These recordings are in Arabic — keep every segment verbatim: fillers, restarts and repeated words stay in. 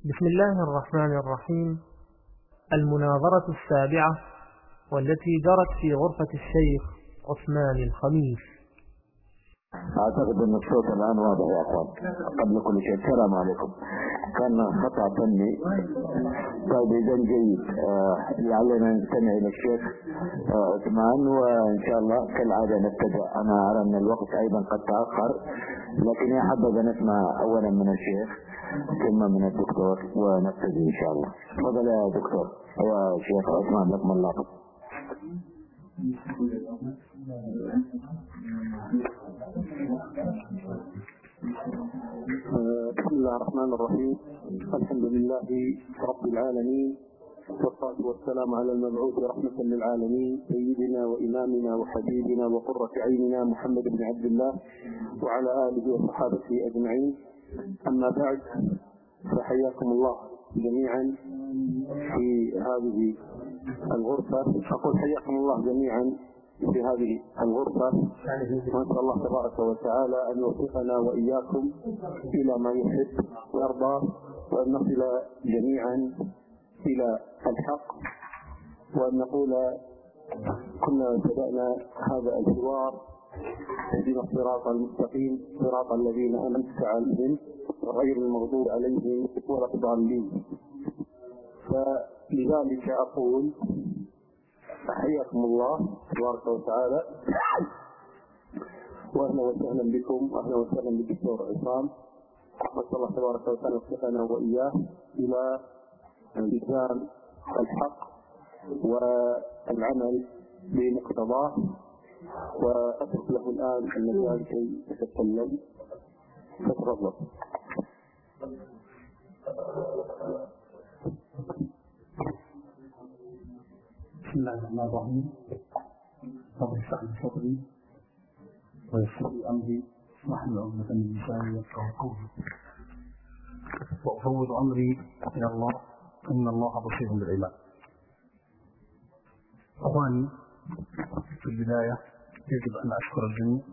بسم الله الرحمن الرحيم. المناظرة السابعة والتي جرت في غرفة الشيخ عثمان الخميس. أعتقد أن الصوت الآن واضح يا أخوان. قبل كل شيء السلام عليكم. كان خطأ فني. طيب إذا جيد آه لعلنا نستمع إلى الشيخ آه عثمان، وإن شاء الله كالعادة نبتدأ. أنا أرى أن الوقت أيضا قد تأخر، لكن يا حبذا نسمع أولا من الشيخ ثم من الدكتور ونبتدي إن شاء الله. تفضل يا دكتور. يا شيخ عثمان لكم الله. بسم الله الرحمن الرحيم. الحمد لله رب العالمين، والصلاة والسلام على المبعوث رحمة للعالمين سيدنا وإمامنا وحبيبنا وقرة عيننا محمد بن عبد الله وعلى آله وصحابته أجمعين. أما بعد، فحياكم الله جميعا في هذه الغرفة. أقول حياكم الله جميعا في هذه الغرفة، وأسأل الله تبارك وتعالى أن يوفقنا وإياكم إلى ما يحب ويرضى، وأن نصل جميعا إلى الحق، وأن نقول كنا بدأنا هذا الحوار اهدنا الصراط المستقيم صراط الذين أنعمت عليهم غير المغضوب عليهم ولا الضالين. فلذلك أقول حياكم الله تبارك وتعالى، واهلا وسهلا بكم، واهلا وسهلا بالدكتور عصام. نسال الله تبارك وتعالى يوفقنا واياه الى التزام الحق والعمل بمقتضاه. واترك له الان المجال كي يتكلم، فتفضل. بسم الله الرحمن الرحيم. رب اشرح لي صدري ويسر لي امري واحلل عقدة من لساني يفقهوا قولي، وافوض امري الى الله ان الله بصير بالعباد. اخواني، في البدايه يجب ان اشكر الجميع،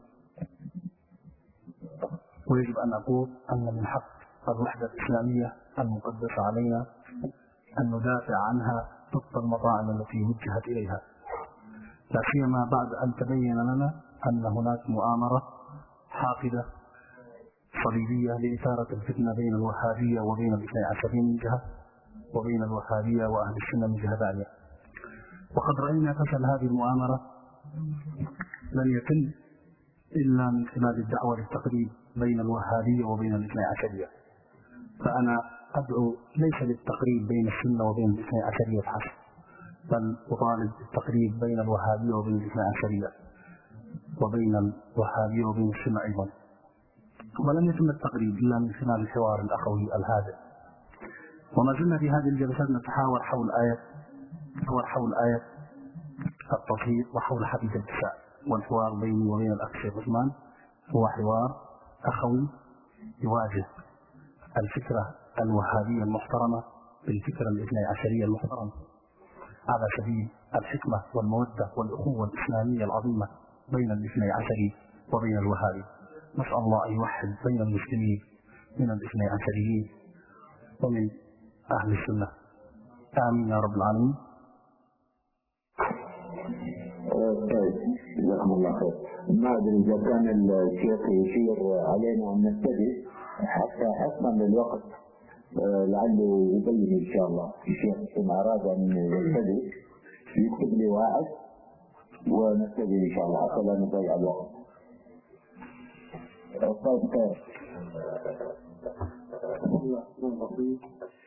ويجب ان اقول ان من حق الوحده الاسلاميه المقدسه علينا ان ندافع عنها ضد المطاعم التي وجهت إليها، لا سيما بعد أن تبين لنا أن هناك مؤامرة حاقدة صليبية لإثارة الفتنة بين الوهابية وبين الاثني عشرية من جهة، وبين الوهابية وأهل السنة من جهة ثانية. وقد رأينا فشل هذه المؤامرة لن يتم إلا من خلال الدعوة للتقريب بين الوهابية وبين الاثني عشرية. فأنا أدعو ليس للتقريب بين السنة وبين الاثني عشرية فحسب، بل أطالب بالتقريب بين الوهابية وبين الاثني عشرية، وبين الوهابية وبين السنة أيضا. ولم يتم التقريب إلا من خلال الحوار الأخوي الهادئ. وما زلنا في هذه الجلسات نتحاور حول آية حول حول آية التطهير وحول حديث النساء. والحوار بيني وبين الأخ شيخ عثمان هو حوار أخوي يواجه الفكرة الوهابية المحترمة بالفكرة الاثني عشرية المحترمة على سبيل الحكمة والمودة والأخوة الإسلامية العظيمة بين الاثني عشري وبين الوهابي. نسأل الله أن يوحد بين المسلمين من الاثني عشريين ومن أهل السنة، آمين يا رب العالمين. طيب جزاكم الله خير. ما أدري إذا كان الشيخ يشير علينا أن نبتدئ حتى حسنا للوقت، لعله يبين إن شاء الله. الشيخ إن أراد أن يبتدئ يكتب لي واحد ونبتدئ إن شاء الله حتى لا نضيع الوقت. طيب خير. بسم الله الرحمن الرحيم.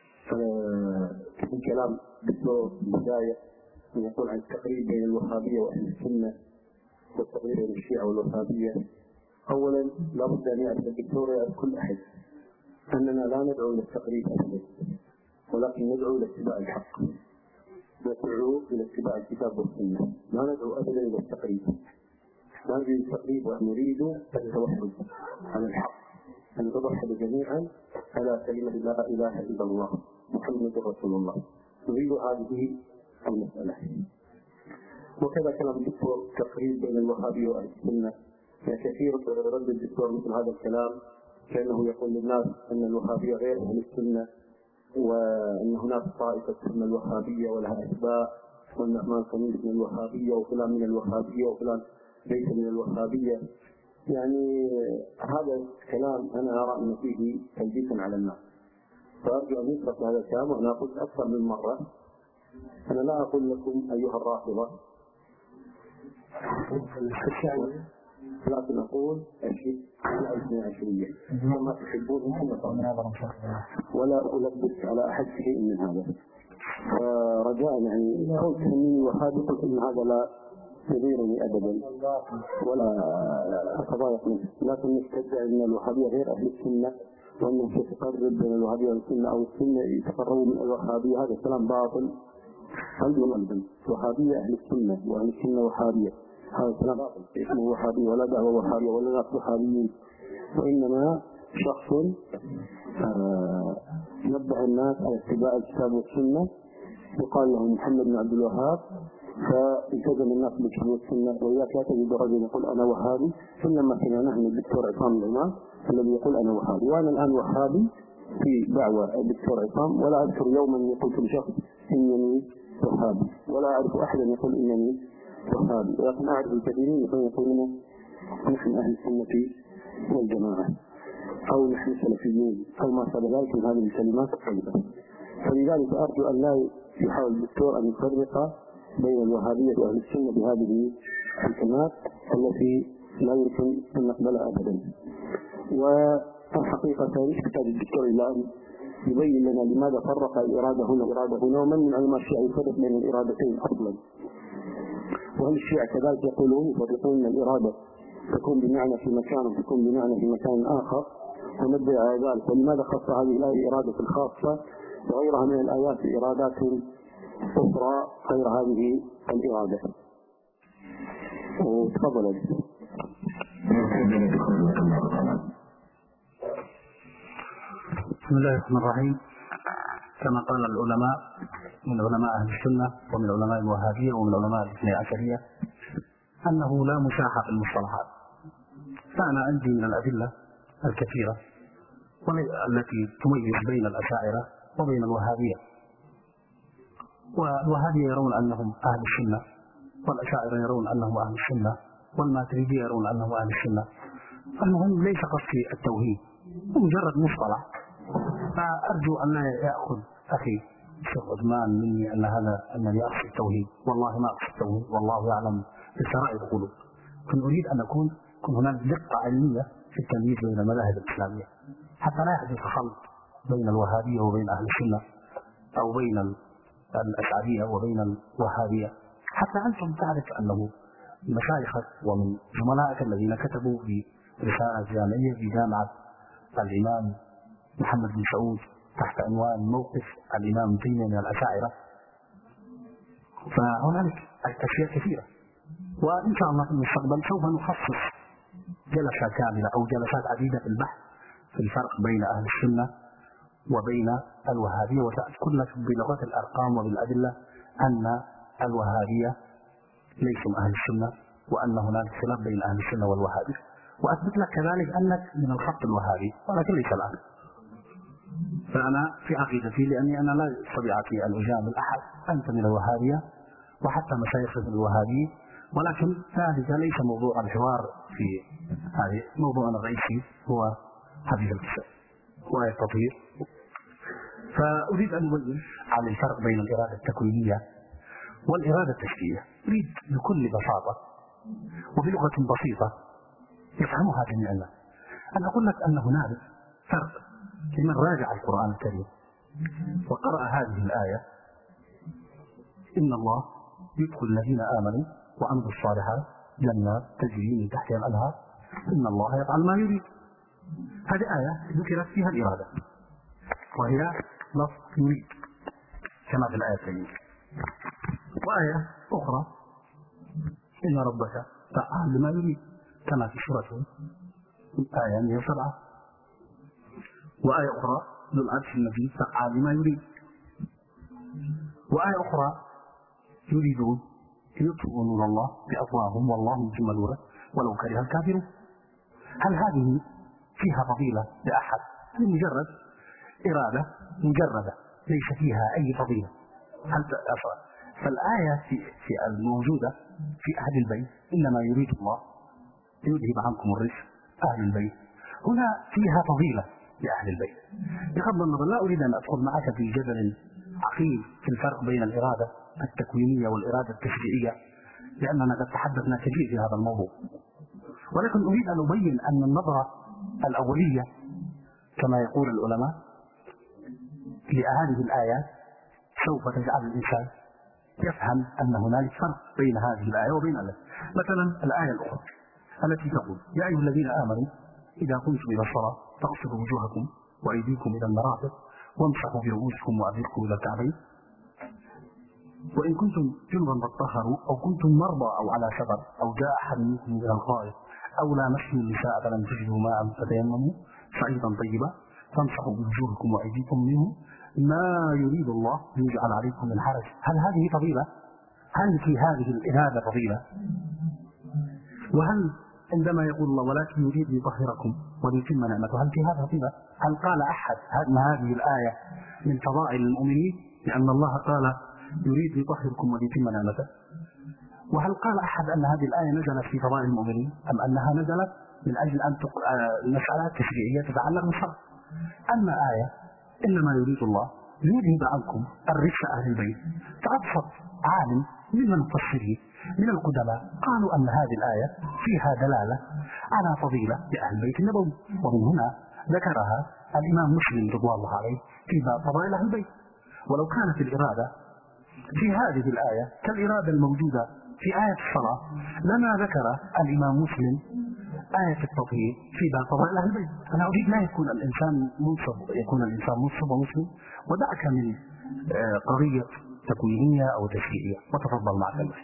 في كلام الدكتور في البداية يقول عن التقريب بين الوهابية وأهل السنة والتقريب بين الشيعة والوهابية. أولا لابد أن يعرف الدكتور ويعرف كل أحد أننا لا ندعو للتقريب أبدا، ولكن ندعو إلى اتباع الحق، ندعو إلى اتباع الكتاب والسنة، لا ندعو أبدا إلى التقريب. نريد التقريب ونريد التوحد على الحق، أن نتوحد جميعا على كلمة لا إله إلا الله محمد رسول الله. نريد هذه المسألة. وكذا كلام الدكتور تقريب بين الوهابية وأهل السنة، كثير يرد الدكتور مثل هذا الكلام كأنه يقول للناس أن الوهابية غير أهل السنة وأن هناك طائفة من الوهابية ولها أتباع، وأن أحمد صميم من الوهابية وفلان من الوهابية وفلان ليس من الوهابية. يعني هذا الكلام أنا أرى أن فيه تلبيسا على الناس، فأرجو أن يترك هذا الكلام. وأنا قلت أكثر من مرة، أنا لا أقول لكم أيها الرافضة، لكن أقول أشهد على الاثنين عشرية كما تحبون ولا ألبس على أحد شيء من هذا. فرجاء يعني قلت إني وهابي، قلت إن هذا لا يضيرني أبدا ولا أتضايق منه، لكن نستدعي أن الوهابية غير أهل السنة، وأنه تقرب بين الوهابية والسنة أو السنة يتقربوا من الوهابية، هذا كلام باطل. عندهم أيضا وهابية أهل السنة وأهل السنة وهابية، هذا كلام باطل. اسمه وهابي ولا دعوة وهابية ولا ناس وهابيين، وإنما شخص آه نبه الناس على اتباع الكتاب والسنة، وقال له محمد بن عبد الوهاب، فالتزم الناس بالكتاب والسنة. وإذا لا تجد رجل يقول أنا وهابي، إنما سمعناه من الدكتور عصام الإمام الذي يقول أنا وهابي، وأنا الآن وهابي في دعوة الدكتور عصام، ولا أذكر يوما قلت لشخص إنني وهابي، ولا أعرف أحدا يقول إنني وهابي، لكن أعرف الكثيرين يقولون نحن أهل السنة والجماعة أو نحن سلفيين أو ما شابه ذلك من هذه الكلمات الطيبة. فلذلك أرجو أن لا يحاول الدكتور أن يفرق بين الوهابية وأهل السنة بهذه الكلمات التي لا يمكن أن نقبلها أبدا. والحقيقة يحتاج الدكتور إلى أن يبين لنا لماذا فرق الإرادة هنا والإرادة هنا، ومن من علماء الشيعة يفرق بين الإرادتين أصلا، وهل الشيعة كذلك يقولون يفرقون الإرادة تكون بمعنى في مكان وتكون بمعنى في مكان آخر، وندعي على ذلك. ولماذا خص هذه الآية إرادة الخاصة وغيرها من الآيات إرادات أخرى غير هذه الإرادة؟ وتفضل. بسم الله الرحمن الرحيم. كما قال العلماء من علماء أهل السنة ومن علماء الوهابية ومن علماء الاثني عشرية أنه لا مساحة في المصطلحات. فأنا عندي من الأدلة الكثيرة التي تميز بين الأشاعرة وبين الوهابية. والوهابية يرون أنهم أهل السنة، والأشاعرة يرون أنهم أهل السنة، والماتريدية يرون أنهم أهل السنة. المهم ليس قصدي التوهيد، مجرد مصطلح. فأرجو أن لا يأخذ أخي الشيخ عثمان مني أن هذا أنني أقصد التوهيد، والله ما أقصد التوهيد، والله يعلم بسرائر القلوب. كنت أريد أن أكون كن هناك دقة علمية في التمييز بين المذاهب الإسلامية، حتى لا يحدث خلط بين الوهابية وبين أهل السنة، أو بين الأشعرية وبين الوهابية. حتى أنتم تعرف أنه مشايخك ومن زملائك الذين كتبوا في رسالة جامعية في جامعة الإمام محمد بن سعود تحت عنوان موقف الإمام ابن تيمية من الأشاعرة، فهنالك أشياء كثيرة. وإن شاء الله في المستقبل سوف نخصص جلسة كاملة أو جلسات عديدة في البحث في الفرق بين أهل السنة وبين الوهابية، وتأكد لك بلغة الأرقام وبالأدلة أن الوهابية ليسوا أهل السنة، وأن هناك خلاف بين أهل السنة والوهابية، وأثبت لك كذلك أنك من الخط الوهابي، ولكن ليس الآن. فأنا في عقيدتي، لأني أنا لا طبيعتي أن أجامل أحد، أنت من الوهابية وحتى مشايخ من الوهابي، ولكن ذلك ليس موضوع الحوار في هذه. موضوعنا الرئيسي هو حديث الكساء ويستطير. فأريد أن أبين عن الفرق بين الإرادة التكوينية والإرادة التشريعية. أريد بكل بساطة وبلغة بسيطة يفهمها جميع الناس أن أقول لك أن هناك فرق لمن راجع القرآن الكريم وقرأ هذه الآية: إن الله يدخل الذين آمنوا وعملوا الصالحات جنات تجري من تحتها الأنهار إن الله يفعل ما يريد. هذه آية ذكرت فيها الإرادة، وهي لفظ يريد كما في الآية الكريمة. وآية أخرى: إن ربك فعال لما يريد كما في سورة آية مئة وسبعة. وآية أخرى: ذو العرش المجيد فعال لما يريد. وآية أخرى: يريدون ليطفئوا نور الله بأفواههم والله متم نوره ولو كره الكافرون. هل هذه فيها فضيلة لأحد؟ هذه مجرد إرادة مجردة ليس فيها أي فضيلة. فالآية في, في الموجودة في أهل البيت إنما يريد الله يذهب عنكم الرجس أهل البيت، هنا فيها فضيلة لأهل البيت. بغض النظر لا أريد أن أدخل معك في جدل عقيم في الفرق بين الإرادة التكوينية والإرادة التشريعية، لأننا قد تحدثنا كثير في هذا الموضوع، ولكن أريد أن أبين أن النظرة الأولية كما يقول العلماء لهذه الآيات سوف تجعل الإنسان يفهم أن هنالك فرق بين هذه الآية وبين الآية. مثلا الآية الأخرى التي تقول يا أيها الذين آمنوا إذا قمتم إلى الصلاة فاغسلوا وجوهكم وأيديكم إلى المرافق وامسحوا برؤوسكم وأرجلكم إلى الكعبين وإن كنتم جنبا فاطهروا أو كنتم مرضى أو على سفر أو جاء أحد منكم من الغائط أو لامستم النساء فلم تجدوا ماء فتيمموا صعيدا طيبا فامسحوا بوجوهكم وأيديكم منه ما يريد الله ليجعل عليكم من حرج. هل هذه فضيلة؟ هل في هذه الإرادة فضيلة؟ وهل عندما يقول الله ولكن يريد يطهركم ويتم نعمته هل في هذا فضيلة؟ هل قال أحد أن هذه الآية من فضائل المؤمنين لأن الله قال يريد يطهركم ويتم نعمته؟ وهل قال أحد أن هذه الآية نزلت في فضائل المؤمنين أم أنها نزلت من أجل أن المسألة تشريعية تتعلق بالشرع؟ أما آية إنما يريد الله ليذهب عنكم الرجس أهل البيت، فأبسط عالم من المفسرين من القدماء قالوا أن هذه الآية فيها دلالة على فضيلة لأهل البيت النبوي، ومن هنا ذكرها الإمام مسلم رضوان الله عليه في باب فضائل أهل البيت. ولو كانت الإرادة في هذه الآية كالإرادة الموجودة في آية الصلاة لما ذكر الإمام مسلم آية التطهير في باب فضائل أهل البيت. أنا أريد لا يكون الإنسان منصب يكون الإنسان منصب ومسلم، ودعك من قضية تكوينية أو تشريعية. وتفضل معك الله.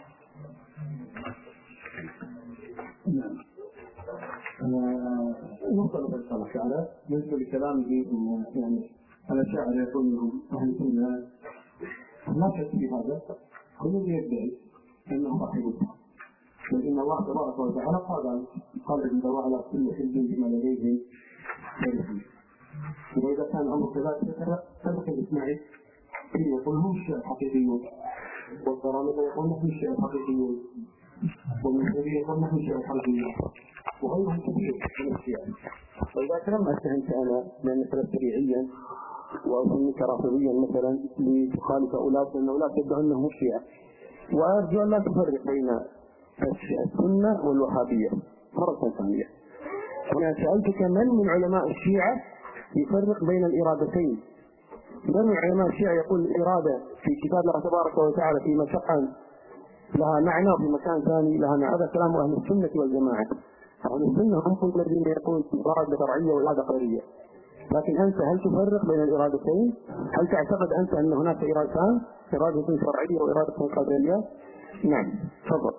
نقطة الشرع شعره بالنسبة لكلامه يعني على شاعر يقول أهل السنة لا شك في هذا، كل يدعي أنه صاحب لأن الله تبارك وتعالى قال قال إن الله على كل حزب بما لديهم فرحون. وإذا كان الأمر كذلك سبق الإسماعيل يقول هم الشيء الحقيقيون، والضرامة يقول نحن الشيء الحقيقيون، والمسلمين يقول نحن الشيء الحقيقيون، وغيرهم كثير من الشيء. وإذا كلمة أنت أنا لأنك شريعيا وأظنك رافضيا مثلا لتخالف أولاد لأن أولاد تدعو أنهم الشيعة، وأرجو أن لا تفرق بين السنة والوهابية فرقا ثانية. أنا سألتك من من علماء الشيعة يفرق بين الإرادتين؟ من من علماء الشيعة يقول الإرادة في كتاب الله تبارك وتعالى في مكان لها معنى وفي مكان ثاني لها معنى؟ هذا كلام أهل السنة والجماعة. أهل السنة هم الذين يقولون إرادة شرعية وإرادة قدرية، لكن أنت هل تفرق بين الإرادتين؟ هل تعتقد أنت أن هناك إرادتان، إرادة شرعية وإرادة قدرية؟ نعم، تفضل.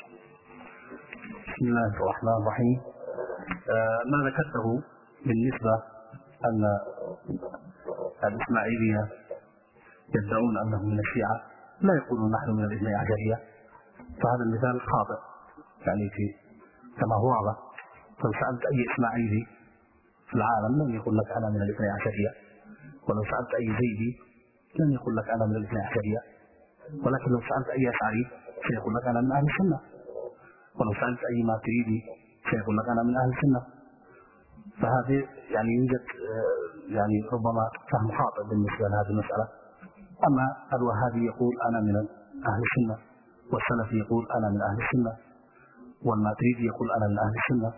بسم الله الرحمن الرحيم. آه ما ذكرته بالنسبة أن الإسماعيلية يدعون أنهم من الشيعة لا يقولون نحن من الاثني عشرية، فهذا المثال خاطئ يعني في كما هو واضح. لو سألت أي إسماعيلي في العالم لن يقول لك أنا من الاثني عشرية، ولو سألت أي زيدي لن يقول لك أنا من الاثني عشرية، ولكن لو سألت أي أشعري سيقول لك أنا من أهل السنة، ولو سألت أي ماتريدي سيقول لك أنا من أهل السنة. فهذه يعني يوجد يعني ربما فهم خاطئ بالنسبة لهذه المسألة. أما الوهابي يقول أنا من أهل السنة، والسلفي يقول أنا من أهل السنة، والماتريدي يقول أنا من أهل السنة،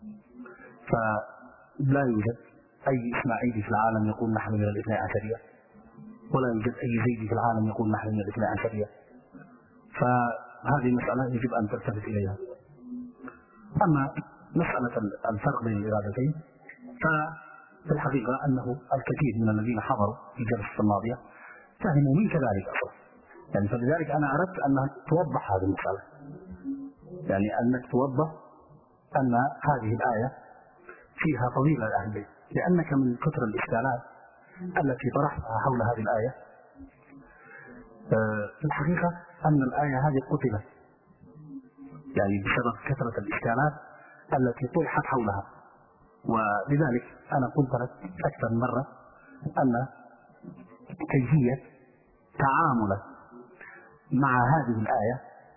فلا يوجد أي إسماعيلي في العالم يقول نحن من الاثني عشرية، ولا يوجد أي زيدي في العالم يقول نحن من الاثني عشرية. فهذه مسألة يجب أن تلتفت إليها. أما مسألة الفرق بين الإرادتين ففي الحقيقة أنه الكثير من الذين حضروا في جلسة الماضية فهموا منك ذلك أصلا، يعني فلذلك أنا أردت أن توضح هذه المسألة، يعني أنك توضح أن هذه الآية فيها فضيلة لأهل البيت، لأنك من كثر الإشكالات التي طرحتها حول هذه الآية في الحقيقة أن الآية هذه قتلت يعني بسبب كثرة الإشكالات التي طرحت حولها. ولذلك أنا قلت لك أكثر من مرة أن كيفية تعامله مع هذه الآية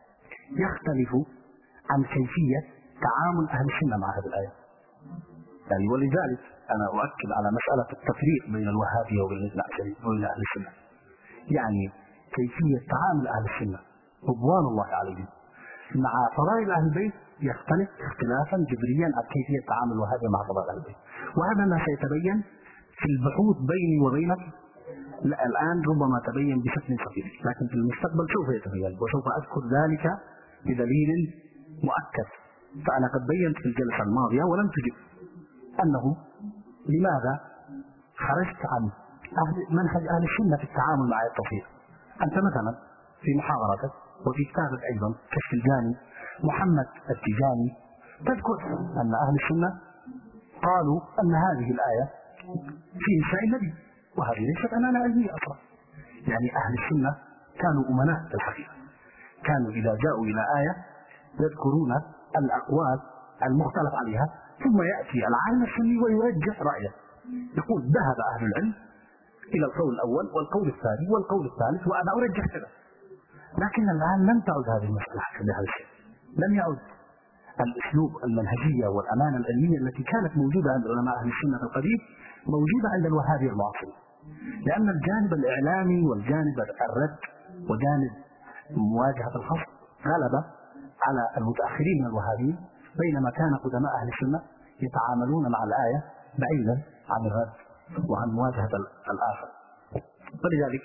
يختلف عن كيفية تعامل أهل السنة مع هذه الآية. يعني ولذلك أنا أؤكد على مسألة التفريق بين الوهابية وبين الاثنى وبين أهل السنة. يعني كيفية تعامل أهل السنة رضوان الله عليهم مع فضائل أهل البيت يختلف اختلافا جذريا عن كيفية تعامل الوهابية مع فضائل أهل البيت، وهذا ما سيتبين في البحوث بيني وبينك. لا الآن ربما تبين بشكل صغير، لكن في المستقبل سوف يتبين، وسوف أذكر ذلك بدليل مؤكد. فأنا قد بينت في الجلسة الماضية ولم تجب أنه لماذا خرجت عن أهل منهج أهل السنة في التعامل مع التوحيد. أنت مثلا في محاضرتك وفي كتابك أيضا كشف الجاني محمد التجاني تذكر أن أهل السنة قالوا أن هذه الآية في إنشاء النبي، وهذه ليست أمانة علمية أصلا. يعني أهل السنة كانوا أمناء في الحقيقة، كانوا إذا جاءوا إلى آية يذكرون الأقوال المختلف عليها، ثم يأتي العالم السني ويرجح رأيه، يقول ذهب أهل العلم إلى القول الأول والقول الثاني والقول الثالث وأنا أرجح كذا. لكن الآن لم تعد هذه المسألة بهذا الشيء، لم يعد الأسلوب المنهجية والأمانة العلمية التي كانت موجودة عند علماء أهل السنة في القديم موجودة عند الوهابية المعاصرين، لأن الجانب الإعلامي والجانب الرد وجانب مواجهة الخصم غلب على المتأخرين من الوهابيين، بينما كان قدماء أهل السنة يتعاملون مع الآية بعيدا عن الرد وعن مواجهة الآخر. ولذلك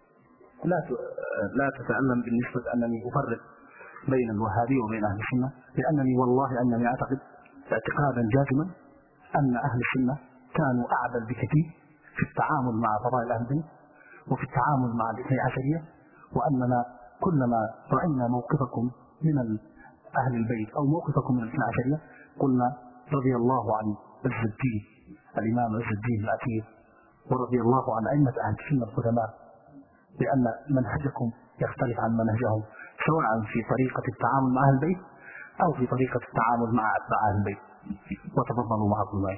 لا لا تتألم بالنسبة أنني أفرق بين الوهابي وبين أهل السنة، لأنني والله أنني أعتقد اعتقادا جازما أن أهل السنة كانوا أعدل بكثير في التعامل مع فضائل أهل البيت وفي التعامل مع الاثني عشرية، وأننا كلما رأينا موقفكم من أهل البيت أو موقفكم من الاثني عشرية قلنا رضي الله عن عز الدين الإمام عز الدين الأثير ورضي الله عن أئمة أهل السنة القدماء، لأن منهجكم يختلف عن منهجهم سواء في طريقة التعامل مع أهل البيت أو في طريقة التعامل مع أتباع أهل البيت. وتفضلوا معكم معي.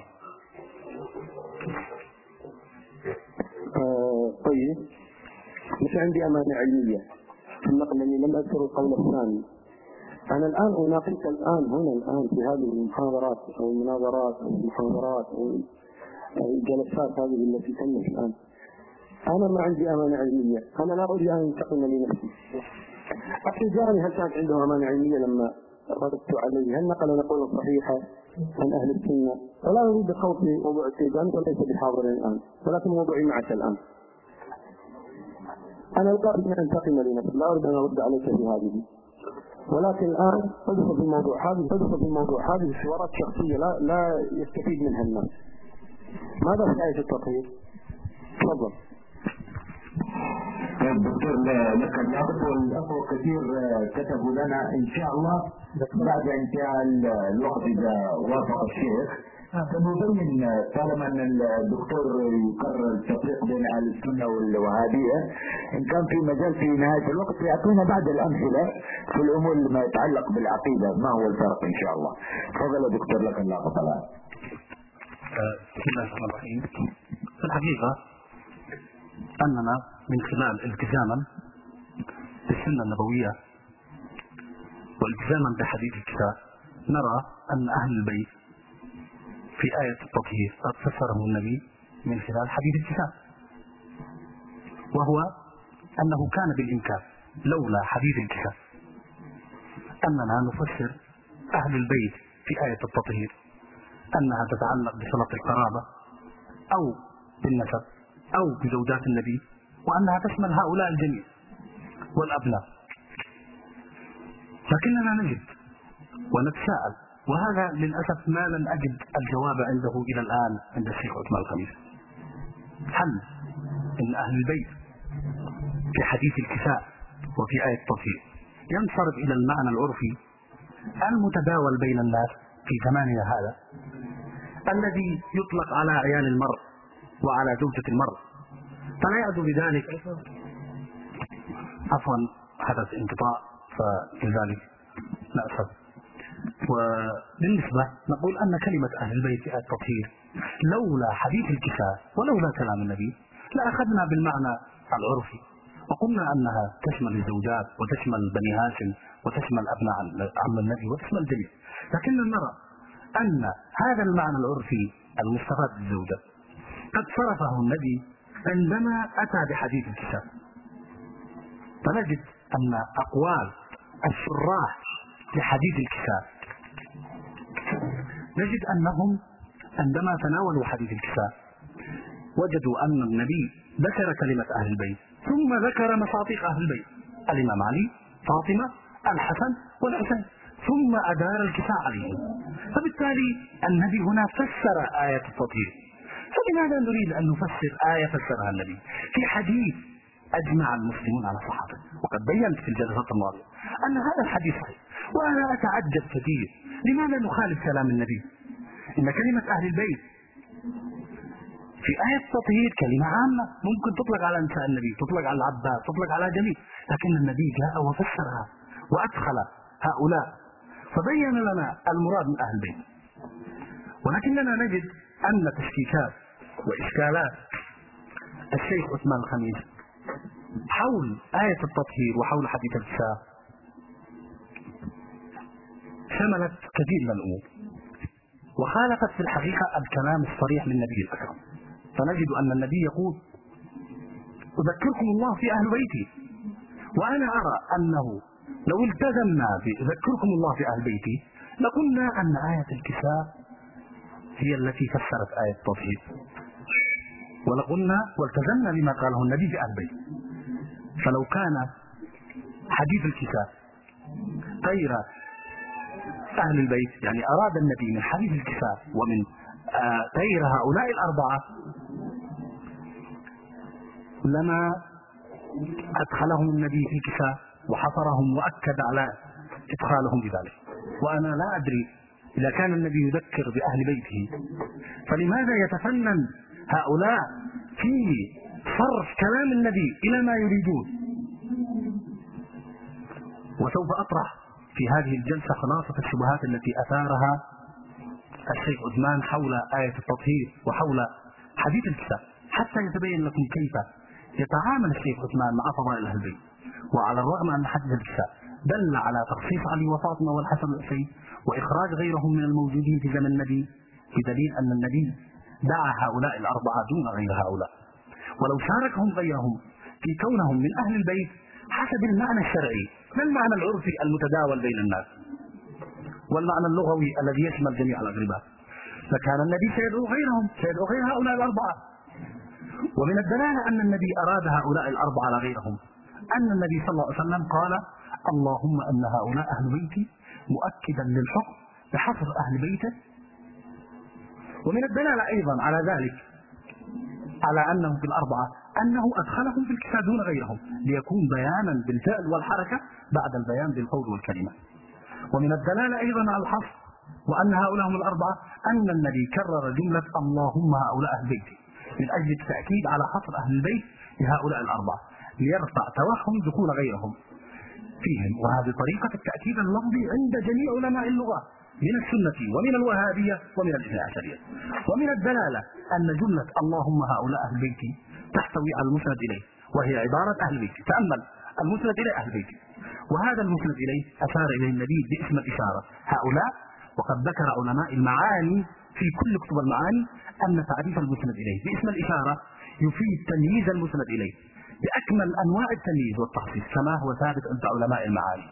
آه طيب، مش عندي أمانة علمية في النقل لأني لم أذكر القول الثاني. أنا الآن أناقشك الآن هنا الآن في هذه المحاضرات أو المناظرات أو المحاضرات أو الجلسات هذه التي تمت الآن. أنا ما عندي أمانة علمية، أنا لا أريد أن أنتقم لنفسي. أتجاني هل كانت عنده أمانة علمية لما رددت عليه؟ هل نقل نقول صحيحة عن أهل السنة؟ ولا أريد خوف في موضوع التجاني وليس بحاضر الآن، ولكن موضوعي معك الآن. أنا لا أريد أن أنتقم لنفسي، لا أريد أن أرد عليك في هذه، ولكن الآن تدخل في الموضوع هذه تدخل في الموضوع هذه حوارات شخصية لا لا يستفيد منها الناس. ماذا في آية التطهير؟ تفضل. دكتور لك النقد، والأخوة كثير كتبوا لنا إن شاء الله بعد انتهاء الوقت إذا وافق الشيخ سنبين، طالما أن الدكتور يقرر التفريق بين أهل السنة والوهابية، إن كان في مجال في نهاية الوقت يعطينا بعض الأمثلة في الأمور ما يتعلق بالعقيدة ما هو الفرق إن شاء الله. تفضل يا دكتور لك النقد الآن. بسم الله الرحمن الرحيم. في الحقيقة أننا من خلال التزاما بالسنة النبوية والتزاما بحديث الكتاب نرى أن أهل البيت في آية التطهير قد فسره النبي من خلال حديث الكتاب، وهو أنه كان بالإمكان لولا حديث الكتاب أننا نفسر أهل البيت في آية التطهير أنها تتعلق بصلة القرابة أو بالنسب أو بزوجات النبي، وأنها تشمل هؤلاء الجميع والأبناء. لكننا نجد ونتساءل، وهذا للأسف ما لم أجد الجواب عنده إلى الآن عند الشيخ عثمان الخميس، هل إن أهل البيت في حديث الكساء وفي آية التطهير ينصرف إلى المعنى العرفي المتداول بين الناس في زماننا هذا الذي يطلق على عيال المرء وعلى زوجة المرء، فلا يعد بذلك عفوا حدث انقطاع فلذلك نأسف. وبالنسبة نقول أن كلمة أهل البيت في آية التطهير لولا حديث الكساء ولولا كلام النبي لأخذنا بالمعنى العرفي وقلنا أنها تشمل الزوجات وتشمل بني هاشم وتشمل أبناء عم النبي وتشمل الجميع، لكننا نرى أن هذا المعنى العرفي المستفاد بالزوجة قد صرفه النبي عندما أتى بحديث الكساء. فنجد أن أقوال الشراح لحديث الكساء نجد أنهم عندما تناولوا حديث الكساء وجدوا أن النبي ذكر كلمة أهل البيت ثم ذكر مصادق أهل البيت الإمام علي، فاطمة، الحسن والحسين، ثم أدار الكساء عليهم. فبالتالي النبي هنا فسر آية التطهير. فلماذا نريد أن نفسر آية فسرها النبي في حديث أجمع المسلمون على صحته؟ وقد بينت في الجلسة الماضية أن هذا الحديث صحيح، وأنا أتعجب كثير لماذا نخالف كلام النبي؟ إن كلمة أهل البيت في آية التطهير كلمة عامة ممكن تطلق على نساء النبي، تطلق على العباس، تطلق على جميع، لكن النبي جاء وفسرها وأدخل هؤلاء فبين لنا المراد من أهل البيت. ولكننا نجد أن تشكيكات وإشكالات الشيخ عثمان الخميس حول آية التطهير وحول حديث الكساء شملت كثير من الأمور وخالفت في الحقيقة الكلام الصريح للنبي الأكرم. فنجد أن النبي يقول أذكركم الله في أهل بيتي، وأنا أرى أنه لو التزمنا بأذكركم الله في أهل بيتي لقلنا أن آية الكساء هي التي فسرت آية التطهير، ولقلنا والتزمنا بما قاله النبي في أهل بيتي. فلو كان حديث الكساء غير أهل البيت، يعني أراد النبي من حديث الكساء ومن غير هؤلاء الأربعة لما أدخلهم النبي في الكساء وحصرهم وأكد على إدخالهم بذلك. وأنا لا أدري إذا كان النبي يذكر بأهل بيته فلماذا يتفنن هؤلاء في صرف كلام النبي إلى ما يريدون؟ وسوف أطرح في هذه الجلسة خلاصة الشبهات التي أثارها الشيخ عثمان حول آية التطهير وحول حديث الكساء حتى يتبين لكم كيف يتعامل الشيخ عثمان مع فضائل أهل البيت. وعلى الرغم أن حديث الكساء دل على تخصيص علي وفاطمة والحسن والحسين وإخراج غيرهم من الموجودين في زمن النبي، بدليل أن النبي دعا هؤلاء الأربعة دون غير هؤلاء، ولو شاركهم غيرهم في كونهم من أهل البيت حسب المعنى الشرعي لا المعنى العرفي المتداول بين الناس والمعنى اللغوي الذي يشمل جميع الأغرباء، فكان النبي سيدعو غيرهم، سيدعو غير هؤلاء الأربعة. ومن الدلالة أن النبي أراد هؤلاء الأربعة على غيرهم أن النبي صلى الله عليه وسلم قال اللهم أن هؤلاء أهل بيتي، مؤكدا للحكم بحصر أهل بيته. ومن الدلالة أيضا على ذلك على أنهم في الأربعة أنه أدخلهم في الكساء دون غيرهم ليكون بيانا بالفعل والحركة بعد البيان بالقول والكلمة. ومن الدلالة أيضا على الحصر وأن هؤلاء هم الأربعة أن النبي كرر جملة اللهم هؤلاء أهل بيتي من أجل التأكيد على حصر أهل البيت لهؤلاء الأربعة ليرفع توهم دخول غيرهم فيهم. وهذه طريقة التأكيد اللفظي عند جميع علماء اللغة من السنة ومن الوهابية ومن الاثنى عشرية. ومن الدلالة أن جملة اللهم هؤلاء أهل بيتي تحتوي على المسند إليه وهي عبارة أهل بيتي. تأمل المسند إليه أهل بيتي، وهذا المسند إليه أشار إليه النبي باسم الإشارة هؤلاء. وقد ذكر علماء المعاني في كل كتب المعاني أن تعريف المسند إليه باسم الإشارة يفيد تمييز المسند إليه بأكمل أنواع التمييز والتخصيص كما هو ثابت عند علماء المعاني.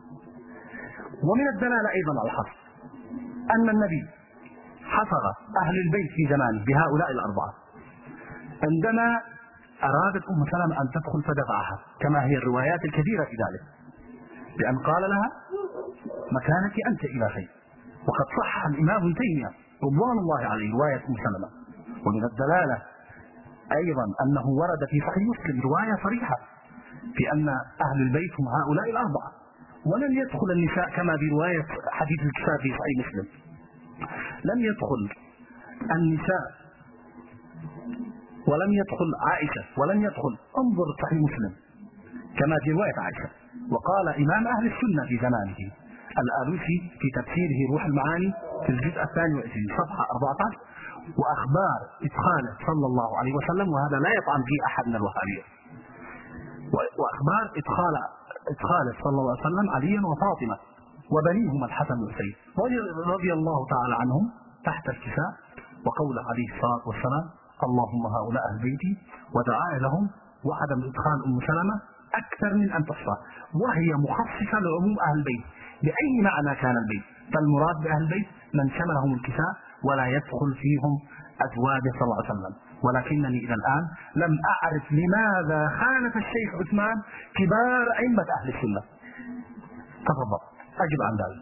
ومن الدلالة أيضا على الحصر أن النبي حصر أهل البيت في زمانه بهؤلاء الأربعة عندما أرادت أم سلمة أن تدخل فدفعها كما هي الروايات الكثيرة في ذلك بأن قال لها مكانك أنت إلى خير. وقد صح الإمام ابن تيمية رضوان الله عليه رواية أم سلمة. ومن الدلالة أيضا أنه ورد في صحيح مسلم رواية صريحة في أن أهل البيت هم هؤلاء الأربعة، ولم يدخل النساء كما في رواية حديث الكساء في صحيح مسلم، لم يدخل النساء ولم يدخل عائشة ولم يدخل انظر صحيح مسلم كما في رواية عائشة. وقال إمام أهل السنة في زمانه الآلوسي في تفسيره روح المعاني في الجزء الثاني والعشرين صفحة أربعة عشر وأخبار إدخاله صلى الله عليه وسلم، وهذا لا يطعن فيه أحد من الوهابية، وأخبار إدخال إدخاله صلى الله عليه وسلم عليا وفاطمة وبنيهما الحسن والحسين رضي الله تعالى عنهم تحت الكساء، وقول عليه الصلاة والسلام اللهم هؤلاء أهل بيتي، ودعاء لهم، وعدم إدخال أم سلمة أكثر من أن تحصى، وهي مخصصة لعموم أهل البيت بأي معنى كان البيت، فالمراد بأهل البيت من شملهم الكساء ولا يدخل فيهم أزواجه صلى الله عليه وسلم. ولكنني إلى الآن لم أعرف لماذا خالف الشيخ عثمان كبار أئمة أهل السنة. تفضل أجب عن ذلك.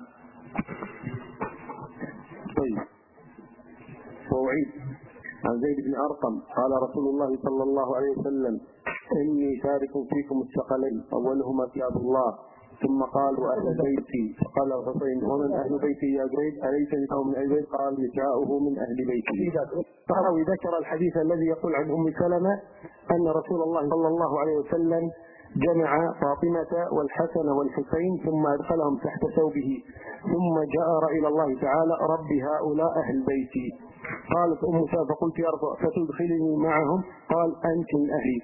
طيب، وأعيد عن زيد بن أرقم قال رسول الله صلى الله عليه وسلم إني تارك فيكم الثقلين أولهما كتاب الله، ثم قال وأهل بيتي، فقال الحسين ومن أهل بيتي يا زيد أليس نساؤه من أهل بيت؟ قال نساؤه من أهل بيتي. الطحاوي ذكر الحديث الذي يقول عن أم سلمة أن رسول الله صلى الله عليه وسلم جمع فاطمة والحسن والحسين ثم أدخلهم تحت ثوبه، ثم جأر إلى الله تعالى رب هؤلاء أهل بيتي. قالت أم سلمة فقلت يا رب فتدخلني معهم؟ قال أنت من أهلي.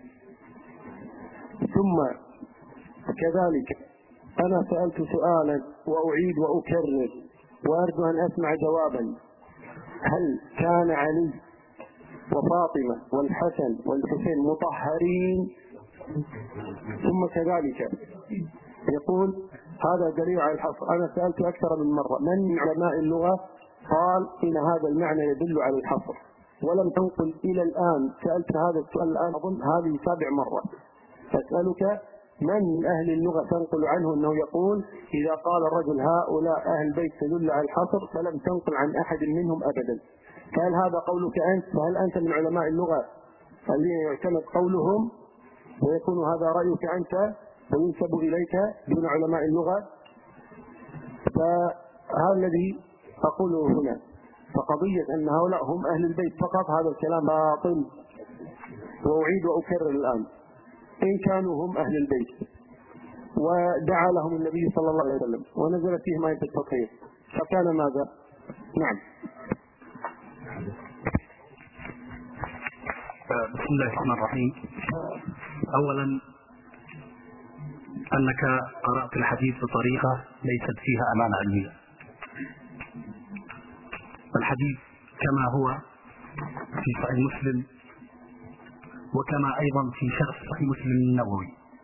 ثم كذلك أنا سألت سؤالا وأعيد وأكرر وأرجو أن أسمع جوابا: هل كان علي وفاطمة والحسن والحسين مطهرين؟ ثم كذلك يقول هذا دليل على الحصر. أنا سألت أكثر من مرة من من علماء اللغة قال إن هذا المعنى يدل على الحصر، ولم تنقل إلى الآن. سألت هذا السؤال الآن أظن هذه سابع مرة. فأسألك من من أهل اللغة تنقل عنه أنه يقول إذا قال الرجل هؤلاء أهل بيت تدل على الحصر، فلم تنقل عن أحد منهم أبدا. فهل هذا قولك أنت؟ فهل أنت من علماء اللغة الذين يعتمد قولهم ويكون هذا رأيك أنت وينسب إليك دون علماء اللغة؟ فهذا الذي أقوله هنا. فقضية أن هؤلاء هم أهل البيت فقط هذا الكلام باطل. وأعيد وأكرر الآن: إن كانوا هم أهل البيت ودعا لهم النبي صلى الله عليه وسلم ونزلت فيهم آية التطهير فكان ماذا؟ نعم. بسم الله الرحمن الرحيم. أولا أنك قرأت الحديث بطريقة ليست فيها أمانة علمية. الحديث كما هو في صحيح مسلم، وكما أيضا في شرح صحيح مسلم النووي،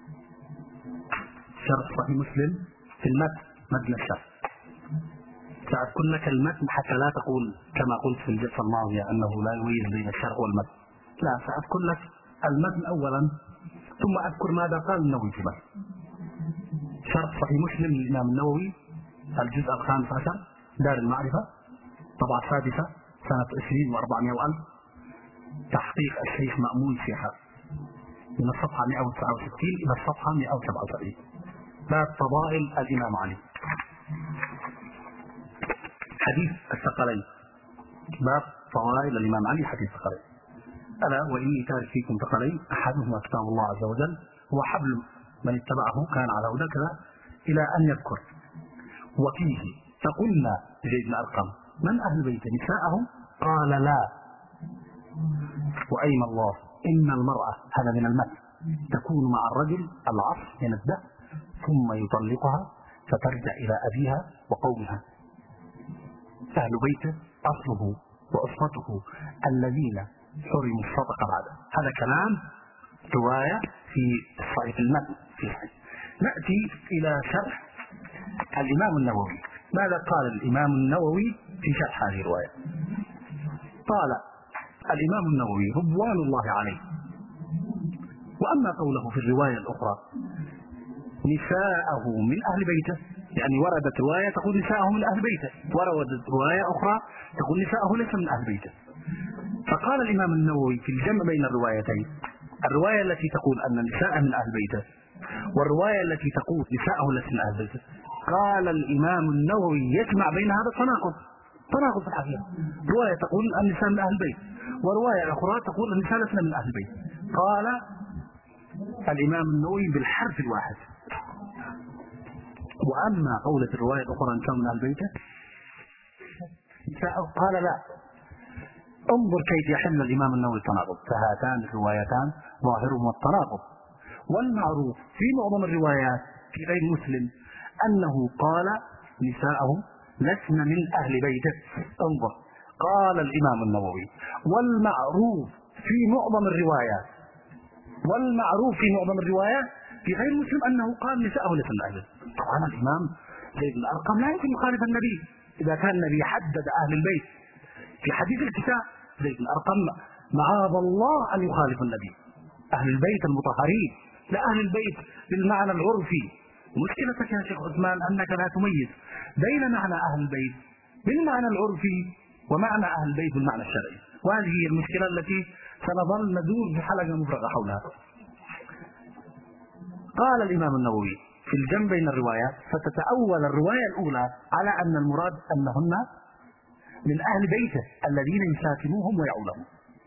شرح صحيح مسلم في المتن متن الشرح. سأذكر لك المتن حتى لا تقول كما قلت في الجلسة الماضية أنه لا يميز بين الشرح والمتن، لا، سأذكر لك المتن أولا ثم أذكر ماذا قال النووي في المتن. شرح صحيح مسلم للإمام النووي الجزء الخامس عشر دار المعرفة طبعة سادسة سنة عشرين وأربعمائة وألف، تحقيق الشيخ مأمون شيحة، من الصفحة مئة وتسعة وستين إلى الصفحة مئة وسبعة وسبعين. باب فضائل الإمام علي. حديث الثقلين، باب فضائل الإمام علي حديث الثقلين. ألا وإني تارك فيكم ثقلين أحدهما كتاب الله عز وجل وحبل من اتبعه كان على هدى كذا إلى أن يذكر. وفيه فقلنا زيد بن أرقم من أهل بيت نساءهم؟ قال لا، وأيم الله إن المرأة هذا من المتن تكون مع الرجل العصر من الدهر ثم يطلقها فترجع إلى أبيها وقومها. أهل بيته أصله وأسرته الذين حرموا الصدقة بعده. هذا كلام رواية في صحيح المتن في صحيح. نأتي إلى شرح الإمام النووي. ماذا قال الإمام النووي في شرح هذه الرواية؟ قال الإمام النووي رضوان الله عليه: وأما قوله في الرواية الأخرى نساءه من أهل بيته، يعني وردت رواية تقول نساءه من أهل بيته، وردت رواية أخرى تقول نساءه ليس من أهل بيته. فقال الإمام النووي في الجمع بين الروايتين، الرواية التي تقول أن النساء من أهل بيته والرواية التي تقول نساءه ليس من أهل بيته، قال الإمام النووي يجمع بين هذا التناقض، تناقض في الحقيقة. رواية تقول النساء من أهل البيت ورواية أخرى تقول النساء لسنا من أهل البيت. قال الإمام النووي بالحرف الواحد. وأما قولة الرواية الأخرى النساء من أهل البيت قال لا، انظر كيف يحل الإمام النووي التناقض، فهاتان الروايتان ظاهرهما التناقض. والمعروف في معظم الروايات في غير مسلم أنه قال نساءهم لسن من أهل بيته. انظر، قال الإمام النووي والمعروف في معظم الروايات والمعروف في معظم الروايات في غير مسلم أنه قال نساءه لسن من أهل بيته. طبعا الإمام زيد بن أرقم لا يمكن يخالف النبي إذا كان النبي حدد أهل البيت في حديث الكساء. زيد بن أرقم معاذ الله أن يخالف النبي. أهل البيت المطهرين، لا أهل البيت بالمعنى العرفي. مشكلتك يا شيخ عثمان أنك لا تميز بين معنى أهل البيت بالمعنى العرفي ومعنى أهل البيت بالمعنى الشرعي، وهذه هي المشكلة التي سنظل ندور في حلقة مفرغة حولها. قال الإمام النووي في الجمع بين الروايات فتتأول الرواية الأولى على أن المراد أنهن من أهل بيته الذين يساكنوهم ويعولهم.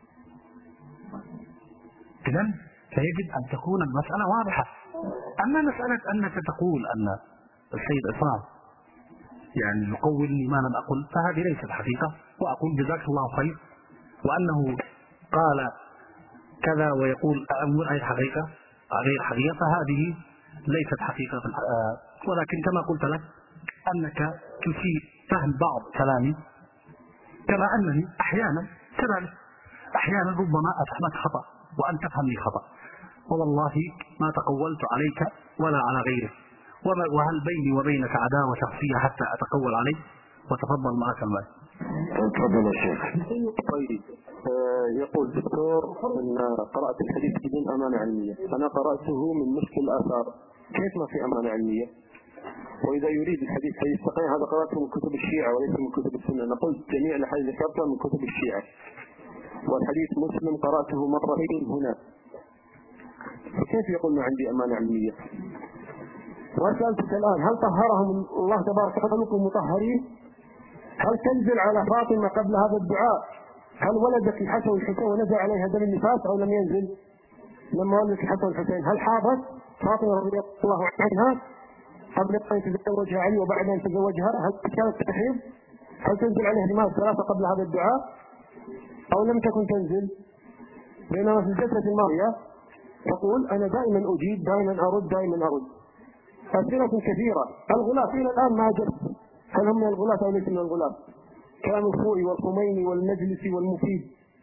إذن فيجب أن تكون المسألة واضحة. أما مسألة أنك تقول أن السيد عصام يعني يقولني ما لم أقل، فهذه ليست حقيقة، وأقول جزاك الله خير، وأنه قال كذا ويقول غير حقيقة غير حقيقة، فهذه ليست حقيقة. ولكن كما قلت لك أنك تسيء فهم بعض كلامي، كما أنني أحيانا كذلك أحيانا ربما أفهمك خطأ وأن تفهمني خطأ، والله ما تقولت عليك ولا على غيرك، وهل بيني وبينك عداوة شخصية حتى أتقول عليك؟ وتفضل معك المال. تفضل يا شيخ. طيب، يقول الدكتور أن قرأت الحديث بدون أمانة علمية، أنا قرأته من مشكل الآثار، كيف ما في أمانة علمية؟ وإذا يريد الحديث فيستقيم هذا قرأته من كتب الشيعة وليس من كتب السنة. نقول جميع الأحاديث ذكرتها من كتب الشيعة، والحديث مسلم قرأته مرتين هنا، فكيف يقول ما عندي أمانة علمية؟ وسألتك الآن هل طهرهم الله تبارك وتعالى مطهرين؟ هل تنزل على فاطمة قبل هذا الدعاء هل ولدت الحسن والحسين ونزل عليها دم النفاس أو لم ينزل؟ لما ولدت الحسن والحسين هل حاضت فاطمة رضي الله عنها قبل أن يتزوجها علي وبعد أن تزوجها؟ هل كانت تحيض؟ هل تنزل عليها دماء ثلاثة قبل هذا الدعاء أو لم تكن تنزل؟ بينما في الجلسة الماضية تقول أنا دائما أجيب دائما أرد دائما أرد. أسئلة كثيرة. الغلاف إلى الآن ما جبت، هل هم من الغلاف أو ليس من الغلاف؟ كلام الخوئي والخميني والمجلسي والمفيد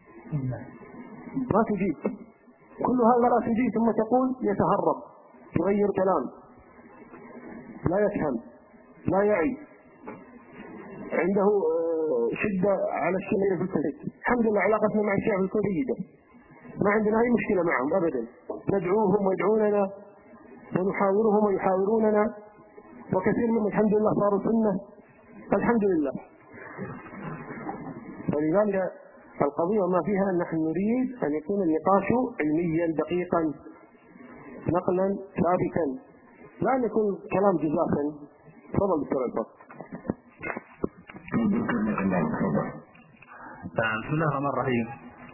ما تجيب، كل هذا لا تجيب، ثم تقول يتهرب يغير كلام، لا يفهم لا يعي، عنده شدة على الشيء في الكويت. الحمد لله علاقتنا مع الشيعة في الكويت جيدة، ما عندنا أي مشكلة معهم أبدا، ندعوهم ويدعوننا ونحاورهم ويحاوروننا، وكثير منهم الحمد لله صاروا سنة الحمد لله. ولذلك القضية ما فيها أن نحن نريد أن يكون النقاش علميا دقيقا نقلا ثابتا، لا أن يكون كلام جزافا. تفضل دكتور الفضل. بسم الله الرحمن الرحيم.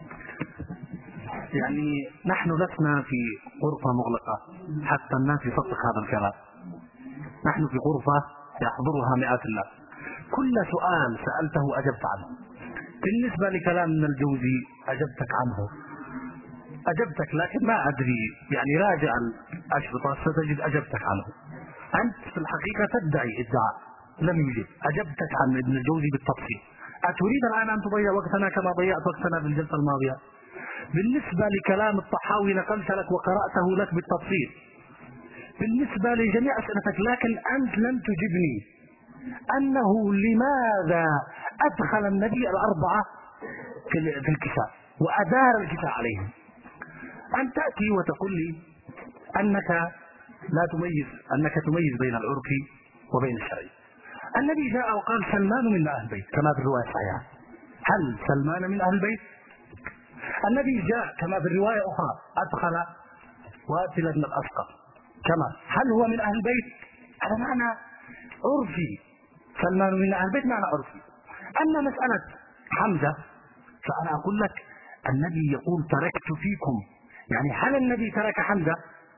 يعني نحن لسنا في غرفة مغلقة حتى الناس يصدق هذا الكلام، نحن في غرفة يحضرها مئات الناس، كل سؤال سألته أجبت عنه. بالنسبة لكلام ابن الجوزي أجبتك عنه أجبتك لكن ما أدري، يعني راجع الأشرطة ستجد أجبتك عنه. أنت في الحقيقة تدعي ادعاء لم يوجد، أجبتك عن ابن الجوزي بالتفصيل. أتريد الآن أن تضيع وقتنا كما ضيعت وقتنا في الجلسة الماضية؟ بالنسبة لكلام الطحاوي نقلت لك وقرأته لك بالتفصيل بالنسبة لجميع أسئلتك، لكن أنت لم تجبني أنه لماذا أدخل النبي الأربعة في الكساء وأدار الكساء عليهم. أن تأتي وتقول لي أنك لا تميز أنك تميز بين العرف وبين الشرعي. النبي جاء وقال سلمان من أهل البيت كما في الرواية الصحيحة. هل سلمان من أهل البيت؟ النبي جاء كما في الرواية أخرى أدخل واتل بن الأسقر كما، هل هو من أهل البيت؟ هذا معنى عرفي، سلمان من أهل البيت معنى عرفي. أما مسألة حمزة فأنا أقول لك النبي يقول تركت فيكم، يعني هل النبي ترك حمزة؟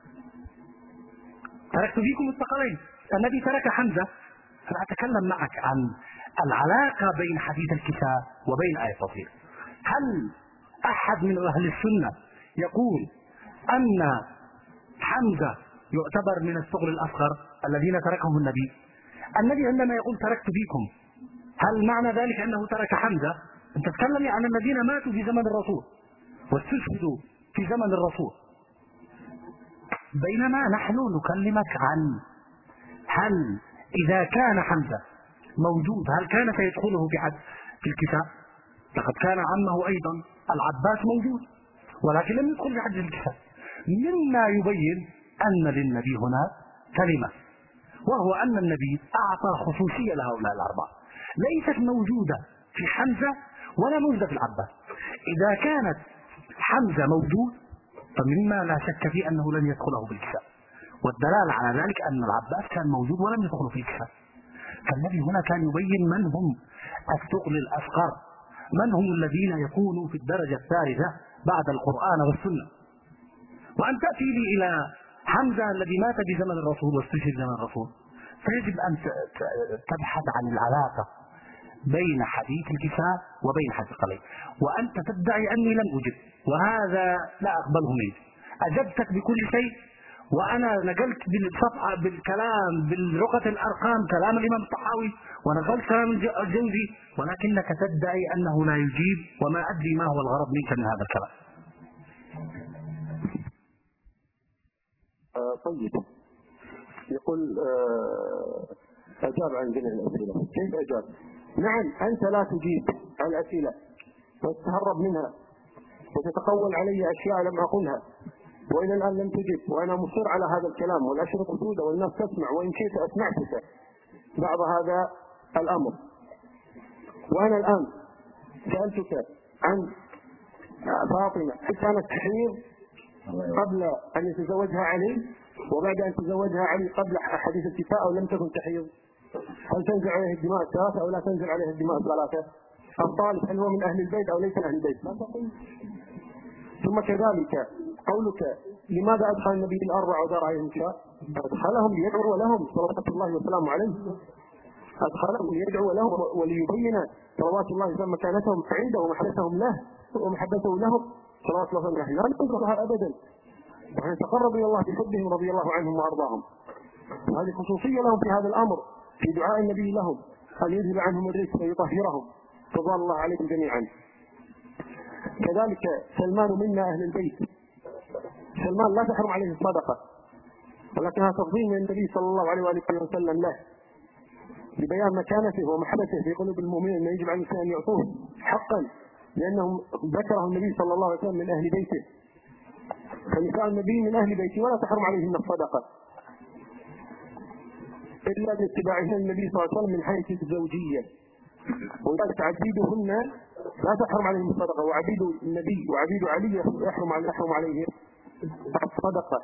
تركت فيكم الثقلين، النبي ترك حمزة. فأتكلم معك عن العلاقة بين حديث الكساء وبين آية التطهير. هل أحد من أهل السنة يقول أن حمزة يعتبر من الثغر الأصغر الذين تركهم النبي؟ النبي عندما يقول تركت فيكم، هل معنى ذلك أنه ترك حمزة؟ أنت تتكلم عن الذين ماتوا في زمن الرسول واستشهدوا في زمن الرسول، بينما نحن نكلمك عن هل إذا كان حمزة موجود هل كان سيدخله في حد في الكتاب؟ لقد كان عمه أيضا العباس موجود ولكن لم يدخل في حد الكتاب، مما يبين أن للنبي هنا كلمة، وهو أن النبي أعطى خصوصية لهؤلاء الأربعة ليست موجودة في حمزة ولا موجودة في العباس. إذا كانت حمزة موجود فمما لا شك فيه أنه لن يدخله في الكتاب، والدلالة على ذلك أن العباس كان موجود ولم يدخل في الكتاب. فالنبي هنا كان يبين من هم الثقل الأصغر، من هم الذين يكونوا في الدرجة الثالثة بعد القرآن والسنة. وأن تأتي لي إلى حمزة الذي مات في زمن الرسول واستشهد في زمن الرسول، فيجب أن تبحث عن العلاقة بين حديث الكتاب وبين حديث القليل، وأنت تدعي أني لم أجب، وهذا لا أقبله منك. أجبتك بكل شيء، وأنا نقلت بالصفحة بالكلام باللغة الأرقام كلام الإمام الطحاوي ونقلت كلام الجوزي، ولكنك تدعي أنه لا يجيب، وما أدري ما هو الغرض منك من هذا الكلام. آه طيب، يقول آه أجاب عن جميع الأسئلة. كيف أجاب؟ نعم، أنت لا تجيب عن الأسئلة وتتهرب منها وتتقول علي أشياء لم أقولها، وإلى الآن لم تجب، وأنا مصر على هذا الكلام والأشرطة موجودة والناس تسمع، وإن شئت أسمعتك بعض هذا الأمر. وأنا الآن سألتك عن فاطمة، هل كانت تحيض قبل أن يتزوجها علي وبعد أن تزوجها علي قبل حديث الكفاء، أو لم تكن تحيض؟ هل تنزل عليه الدماء الثلاثة أو لا تنزل عليه الدماء الثلاثة؟ الطالب هل هو من أهل البيت أو ليس من أهل البيت؟ لا تقول. ثم كذلك قولك لماذا أدخل النبي الأربع ودار عليهم شاء؟ أدخلهم ليدعو لهم صلوات الله وسلامه عليه، أدخلهم ليدعو لهم وليبين صلوات الله وسلامه مكانتهم عنده ومحبتهم له ومحبته لهم صلوات الله وسلامه عليه. لا ننكرها أبدا، ونتقرب إلى الله بحبهم رضي الله عنهم وأرضاهم. هذه خصوصية لهم في هذا الأمر، في دعاء النبي لهم أن يذهب عنهم الرجس ويطهرهم رضوان الله عليهم جميعا. كذلك سلمان منا أهل البيت، سلمان لا تحرم عليه الصدقة، ولكنها تفضيل من النبي صلى الله عليه وآله وسلم له لبيان مكانته ومحبته في قلوب المؤمنين، ما يجب على الإنسان أن يعطوه حقا، لأنهم ذكره النبي صلى الله عليه وسلم من أهل بيته، فنساء النبي من أهل بيته ولا تحرم عليهم الصدقة إلا باتباعهن النبي صلى الله عليه وسلم من حيث الزوجية، وذلك عبيدهن لا تحرم عليهم الصدقة، وعبيد النبي وعبيد علي يحرم يحرم عليه الصدقة.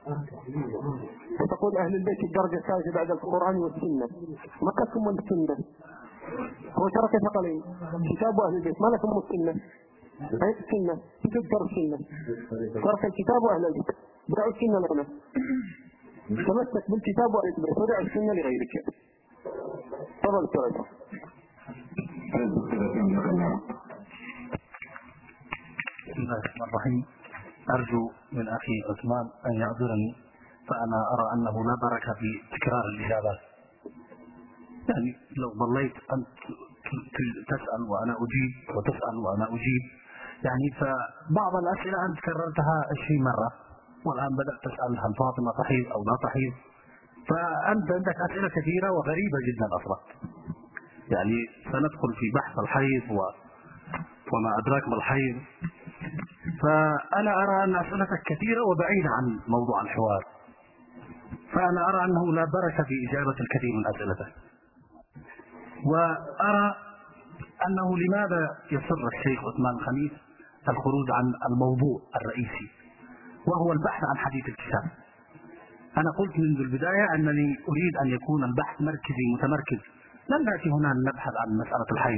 وتقول أهل البيت الدرجة الثالثة بعد القرآن والسنة، ما لكم من السنة؟ هو ترك ثقلين، كتاب أهل البيت، ما لكم من السنة؟ أي السنة؟ تذكر السنة، ترك الكتاب وأهل البيت، دعوا السنة لنا، تمسك بالكتاب وأهل البيت ودع السنة لغيرك. تفضل سؤالك. بسم الله الرحمن الرحيم. أرجو من أخي عثمان أن يعذرني، فأنا أرى أنه لا بركة في تكرار الإجابات. يعني لو ظليت أنت تسأل وأنا أجيب وتسأل وأنا أجيب، يعني فبعض الأسئلة أنت كررتها عشرين مرة، والآن بدأت تسأل هل فاطمة تحيض أو لا تحيض، فأنت عندك أسئلة كثيرة وغريبة جدا أصلا. يعني سندخل في بحث الحيض و... وما أدراك ما الحيض، فأنا أرى أن أسئلتك كثيرة وبعيدة عن موضوع الحوار، فأنا أرى أنه لا بركة في إجابة الكثير من أسئلتك. وأرى أنه لماذا يصر الشيخ عثمان الخميس الخروج عن الموضوع الرئيسي وهو البحث عن حديث الكتاب. أنا قلت منذ البداية أنني أريد أن يكون البحث مركزي متمركز، لن نأتي هنا نبحث عن مسألة الحيض.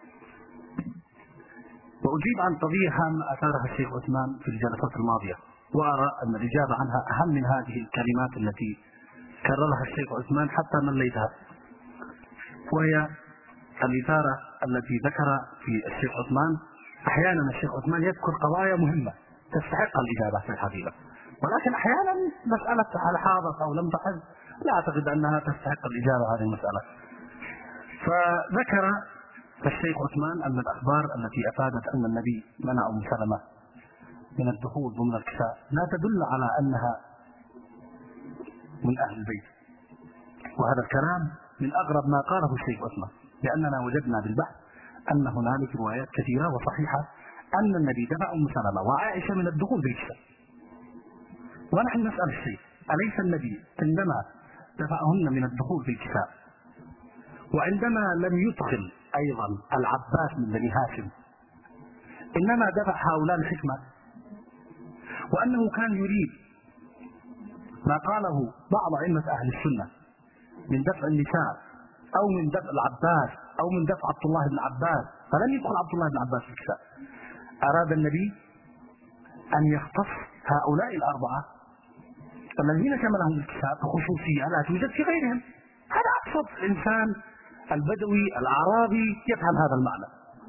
وأجيب عن قضية هامة أثارها الشيخ عثمان في الجلسات الماضية، وأرى أن الإجابة عنها أهم من هذه الكلمات التي كررها الشيخ عثمان حتى مليتها، وهي الإثارة التي ذكر في الشيخ عثمان أحيانا الشيخ عثمان يذكر قضايا مهمة تستحق الإجابة في الحقيقة، ولكن أحيانا مسألة هل حاضت أو لم تحدث لا أعتقد أنها تستحق الإجابة هذه المسألة. فذكر الشيخ عثمان أن الأخبار التي أفادت أن النبي منع أم سلمة من الدخول ضمن الكساء لا تدل على أنها من أهل البيت، وهذا الكلام من أغرب ما قاله الشيخ عثمان، لأننا وجدنا بالبحث أن هنالك روايات كثيرة وصحيحة أن النبي دفع أم سلمة وعائشة من الدخول بالكساء. ونحن نسأل الشيخ أليس النبي عندما دفعهن من الدخول بالكساء وعندما لم يدخل أيضا العباس من بني هاشم إنما دفع هؤلاء الحكمة، وأنه كان يريد ما قاله بعض أئمة أهل السنة من دفع النساء أو من دفع العباس أو من دفع عبد الله بن عباس، فلم يدخل عبد الله بن عباس في الكساء. أراد النبي أن يختص هؤلاء الأربعة الذين شملهم الكساء بخصوصية لا توجد في غيرهم. هذا أبسط الإنسان البدوي الأعرابي يفهم هذا المعنى.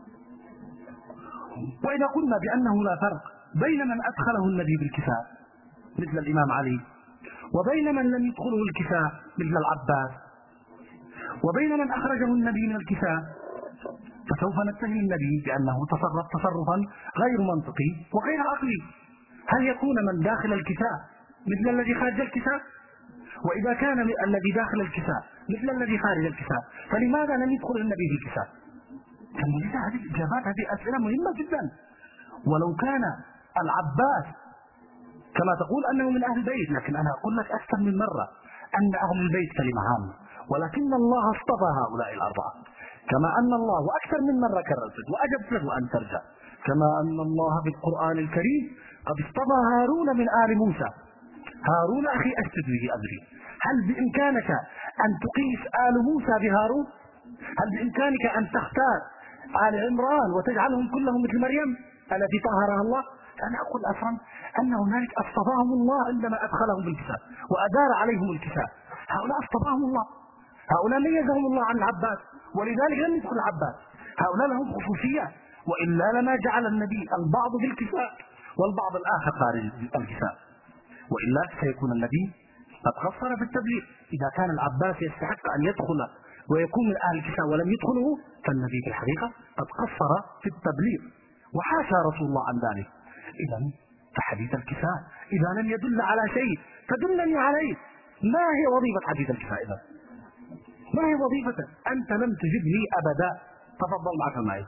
وإذا قلنا بأنه لا فرق بين من أدخله النبي بالكساء مثل الإمام علي وبين من لم يدخله الكساء مثل العباس وبين من أخرجه النبي من الكساء، فسوف نتهم النبي بأنه تصرف تصرفا غير منطقي وغير عقلي. هل يكون من داخل الكساء مثل الذي خارج الكساء؟ وإذا كان الذي داخل الكساء مثل الذي خارج الكساء فلماذا لم يدخل النبي في الكساء؟ فنجد هذه الإجابات، هذه أسئلة مهمة جدا. ولو كان العباس كما تقول أنه من أهل البيت، لكن أنا أقول لك أكثر من مرة أن أهل البيت كلمة عامة، ولكن الله اصطفى هؤلاء الأربعة كما أن الله وأكثر من مرة كررت وأجبت له أن ترجع كما أن الله في القرآن الكريم قد اصطفى هارون من آل موسى. هارون أخي أسجد به أمري. هل بإمكانك أن تقيس آل موسى بهارون؟ هل بإمكانك أن تختار آل عمران وتجعلهم كلهم مثل مريم التي طهرها الله؟ أنا أقول أفهم أن هنالك اصطفاهم الله عندما أدخلهم بالكساء وأدار عليهم الكساء. هؤلاء اصطفاهم الله، هؤلاء ميزهم الله عن العباس ولذلك لم يدخل العباس. هؤلاء لهم خصوصية، وإلا لما جعل النبي البعض بالكساء والبعض الآخر خارج الكساء، وإلا سيكون النبي قد قصر في التبليغ. إذا كان العباس يستحق أن يدخل ويكون من أهل الكساء ولم يدخله فالنبي في الحقيقة قد قصر في التبليغ، وحاشا رسول الله عن ذلك. إذا فحديث الكساء إذا لم يدل على شيء فدلني عليه. ما هي وظيفة حديث الكساء إذا؟ ما هي وظيفته؟ أنت لم تجبني أبدا. تفضل معك معي.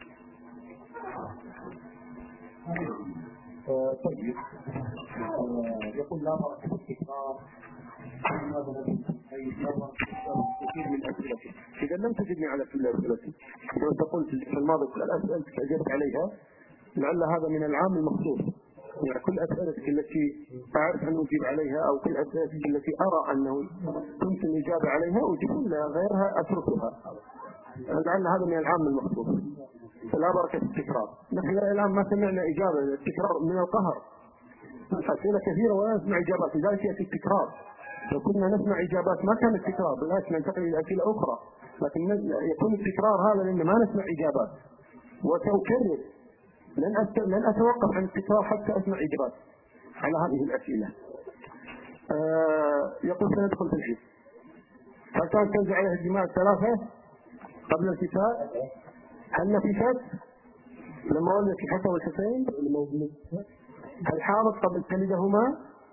طيب يقول لا فرق في التكرار أي مرة كثير من أسئلتي. إذا لم تجبني على كل أسئلتي، إذا أنت قلت في الماضي كل الأسئلة أجبت عليها، لعل هذا من العام المخصوص. يعني كل أسئلتك التي أعرف أن أجيب عليها أو كل أسئلتك التي أرى أنه كنت الإجابة عليها أجيب، لا غيرها أتركها. لعل هذا من العام المخصوص. فلا بركة في التكرار. نحن الآن ما سمعنا إجابة. التكرار من القهر. أسئلة كثيرة ولا نسمع إجابات، لذلك يأتي التكرار. لو كنا نسمع إجابات ما كان التكرار، بالعكس ننتقل إلى أسئلة أخرى، لكن يكون التكرار هذا لأن ما نسمع إجابات. وسأكرر لن لن أتوقف عن التكرار حتى أسمع إجابات على هذه الأسئلة. آه يقول سندخل في الحديث. هل كان تنزع عليه الدماء الثلاثة قبل الكساء؟ هل نفست لما ولد في حسن والحسين؟ هل حارت قبل تلدهما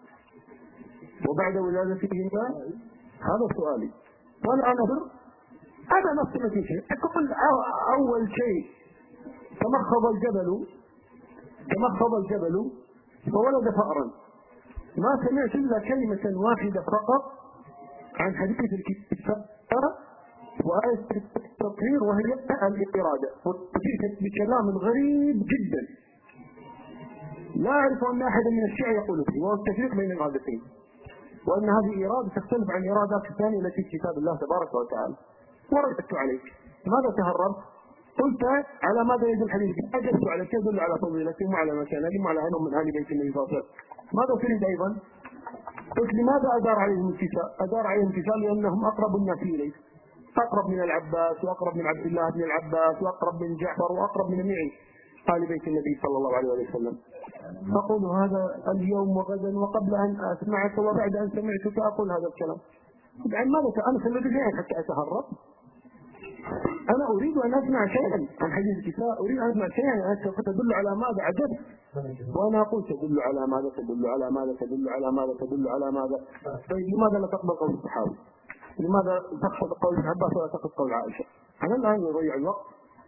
وبعد ولادتهما؟ هذا سؤالي. وأنا أنظر هذا نفس شيء. تقول أول شيء تمخض الجبل تمخض الجبل فولد فأرا. ما سمعت إلا كلمة واحدة فقط عن حديث الكتاب وآية التطهير وهي الإرادة، وجئت بكلام غريب جدا لا أعرف أن أحدا من الشيعة يقول فيه، وهو التفريق بين الإرادتين، وأن هذه إرادة تختلف عن إرادات الثانية التي في كتاب الله تبارك وتعالى. وردت عليك ماذا تهربت؟ قلت على ماذا يدل الحديث؟ أجبت عليك يدل على فضيلتهم وعلى مكانهم وعلى أنهم من آل بيت النبي صلى الله عليه وسلم. ماذا تريد أيضا؟ قلت لماذا أدار عليهم الكساء؟ أدار عليهم الكساء لأنهم أقرب الناس إليه، أقرب من العباس وأقرب من عبد الله بن العباس وأقرب من جعفر وأقرب من معي. آل بيت النبي صلى الله عليه وسلم. أقول هذا اليوم وغدا وقبل أن أسمعك وبعد أن سمعتك أقول هذا الكلام. يعني ماذا أنا سمعت شيئا حتى أتهرب؟ أنا أريد أن أسمع شيئا عن حديث الكساء، أريد أن أسمع شيئا تدل على ماذا عجبت، وأنا أقول تدل على ماذا تدل على ماذا تدل على ماذا تدل على ماذا. طيب لماذا لا تقبل قول الصحابي؟ لماذا تقبل قول ابن عباس ولا تقبل قول عائشة؟ أنا الآن يضيع الوقت.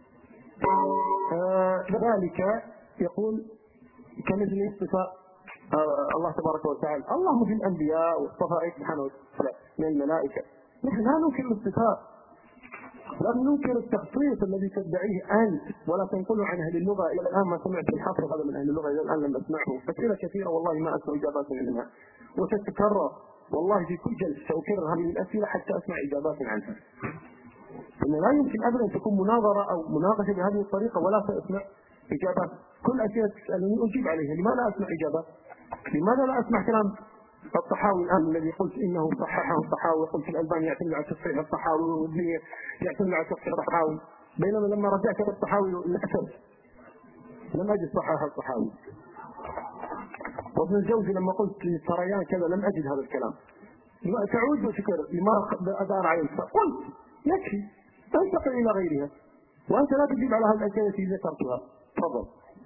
كذلك آه يقول كمثل اصطفاء آه الله تبارك وتعالى، الله مثل الأنبياء واصطفى سبحانه وتعالى من الملائكة. نحن لا ننكر الاصطفاء، لا ننكر التخصيص الذي تدعيه أنت ولا تنقله عن أهل اللغة. إلى الآن ما سمعت الحصر هذا من أهل اللغة، إلى الآن لم أسمعه. أسئلة كثيرة والله ما أسمع إجابات منها، وتتكرر والله في كل جلسة سأكرر هذه الأسئلة حتى أسمع إجابات عنها. إن لا يمكن أبدا أن تكون مناظرة أو مناقشة بهذه الطريقة ولا سأسمع إجابات. كل أسئلة تسألني أجيب عليها، لماذا أسمع إجابات؟ لماذا لا أسمع كلام الطحاوي الآن الذي قلت إنه صححه الطحاوي، قلت الألباني يعتمد على تصحيح الطحاوي والابنية يعتمد على تصحيح الطحاوي، بينما لما رجعت إلى الطحاوي للأسف لم أجد صححه الطحاوي. وابن الجوزي لما قلت للسريان كذا لم أجد هذا الكلام. تعود وتكرر لما أدار عليه قلت يكفي تنتقل إلى غيرها، وأنت لا تجيب على هذه الأسئلة التي ذكرتها. تفضل.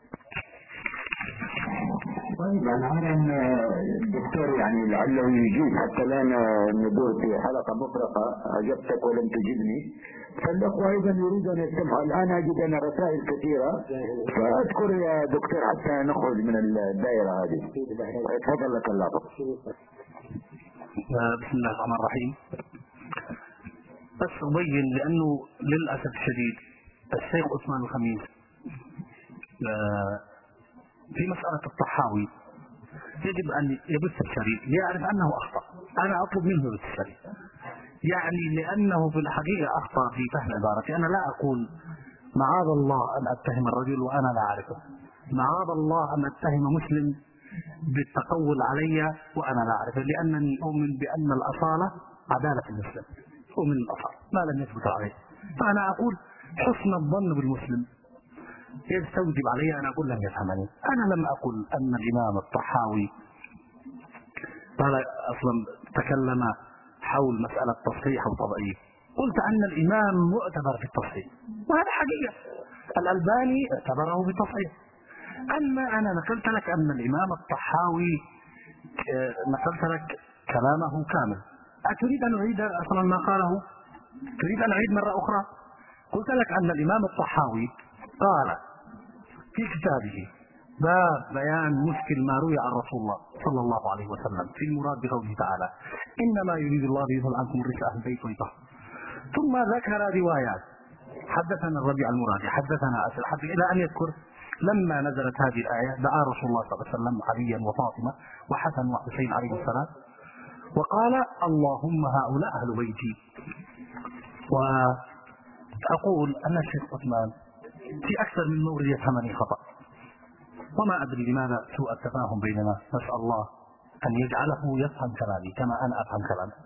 طيب أنا أرى أن الدكتور يعني لعله يجيب حتى لا ندور في حلقة مفرقة أجبتك ولم تجبني، فالأخوة أيضا يريد أن يستمعوا. الآن أجد أنا رسائل كثيرة، فأذكر يا دكتور حتى نخرج من الدائرة هذه. تفضل لك الله. بسم الله الرحمن الرحيم. بس أبين لأنه للأسف الشديد الشيخ عثمان الخميس في مسألة الطحاوي يجب أن يبث الشريط ليعرف أنه أخطأ. أنا أطلب منه يبث الشريط، يعني لأنه في الحقيقة أخطأ في فهم عبارتي. أنا لا أقول معاذ الله أن أتهم الرجل وأنا لا أعرفه، معاذ الله أن أتهم مسلم بالتقول علي وأنا لا أعرفه، لأنني أؤمن بأن الأصالة عدالة المسلم، أؤمن الأصالة ما لم يثبت عليه. فأنا أقول حسن الظن بالمسلم يستوجب علي أن أقول لم يفهمني. أنا لم أقل أن الإمام الطحاوي قال أصلا تكلم حول مسألة تصحيح أو تضعيف، قلت أن الإمام معتبر في التصحيح، وهذا حقيقة الألباني اعتبره بالتصحيح. أما أنا نقلت لك أن الإمام الطحاوي نقلت لك كلامه كامل. أتريد أن أعيد أصلا ما قاله؟ تريد أن أعيد مرة أخرى؟ قلت لك أن الإمام الطحاوي قال في كتابه باب بيان مشكل ما روي عن رسول الله صلى الله عليه وسلم في المراد بقوله تعالى إنما يريد الله ليذهب عنكم الرجس أهل البيت ويطهركم. ثم ذكر روايات، حدثنا الربيع المرادي، حدثنا أسر، حتى إلى أن يذكر لما نزلت هذه الآية دعا رسول الله صلى الله عليه وسلم عليا وفاطمة وحسن وحسين عليه السلام وقال اللهم هؤلاء أهل بيتي. وأقول أن الشيخ عثمان في أكثر من مورد يفهمني خطأ، وما أدري لماذا سوء التفاهم بيننا. نسأل الله أن يجعله يفهم كلامي كما أنا أفهم كلامه.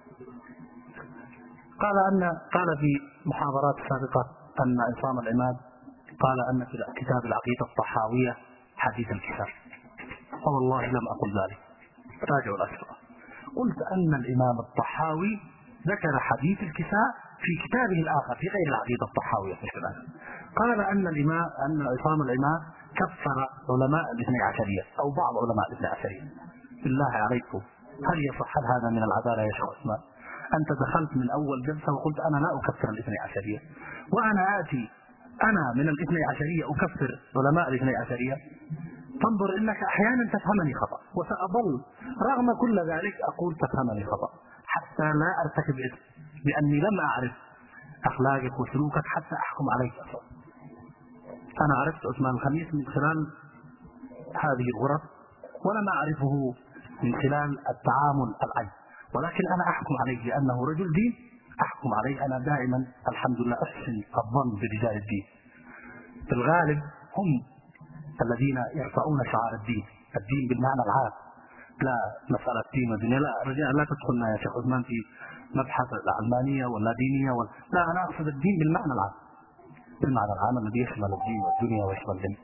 قال أن قال في محاضرات سابقة أن عصام العماد قال أن في كتاب العقيدة الطحاوية حديث الكساء، والله لم أقل ذلك، راجعوا الأسئلة. قلت أن الإمام الطحاوي ذكر حديث الكساء في كتابه الآخر في غير العقيدة الطحاوية في الكلام. قال أن الإمام أن عصام العماد كفر علماء الاثني عشرية أو بعض علماء الاثني عشرية. بالله عليكم هل يصح هذا من العدالة يا شيخ عثمان؟ أنت دخلت من أول جلسة وقلت أنا لا أكفر الاثني عشرية، وأنا آتي أنا من الاثني عشرية أكفر علماء الاثني عشرية. تنظر إنك أحيانا تفهمني خطأ، وسأظل رغم كل ذلك أقول تفهمني خطأ حتى لا أرتكب إثم، لأني لم أعرف أخلاقك وسلوكك حتى أحكم عليك أصلا. أنا عرفت عثمان الخميس من خلال هذه الغرف، ولم أعرفه من خلال التعامل العين، ولكن أنا أحكم عليه لأنه رجل دين، أحكم عليه. أنا دائما الحمد لله أحسن الظن برجال الدين، في الغالب هم الذين يرفعون شعار الدين، الدين بالمعنى العام، لا مسألة دين ودنيا. لا رجاء لا تدخلنا يا شيخ عثمان في مبحث العلمانية ولا دينية ولا لا، أنا أقصد الدين بالمعنى العام. بالمعنى العام الذي يشمل الدين والدنيا ويشمل الجنة.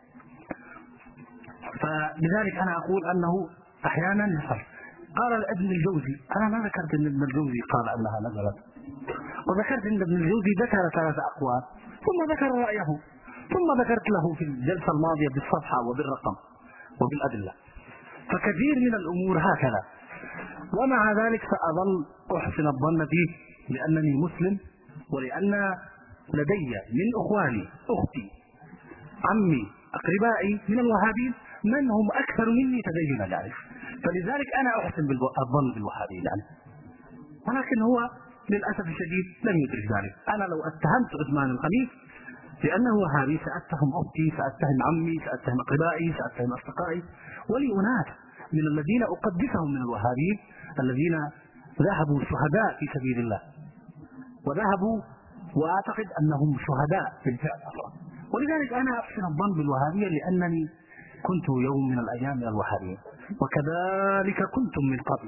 فلذلك أنا أقول أنه أحيانا يصح. قال ابن الجوزي، أنا ما ذكرت أن ابن الجوزي قال أنها نزلت، وذكرت أن ابن الجوزي ذكر ثلاث أقوال ثم ذكر رأيه، ثم ذكرت له في الجلسة الماضية بالصفحة وبالرقم وبالأدلة. فكثير من الأمور هكذا، ومع ذلك سأظل أحسن الظن فيه لأنني مسلم، ولأن لدي من أخواني أختي عمي أقربائي من الوهابين من هم أكثر مني تدينا ذلك، فلذلك أنا أحسن الظن بالوهابين يعني. ولكن هو للأسف الشديد لم يدرك ذلك. أنا لو اتهمت عثمان الخميس لأنه وهابي سأتهم أختي، سأتهم عمي، سأتهم أقربائي، سأتهم أصدقائي، ولي أناس من الذين أقدسهم من الوهابيين الذين ذهبوا شهداء في سبيل الله، وذهبوا وأعتقد أنهم شهداء في الفعل أصلا. ولذلك أنا أحسن الظن بالوهابية لأنني كنت يوم من الأيام من الوهابيين، وكذلك كنتم من قبل،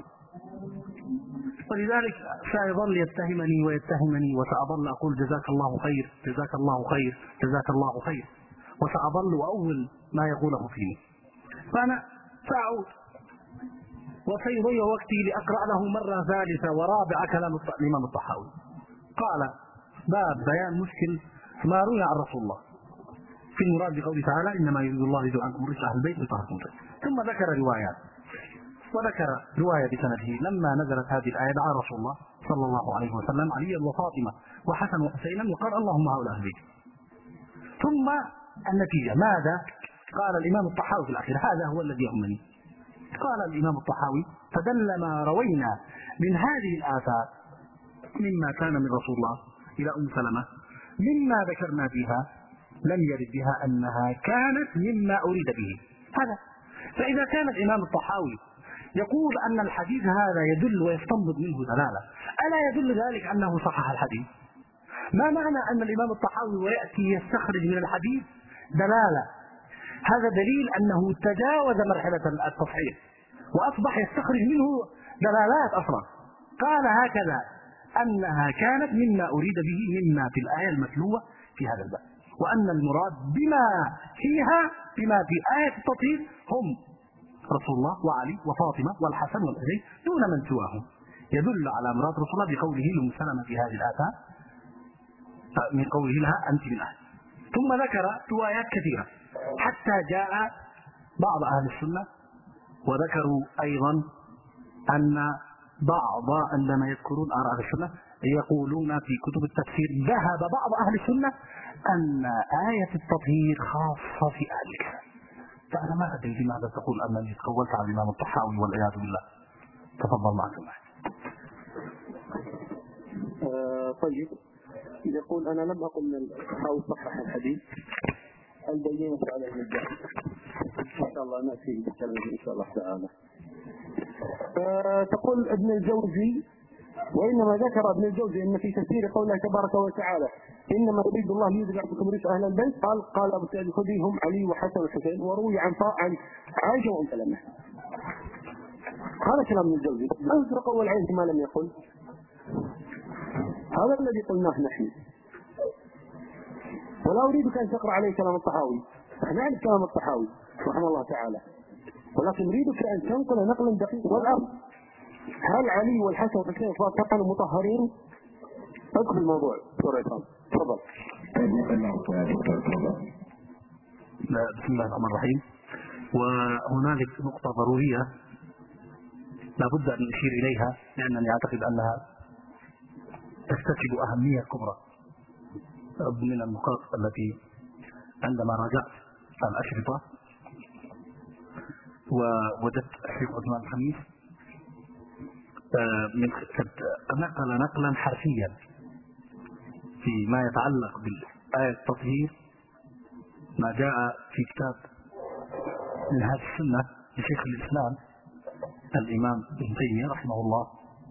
ولذلك سيظل يتهمني ويتهمني، وسأظل أقول جزاك الله خير جزاك الله خير جزاك الله خير، وسأظل أول ما يقوله فيه. فأنا سأعود وسيضيع وقتي لأقرأ له مرة ثالثة ورابعة كلام الإمام الطحاوي. قال باب بيان مشكل ما روي عن رسول الله في المراد بقوله تعالى إنما يريد الله يذهب عنكم رجس أهل البيت ويطهركم تطهيرا. ثم ذكر روايات، وذكر رواية بسنده لما نزلت هذه الآية دعا رسول الله صلى الله عليه وسلم عليا وفاطمة وحسن وحسينا وقال اللهم هؤلاء أهل بيتي. ثم النتيجة ماذا؟ قال الإمام الطحاوي في الأخير هذا هو الذي يهمني. قال الإمام الطحاوي فدل ما روينا من هذه الآثار مما كان من رسول الله إلى أم سلمة مما ذكرنا فيها لم يرد بها أنها كانت مما أريد به هذا. فإذا كان الإمام الطحاوي يقول أن الحديث هذا يدل ويستنبط منه دلالة، ألا يدل ذلك أنه صحح الحديث؟ ما معنى أن الإمام الطحاوي ويأتي يستخرج من الحديث دلالة؟ هذا دليل أنه تجاوز مرحلة التصحيح وأصبح يستخرج منه دلالات أصلا. قال هكذا أنها كانت مما أريد به مما في الآية المتلوة في هذا الباب، وأن المراد بما فيها بما في آية التطهير هم رسول الله وعلي وفاطمة والحسن والحسين دون من سواهم. يدل على مراد رسول الله بقوله لأم سلمة في هذه الآثار من قوله لها أنت من أهل. ثم ذكر روايات كثيرة حتى جاء بعض أهل السنة وذكروا أيضا أن بعض عندما يذكرون آراء أهل السنة يقولون في كتب التفسير ذهب بعض أهل السنة أن آية التطهير خاصة في أهل الكتاب. فأنا ما أدري لماذا تقول أنني تقولت على الإمام الطحاوي والعياذ بالله. تفضل معك الله. آه طيب، يقول أنا لم أقل من الطحاوي صحح الحديث، البينة على المدعي إن شاء الله نأتي بالكلام إن شاء الله تعالى. آه تقول ابن الجوزي وإنما ذكر ابن الجوزي أن في تفسير قوله تبارك وتعالى إنما يريد الله ليذهب عنكم رجس أهل البيت قال قال أبو سعيد الخدري هم علي وحسن والحسين، وروي عن عن عائشة وأم سلمة. هذا كلام ابن الجوزي، أذكر قول عائشة ما لم يقل، هذا الذي قلناه نحن. ولا أريدك أن تقرأ عليه كلام الطحاوي، نحن نعرف كلام الطحاوي رحمه الله تعالى، ولكن أريدك أن تنقل نقلا دقيقا. والأمر هل علي والحسن والحسين كانوا مطهرين؟ ادخل الموضوع تفضل. بسم الله الرحمن الرحيم. وهنالك نقطة ضرورية لا بد أن نشير إليها لأنني أعتقد أنها تكتسب أهمية كبرى من النقاط التي عندما راجعت الأشرطة ووجدت الشيخ عثمان الخميس من نقل نقلا حرفيا فيما يتعلق بالآية التطهير ما جاء في كتاب منهاج السنة لشيخ الإسلام الإمام ابن تيمية رحمه الله.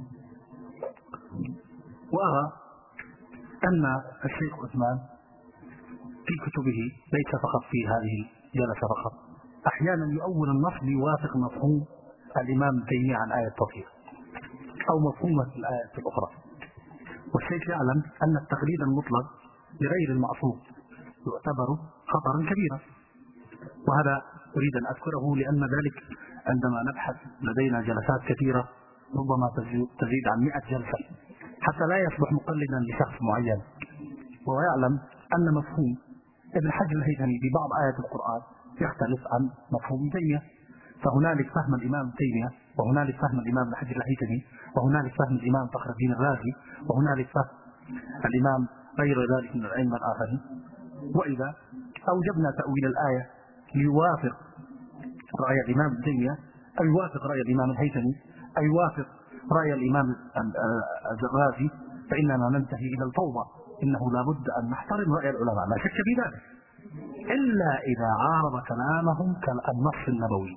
وأرى أن الشيخ عثمان في كتبه ليس فقط في هذه الجلسة فقط، أحيانا يؤول النص ليوافق مفهوم الإمام ابن تيمية عن آية التطهير أو مفهومة الآية الأخرى. والشيخ يعلم أن التقليد المطلق لغير المعصوم يعتبر خطرا كبيرا. وهذا أريد أن أذكره لأن ذلك عندما نبحث لدينا جلسات كثيرة ربما تزيد عن مئة جلسة حتى لا يصبح مقلدا لشخص معين، ويعلم أن مفهوم ابن حجر الهيثمي ببعض آيات القرآن يختلف عن مفهوم تيمية. فهنالك فهم الإمام تيمية، وهنالك فهم الإمام ابن حجر الهيثمي، وهنالك فهم الإمام فخر الدين الرازي، وهنالك فهم الإمام غير ذلك من الأئمة الآخرين. وإذا أوجبنا تأويل الآية ليوافق رأي الإمام ابن تيمية أو يوافق رأي الإمام الهيثمي أو يوافق رأي الإمام الرازي فإننا ننتهي إلى الفوضى. إنه لا بد أن نحترم رأي العلماء لا شك في ذلك، إلا إذا عارض كلامهم كالنص النبوي.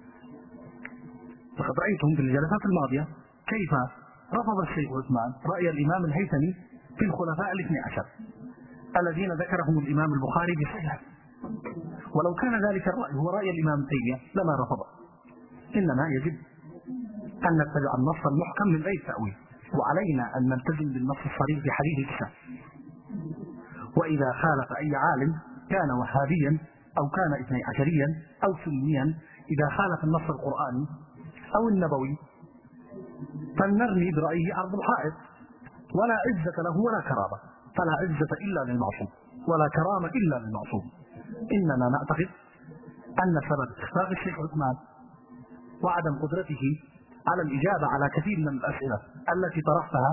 فقد رأيتم في الجلسات الماضية كيف رفض الشيخ عثمان رأي الإمام الهيثمي في الخلفاء الاثني عشر الذين ذكرهم الإمام البخاري بصحيح، ولو كان ذلك الرأي هو رأي الإمام تيمية لما رفضه. إنما يجب أن نتبع النص المحكم من غير تأويل، وعلينا أن نلتزم بالنص الصريح في حديث الكتاب. وإذا خالف أي عالم كان وهابيا أو كان اثني عشريا أو سنيا، إذا خالف النص القرآني أو النبوي فلنرمي برأيه عرض الحائط، ولا عزة له ولا كرامة، فلا عزة إلا للمعصوم ولا كرامة إلا للمعصوم. إننا نعتقد أن سبب إخفاء الشيخ عثمان وعدم قدرته على الإجابة على كثير من الأسئلة التي طرحتها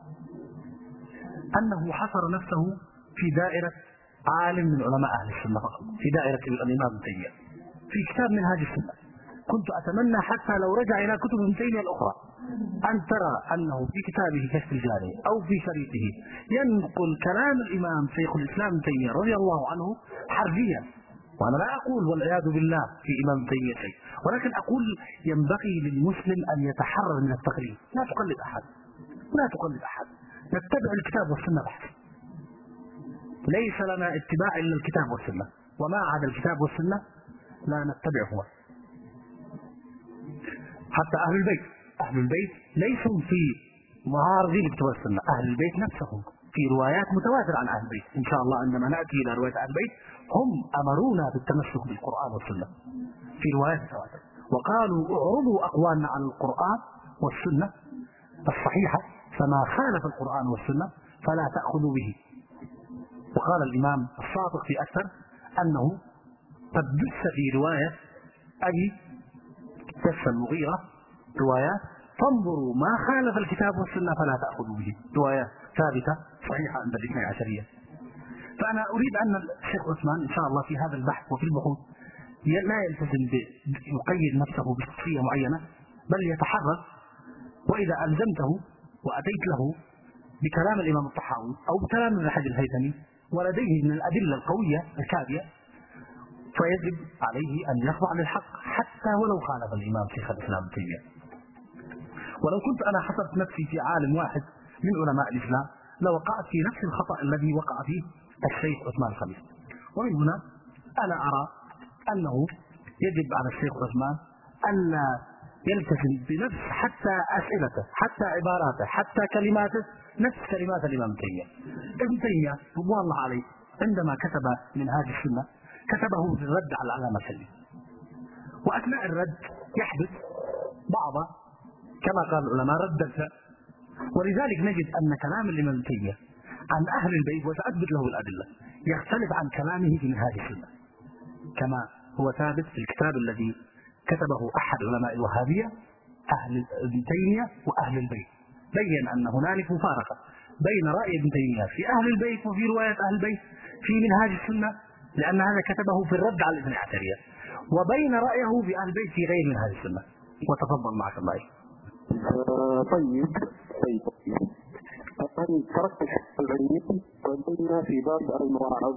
أنه حصر نفسه في دائرة عالم من علماء أهل السنة فقط، في دائرة الإمام ابن تيمية. في كتاب منهاج السنة كنت أتمنى حتى لو رجع إلى كتب ابن تيمية الأخرى أن ترى أنه في كتابه كشف الجاري أو في شريطه ينقل كلام الإمام شيخ الإسلام ابن تيمية رضي الله عنه حرفيا. وأنا لا أقول والعياذ بالله في إمام ابن تيمية شيء، ولكن أقول ينبغي للمسلم أن يتحرر من التقليد. لا تقلد أحد، لا تقلد أحد، نتبع الكتاب والسنة بحث. ليس لنا اتباع إلا الكتاب والسنة، وما عدا الكتاب والسنة لا نتبعه. حتى أهل البيت أهل البيت ليسوا في معارضين للكتاب والسنة، أهل البيت نفسهم في روايات متواترة عن أهل البيت. إن شاء الله عندما نأتي إلى رواية أهل البيت هم أمرونا بالتمسك بالقرآن والسنة في روايات متواترة، وقالوا اعرضوا أقوالنا عن القرآن والسنة الصحيحة، فما خالف القرآن والسنة فلا تأخذوا به. وقال الإمام الصادق في أكثر أنه قد دس في رواية أبي دس المغيرة روايات فانظروا ما خالف الكتاب والسنة فلا تأخذوا به، روايات ثابتة صحيحة عند الاثني عشرية. فأنا أريد أن الشيخ عثمان إن شاء الله في هذا البحث وفي البحوث لا يلتزم يقيد نفسه بشخصية معينة، بل يتحرك. وإذا ألزمته وأتيت له بكلام الإمام الطحاوي أو بكلام ابن حجر الهيثمي ولديه من الأدلة القوية الكافية، فيجب عليه أن يخضع للحق حتى ولو خالف الإمام شيخ الإسلام ابن تيمية. ولو كنت أنا حصرت نفسي في عالم واحد من علماء الإسلام لوقعت في نفس الخطأ الذي وقع فيه الشيخ عثمان الخميس. ومن هنا أنا أرى أنه يجب على الشيخ عثمان ألا يلتزم بنفس حتى أسئلته حتى عباراته حتى كلماته نفس كلمات الإمام تيمية. ابن تيمية رضوان الله عليه عندما كتب منهاج السنة كتبه في الرد على العلامة السلمي، وأثناء الرد يحدث بعض كما قال العلماء رد الفعل. ولذلك نجد أن كلام الإمام تيمية عن أهل البيت وسأثبت له الأدلة يختلف عن كلامه في منهاج السنة، كما هو ثابت في الكتاب الذي كتبه أحد علماء الوهابية أهل ابن تيمية وأهل البيت، بين أن هنالك مفارقة بين رأي ابن تيمية في أهل البيت وفي رواية أهل البيت في منهاج السنة، لأن هذا كتبه في الرد على الاثني عشرية، وبين رأيه في أهل البيت في غير منهاج السنة. وتفضل معك الله. آه طيب طيب أنا تركت الحق العلمي وقلنا في باب المواعظ.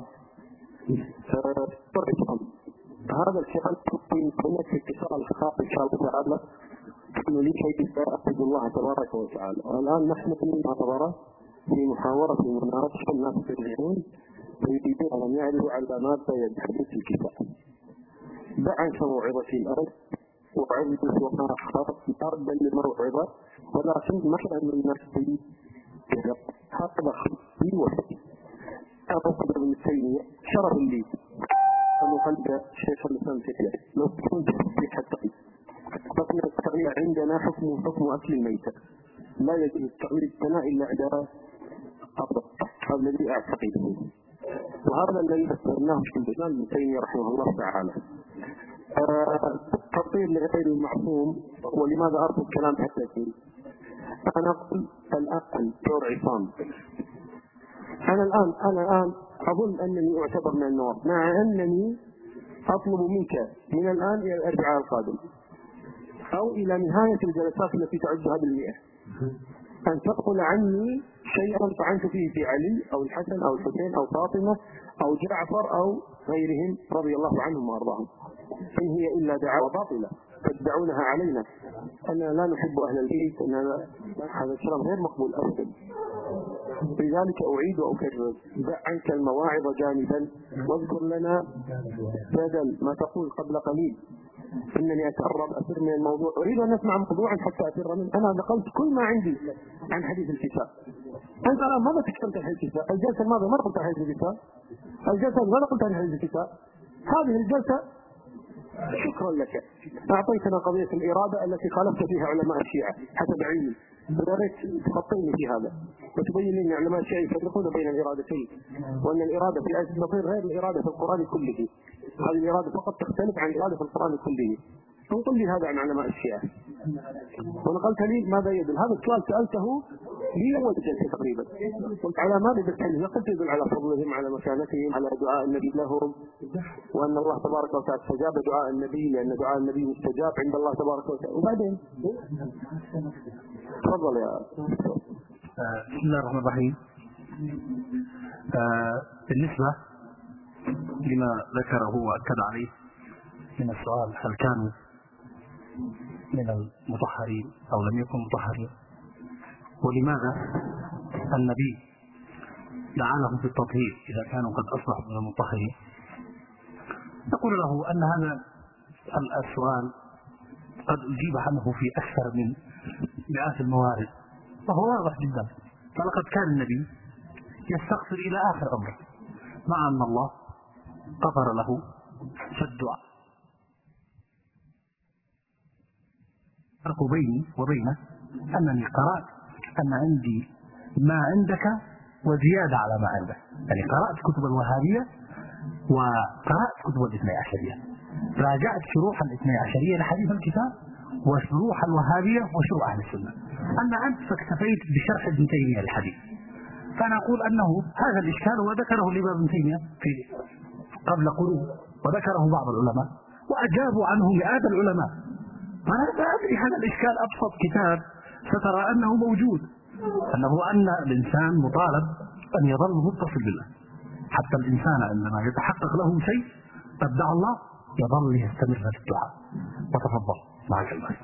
هذا الكلام يمكنك في اتصال الخاص إن شاء الله تعالى إنه لي شيء أحمد الله تبارك وتعالى. والآن نحن في المعتبرة في محاورة مناقشة الناس يرجعون ويريدون أن يعرفوا على ماذا يتحدث الكتاب. دعا موعظة الأرض وعظت وما خاف أردا للموعظة، ولكن مثلا من الناس هذا خطي وحدي. أبو بكر بن تيمية شرف وأكل الميتة لا يجوز تقليد الثناء إلا عند الضبط. هذا الذي أعتقده، وهذا الذي ذكرناه في الإسلام ابن تيمية رحمه الله تعالى. التطهير لغير المعصوم، ولماذا أرفض كلام حساسي؟ أنا أقول الآن دور عصام. أنا الآن أنا الآن أظن أنني أعتبر من النور، مع أنني أطلب منك من الآن إلى الأربعاء القادم أو إلى نهاية الجلسات التي تعدها بالمئة أن تنقل عني شيئا طعنت فيه في علي أو الحسن أو الحسين أو فاطمة أو جعفر أو غيرهم رضي الله عنهم وأرضاهم. إن هي إلا دعوة باطلة تدعونها علينا أننا لا نحب أهل البيت، أننا هذا الكلام غير مقبول أبدا. لذلك أعيد وأكرر، دع عنك المواعظ جانبا واذكر لنا بدل ما تقول قبل قليل إنني أتقرب أفر من الموضوع، أريد أن أسمع موضوعا حتى أفر منه. أنا نقلت كل ما عندي عن حديث الكتاب. أنت الآن ماذا تكلمت عن حديث الكتاب؟ الجلسة الماضية ما قلت عن حديث الكتاب، الجلسة ماذا قلت عن حديث الكتاب؟ هذه الجلسة شكرا لك أعطيتنا قضية الإرادة التي خالفت فيها علماء الشيعة حسب علمي، فدريت تخطيني في هذا وتبين لي أن علماء الشيعة يفرقون بين الإرادتين، وأن الإرادة في آية النظير غير الإرادة في القرآن كله. هذه الإرادة فقط تختلف عن الإرادة في القرآن كله. انقل لي هذا عن علماء الشيعة. ونقلت لي ماذا يدل. هذا السؤال سألته لي أول جلسة تقريبا، قلت على ماذا يدل؟ قلت يدل على فضلهم، على مكانتهم، على دعاء النبي لهم، وأن الله تبارك وتعالى استجاب دعاء النبي لأن دعاء النبي مستجاب عند الله تبارك وتعالى. وبعدين تفضل يا بسم الله الرحمن الرحيم. بالنسبة لما ذكره وأكد عليه من السؤال هل كانوا من المطهرين أو لم يكونوا مطهرين، ولماذا النبي دعا لهم بالتطهير إذا كانوا قد أصبحوا من المطهرين، نقول له أن هذا السؤال قد أجيب عنه في أكثر من مئات الموارد، وهو واضح جدا. فلقد كان النبي يستغفر إلى آخر أمره مع أن الله غفر له في الدعاء. الفرق بيني وبينه أنني قرأت أن عندي ما عندك وزيادة على ما عندك، يعني قرأت كتب الوهابية وقرأت كتب الاثني عشرية، راجعت شروح الاثني عشرية لحديث الكتاب وشروح الوهابية وشروح أهل السنة. أما أنت فاكتفيت بشرح ابن تيمية الحديث، فأنا أقول أنه هذا الإشكال وذكره الإمام ابن تيمية في قبل قرون، وذكره بعض العلماء وأجابوا عنه مئات العلماء. فأنا لا أدري هذا الإشكال. أبسط كتاب سترى أنه موجود، أنه أن الإنسان مطالب أن يظل متصل بالله، حتى الإنسان عندما يتحقق له شيء قد دعا الله يظل يستمر في الدعاء. وتفضل معك المال.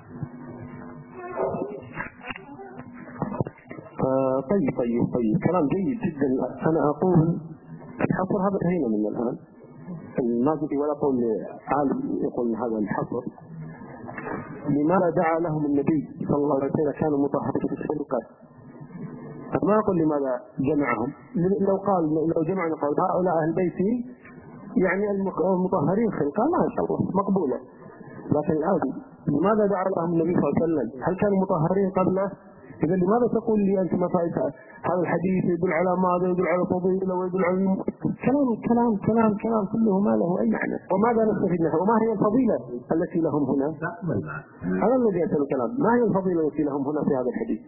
آه طيب طيب طيب كلام جيد جدا. أنا أقول الحصر هذا انتهينا منه الآن، ما قلت ولا قول عالم يقول هذا الحصر. لماذا دعا لهم النبي صلى الله عليه وسلم كانوا مطهرين في الخلقة؟ ما أقول لماذا جمعهم. لو قال لو جمعنا قال هؤلاء أهل بيتي يعني المطهرين خلقة ما شاء الله مقبولة، لكن الآن لماذا دعا لهم النبي صلى الله عليه وسلم؟ هل كانوا مطهرين قبله؟ إذا لماذا تقول لي أنت ما فائدة هذا الحديث يدل على ماذا؟ يدل على فضيلة ويدل على كلام كلام كلام كلام كله ما له أي معنى. وماذا نستفيد منه؟ وما هي الفضيلة التي لهم هنا؟ هذا الذي أسأل الكلام، ما هي الفضيلة التي لهم هنا في هذا الحديث؟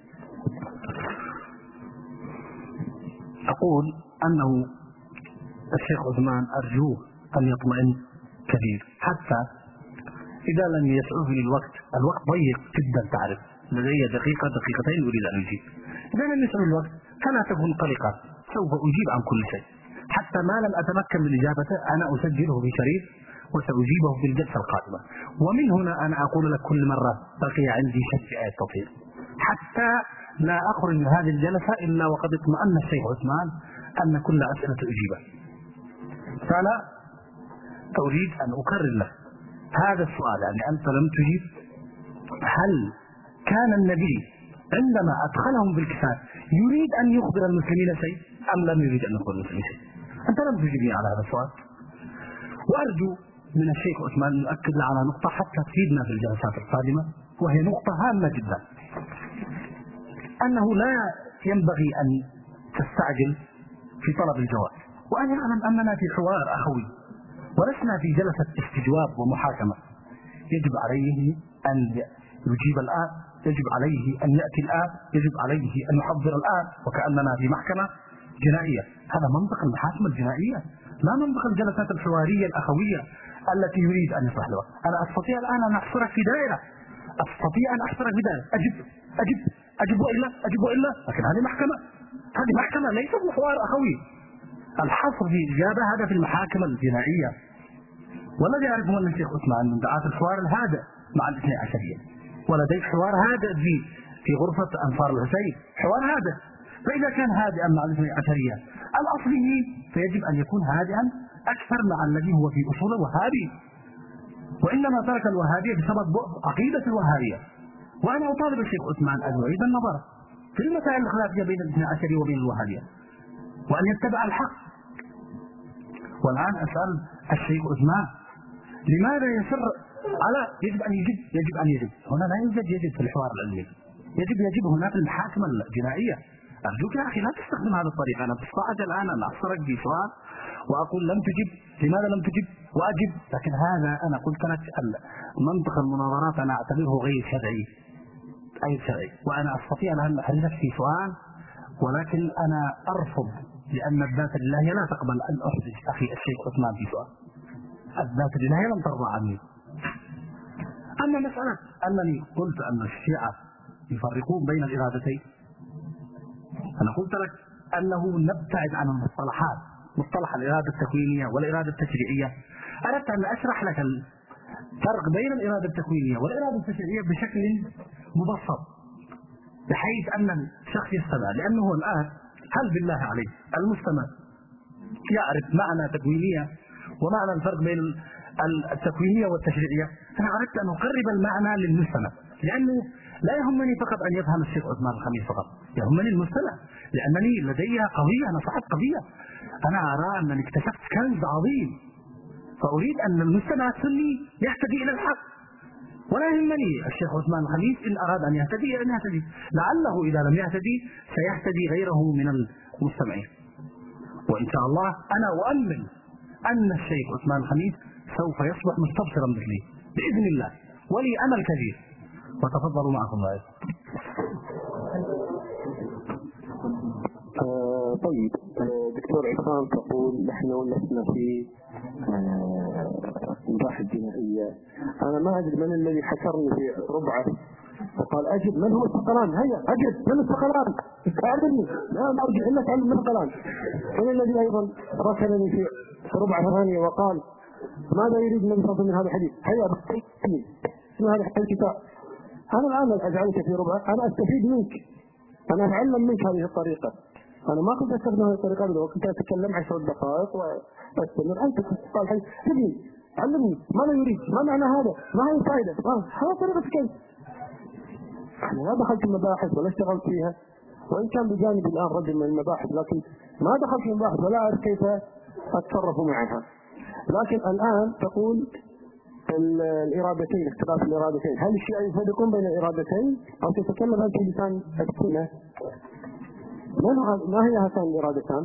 أقول أنه الشيخ عثمان أرجوه أن يطمئن كثير، حتى إذا لم يسعفني الوقت، الوقت ضيق جدا تعرف، لدي دقيقة دقيقتين أريد أن أجيب. إذا لم يسعفني الوقت فلا تكن قلقا، سوف أجيب عن كل شيء، حتى ما لم أتمكن من إجابته أنا أسجله في شريط وسأجيبه في الجلسة القادمة. ومن هنا أنا أقول لك كل مرة بقي عندي شك في آية التطهير، حتى لا أخرج من هذه الجلسة إلا وقد اطمأن الشيخ عثمان أن كل أسئلة أجيبه. فلا أريد أن أكرر له هذا السؤال، يعني أنت لم تجيب هل كان النبي عندما أدخلهم بالكتاب يريد أن يخبر المسلمين شيء أم لم يريد أن يخبر المسلمين شيء؟ أنت لم تجيبني على هذا السؤال. وأرجو من الشيخ عثمان أن يؤكد على نقطة حتى تفيدنا في الجلسات القادمة، وهي نقطة هامة جدا. أنه لا ينبغي أن تستعجل في طلب الجواب، وأن يعلم أننا في حوار أخوي ولسنا في جلسة استجواب ومحاكمة. يجب عليه أن يجيب الآن، يجب عليه أن يأتي الآن، يجب عليه أن يحضر الآن، وكأننا في محكمة جنائية. هذا منطق المحاكمة الجنائية، لا منطق الجلسات الحوارية الأخوية التي يريد أن يصلح له. أنا أستطيع الآن أن أحصرك في دائرة، أستطيع أن أحصرك في دائرة، أجب أجب أجب وإلا أجب وإلا، لكن هذه محكمة، هذه محكمة ليست حوار أخوي. الحصر في الإجابة هذا في المحاكم الجنائية. والذي يعرفه أن الشيخ عثمان من دعاة الحوار الهادئ مع الاثني عشرية، ولديه حوار هادئ في في غرفة أنصار الحسين، حوار هادئ. فإذا كان هادئا مع الاثني عشرية الأصلي فيجب أن يكون هادئا أكثر مع الذي هو في أصوله وهابي، وإنما ترك الوهابية بسبب عقيدة الوهابية. وأنا أطالب الشيخ عثمان أن يعيد النظر في المسائل الخلافية بين الاثني عشرية وبين الوهابية، وأن يتبع الحق. والآن أسأل الشيخ عثمان لماذا يصر على يجب أن يجب يجب أن يجب هنا لا يوجد يجب في الحوار العلمي، يجب يجب هناك المحاكمة الجنائية. أرجوك يا أخي لا تستخدم هذا الطريقة. أنا بستطيع الآن أن أحصرك في سؤال وأقول لم تجب، لماذا لم تجب، وأجب، لكن هذا أنا قلت لك منطق المناظرات أنا أعتبره غير شرعي، غير شرعي. وأنا أستطيع أن أحرجك في سؤال، ولكن أنا أرفض لأن الذات الإلهية لا تقبل أن أحرج أخي الشيخ عثمان في سؤال. الذات الإلهية لم ترضى عني. أما مسألة أنني قلت أن الشيعة يفرقون بين الإرادتين، أنا قلت لك أنه نبتعد عن المصطلحات، مصطلح الإرادة التكوينية والإرادة التشريعية. أردت أن أشرح لك الفرق بين الإرادة التكوينية والإرادة التشريعية بشكل مبسط، بحيث أن الشخص يستمع. لأنه الآن هل بالله عليك المستمع يعرف معنى تكوينية ومعنى الفرق بين التكوينية والتشريعية؟ أنا أردت أن أقرب المعنى للمستمع، لأنه لا يهمني فقط أن يفهم الشيخ عثمان الخميس فقط، يهمني المستمع، لأنني لدي قضية، أنا صاحب قضية، أنا أرى أنني اكتشفت كنز عظيم، فأريد أن المستمع السني يهتدي إلى الحق، ولا يهمني الشيخ عثمان الخميس إن أراد أن يهتدي أن يهتدي، لعله إذا لم يهتدي سيهتدي غيره من المستمعين. وإن شاء الله أنا أؤمن أن الشيخ عثمان الخميس سوف يصبح مستبصرا مثلي بإذن الله، ولي أمل كبير. وتفضلوا معكم الله. آه طيب آه دكتور عصام تقول نحن لسنا في مباحث آه جنائية. أنا ما أدري من الذي حشرني في ربعه وقال أجب من هو الثقلان، هيا أجب من الثقلان، أعلمني لا أرجع إلا تعلم من الثقلان. من الذي أيضا ركنني في ربعه ثانية وقال ماذا يريد من فضل من هذا الحديث، هيا بقيتني اسم هذا الكتاب. أنا الآن أجعلك في ربع، أنا أستفيد منك، أنا أتعلم منك هذه الطريقة. أنا ما كنت أستخدم هذه الطريقة بدو، كنت أتكلم عشر دقائق وأستمر. أنت قال حي سيبني علمني ماذا يريد، ما معنى هذا، ما هي الفائدة، هذا طريقة كيف. أنا لا دخلت المباحث ولا اشتغلت فيها، وإن كان بجانب الآن رجل من المباحث، لكن ما دخلت في المباحث ولا أعرف كيف أتصرف معها. لكن الآن تقول الإرادتين، اختلاف الإرادتين، هل الشيء يفرقون بين الإرادتين أو تتكلم أنت بلسان السنة؟ ما هي هاتان الإرادتان؟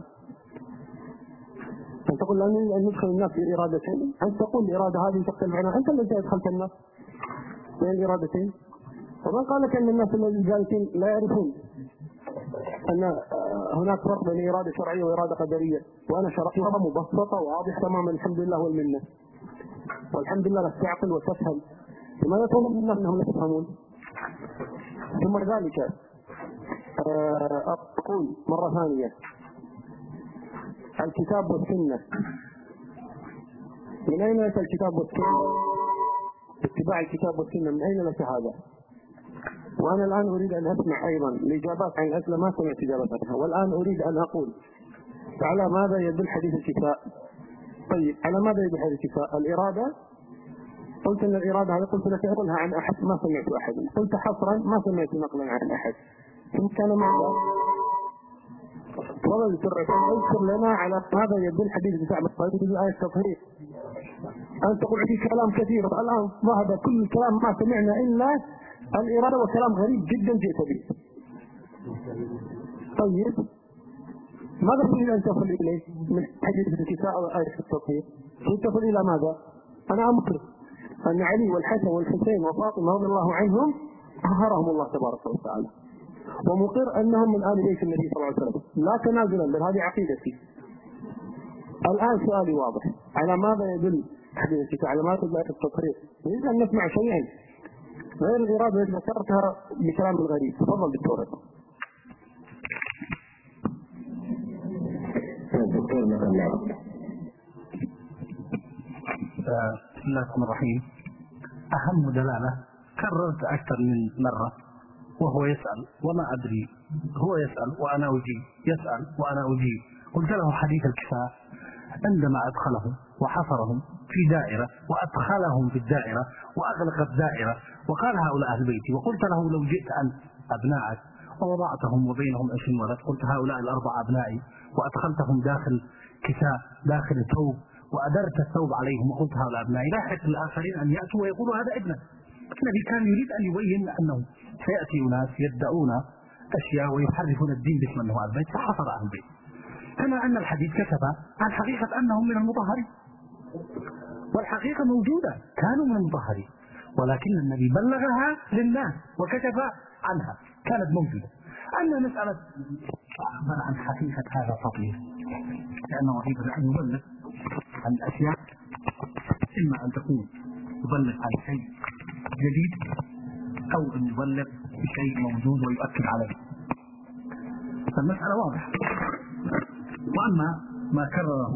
أن تقول أن ندخل الناس في إرادتين، أن تقول الإرادة هذه تختلف عنها، أنت الذي أدخلت الناس بين الإرادتين. ومن قال لك أن الناس الجالسين لا يعرفون أن هناك فرق بين إرادة شرعية وإرادة قدرية، وأنا شرحتها مبسطة وواضحة تماما الحمد لله والمنة، والحمد لله تستعقل وتفهم. لماذا تظن الناس أنهم لا يفهمون؟ ثم ذلك أقول مرة ثانية الكتاب والسنة، من أين لك الكتاب والسنة؟ اتباع الكتاب والسنة من أين لك هذا؟ وأنا الآن أريد أن أسمع أيضا الإجابات عن الأسئلة، ما سمعت إجابتها، والآن أريد أن أقول على ماذا يدل حديث الكفاء. طيب على ماذا يدل حديث الكفاء؟ الإرادة، قلت أن الإرادة هذا قلت لك أقولها عن أحد، ما سمعت أحد، قلت حصرا ما سمعت نقلا عن أحد، ثم كان ماذا؟ وضع الرسول اذكر لنا على ماذا يدل حديث الكفاء بالطريق بالآية التطهير. أنت تقول في كلام كثير، الآن ذهب كل الكلام ما سمعنا إلا الإرادة، وكلام غريب جدا جئت به. طيب ماذا تريد أن تصل إليه من حديث الكساء وآية التطهير؟ تريد تصل إلى ماذا؟ أنا أنكر أن علي والحسن والحسين وفاطمة رضي الله عنهم طهرهم الله تبارك وتعالى، ومقر أنهم من آل بيت النبي صلى الله عليه وسلم لا تنازلا، بل هذه عقيدتي. الآن سؤالي واضح، على ماذا يدل حديث الكساء؟ على ماذا تدل آية التطهير؟ نريد أن نسمع شيئا غير الإرادة التي ذكرتها بكلام الغريب. تفضل دكتور. الدكتور مثلا. بسم الله الرحمن الرحيم. أهم دلالة كررت أكثر من مرة وهو يسأل وما أدري، هو يسأل وأنا أجيب، يسأل وأنا أجيب. قلت له حديث الكفاء عندما أدخلهم وحصرهم في دائرة وأدخلهم في الدائرة وأغلق الدائرة وقال هؤلاء أهل بيتي، وقلت له لو جئت أنت أبنائك ووضعتهم وبينهم عشرين ولد، قلت هؤلاء الأربعة أبنائي، وأدخلتهم داخل كساء داخل ثوب وأدرت الثوب عليهم وقلت هؤلاء أبنائي، لا يحق للآخرين أن يأتوا ويقولوا هذا ابنك. النبي كان يريد أن يبين أنه سيأتي ناس يدعون أشياء ويحرفون الدين باسم أنه أهل البيت، فحصر أهل البيت. كما أن الحديث كشف عن حقيقة أنهم من المطهرين، والحقيقة موجودة، كانوا من المطهرين، ولكن النبي بلغها للناس وكشف عنها، كانت موجودة. أما مسألة أخبر عن حقيقة هذا التطهير، لأنه يريد أن يبلغ عن أشياء، إما أن تكون يبلغ عن شيء جديد أو أن يبلغ بشيء موجود ويؤكد عليه، فالمسألة واضحة. وأما ما كرره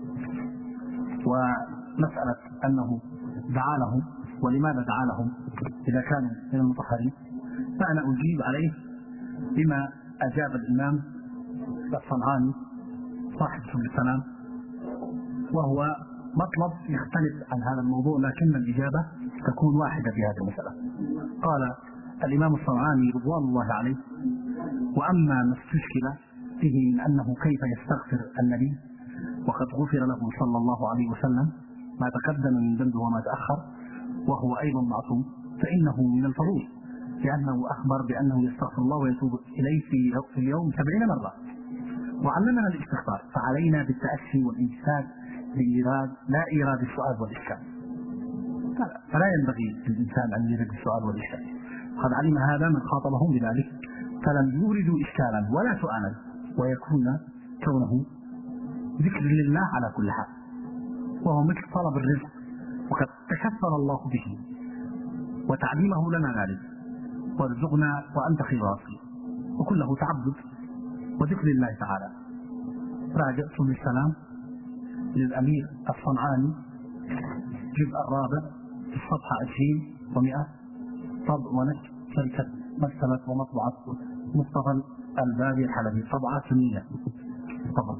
ومسألة أنه دعا لهم ولماذا دعا لهم إذا كانوا من المطهرين، فأنا أجيب عليه بما أجاب الإمام الصنعاني صاحب سبل السلام، وهو مطلب يختلف عن هذا الموضوع لكن الإجابة تكون واحدة في هذه المسألة. قال الإمام الصنعاني رضوان الله عليه: وأما ما استشكل به من أنه كيف يستغفر النبي وقد غفر له صلى الله عليه وسلم ما تقدم من ذنبه وما تأخر وهو أيضا معصوم، فإنه من الفضول، لأنه أخبر بأنه يستغفر الله ويتوب إليه في اليوم سبعين مرة، وعلمنا الاستغفار، فعلينا بالتأسي والإمساك بإيراد لا إيراد السؤال والإشكال، فلا ينبغي للإنسان أن يرد السؤال والإشكال. قد علم هذا من خاطبهم بذلك، فلم يوردوا إشكالا ولا سؤالا، ويكون كونه ذكر لله على كل حال، وهو مثل طلب الرزق، وقد تكفل الله به وتعليمه لنا ذلك: وارزقنا وأنت خير الرازقين، وكله تعبد وذكر الله تعالى. راجع سبل السلام للأمير الصنعاني الجزء الرابع في الصفحة عشرين ومئة، طبع ونشر شركة مكتبة ومطبعة مصطفى البابي الحلبي، طبعة سنية. تفضل.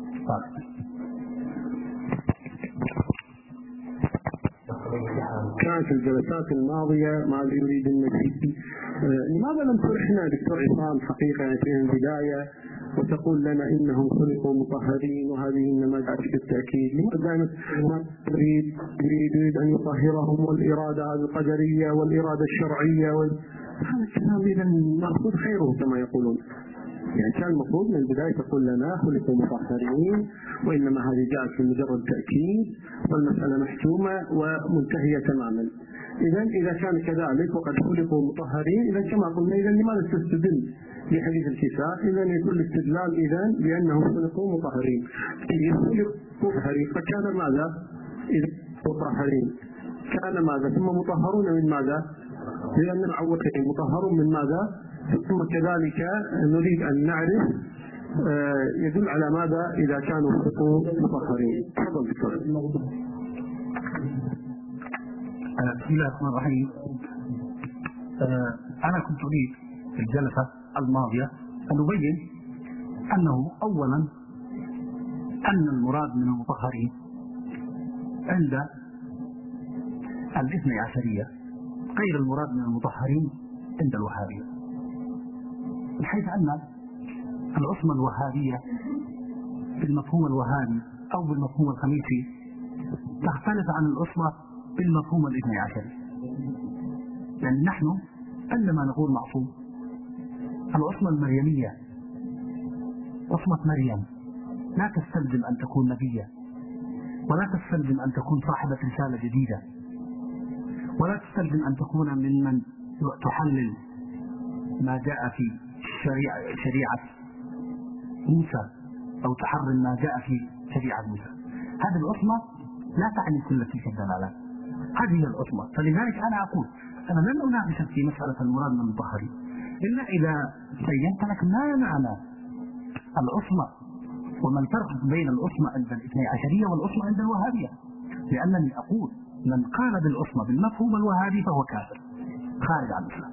كانت الجلسات الماضية ماذا يريد النبي؟ لماذا لم ترحنا دكتور عصام حقيقة في البداية وتقول لنا إنهم خلقوا مطهرين وهذه إنما جاءت بالتأكيد؟ لماذا دائما يريد يريد أن يطهرهم، والإرادة القدرية والإرادة الشرعية وال... هذا الكلام إذا المقصود خيره كما يقولون. يعني كان المفروض من البداية تقول لنا خلقوا مطهرين، وإنما هذه جاءت في مجرد تأكيد والمسألة محكومة ومنتهية تماما. إذا إذا كان كذلك وقد خلقوا مطهرين، إذا كما قلنا إذا لماذا تستدل بحديث الكساء؟ إذا يكون الاستدلال إذا بأنهم خلقوا مطهرين. إذا خلقوا مطهرين فكان ماذا؟ إذا مطهرين كان ماذا؟ ثم مطهرون من ماذا؟ لأن العوقين مطهرون من ماذا؟ ثم كذلك نريد أن نعرف يدل على ماذا إذا كانوا خلقوا مطهرين. تفضل دكتور. بسم الله الرحمن الرحيم. أنا كنت أريد في الجلسة الماضية أن أبين أنه أولا أن المراد من المطهرين عند الاثني عشرية غير المراد من المطهرين عند الوهابية، من حيث أن العصمة الوهابية بالمفهوم الوهابي أو بالمفهوم الخميسي تختلف عن العصمة بالمفهوم الاثني عشري. يعني نحن عندما نقول معصوم العصمة المريمية، عصمة مريم لا تستلزم أن تكون نبية، ولا تستلزم أن تكون صاحبة رسالة جديدة، ولا تستلزم أن تكون ممن تحلل ما جاء في شريعة, شريعة موسى أو تحرم ما جاء في شريعة موسى. هذه العصمة لا تعني كل تلك الدلالات، هذه هي العصمة. فلذلك أنا أقول أنا لن أناقشك في مسألة المراد من المطهرين إلا إذا بينت لك ما معنى العصمة وما الفرق بين العصمة عند الاثني عشرية والعصمة عند الوهابية، لأنني أقول من قال بالعصمة بالمفهوم الوهابي فهو كافر خارج عن الإسلام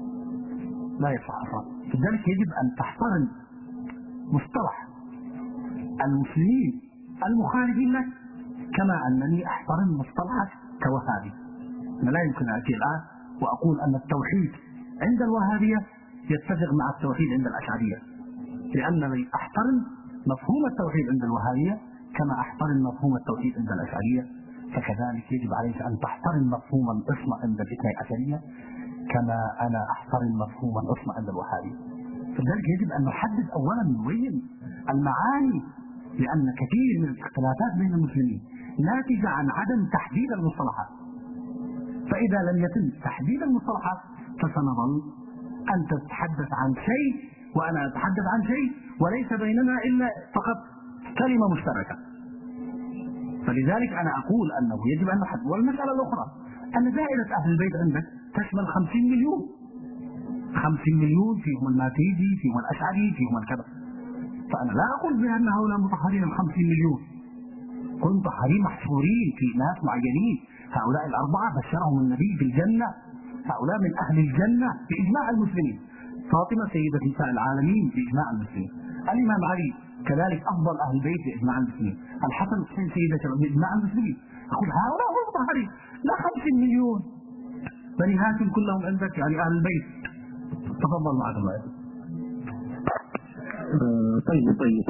لا يصح أصلا. لذلك يجب أن تحترم مصطلح المسلمين المخالفين لك كما أنني أحترم مصطلحك كوهابي. لا يمكن أن أتي الآن وأقول أن التوحيد عند الوهابية يتفق مع التوحيد عند الأشعرية، لأنني أحترم مفهوم التوحيد عند الوهابية كما أحترم مفهوم التوحيد عند الأشعرية، فكذلك يجب عليك أن تحترم مفهوم العصمة عند الاثني عشرية كما أنا أحترم مفهوم العصمة عند الوهابية. فلذلك يجب أن نحدد أولا نبين المعاني، لأن كثير من الاختلافات بين المسلمين ناتجة عن عدم تحديد المصطلحات، فإذا لم يتم تحديد المصطلحات فسنظل أنت تتحدث عن شيء وأنا أتحدث عن شيء وليس بيننا إلا فقط كلمة مشتركة. فلذلك أنا أقول أنه يجب أن نحدد. والمسألة الأخرى أن دائرة أهل البيت عندك تشمل خمسين مليون، خمسين مليون فيهم الماتريدي فيهم الأشعري فيهم الكذا، فأنا لا أقول بأن هؤلاء مطهرين الخمسين مليون، كل مطهرين محصورين في ناس معينين. هؤلاء الأربعة بشرهم النبي بالجنة، هؤلاء من أهل الجنة بإجماع المسلمين. فاطمة سيدة نساء العالمين بإجماع المسلمين، الإمام علي كذلك أفضل أهل البيت بإجماع المسلمين، الحسن والحسين سيدة بإجماع المسلمين. أقول هؤلاء هم المطهرين، لا خمسين مليون بني هاشم كلهم عندك يعني أهل البيت. تفضل معك الله. آه طيب طيب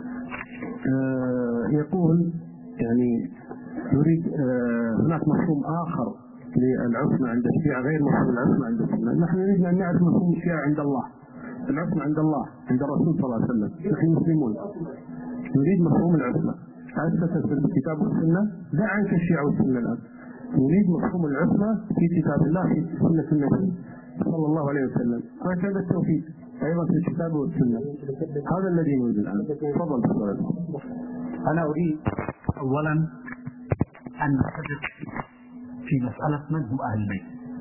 آه يقول يعني يريد آه هناك مفهوم آخر للعصمة عند الشيعة غير مفهوم العصمة عند السنة. نحن نريد أن نعرف مفهوم الشيعة عند الله، العصمة عند الله عند الرسول صلى الله عليه وسلم. نحن مسلمون نريد مفهوم العصمة أسست في الكتاب والسنة. دع عنك الشيعة والسنة الآن، نريد مفهوم العصمة في كتاب الله في سنة النبي صلى الله عليه وسلم، وهكذا التوحيد أيضا في الكتاب والسنة. هذا الذي نريد الآن. تفضل بسؤال. أنا أريد أولا أن نتفق في مسألة من هم أهل البيت.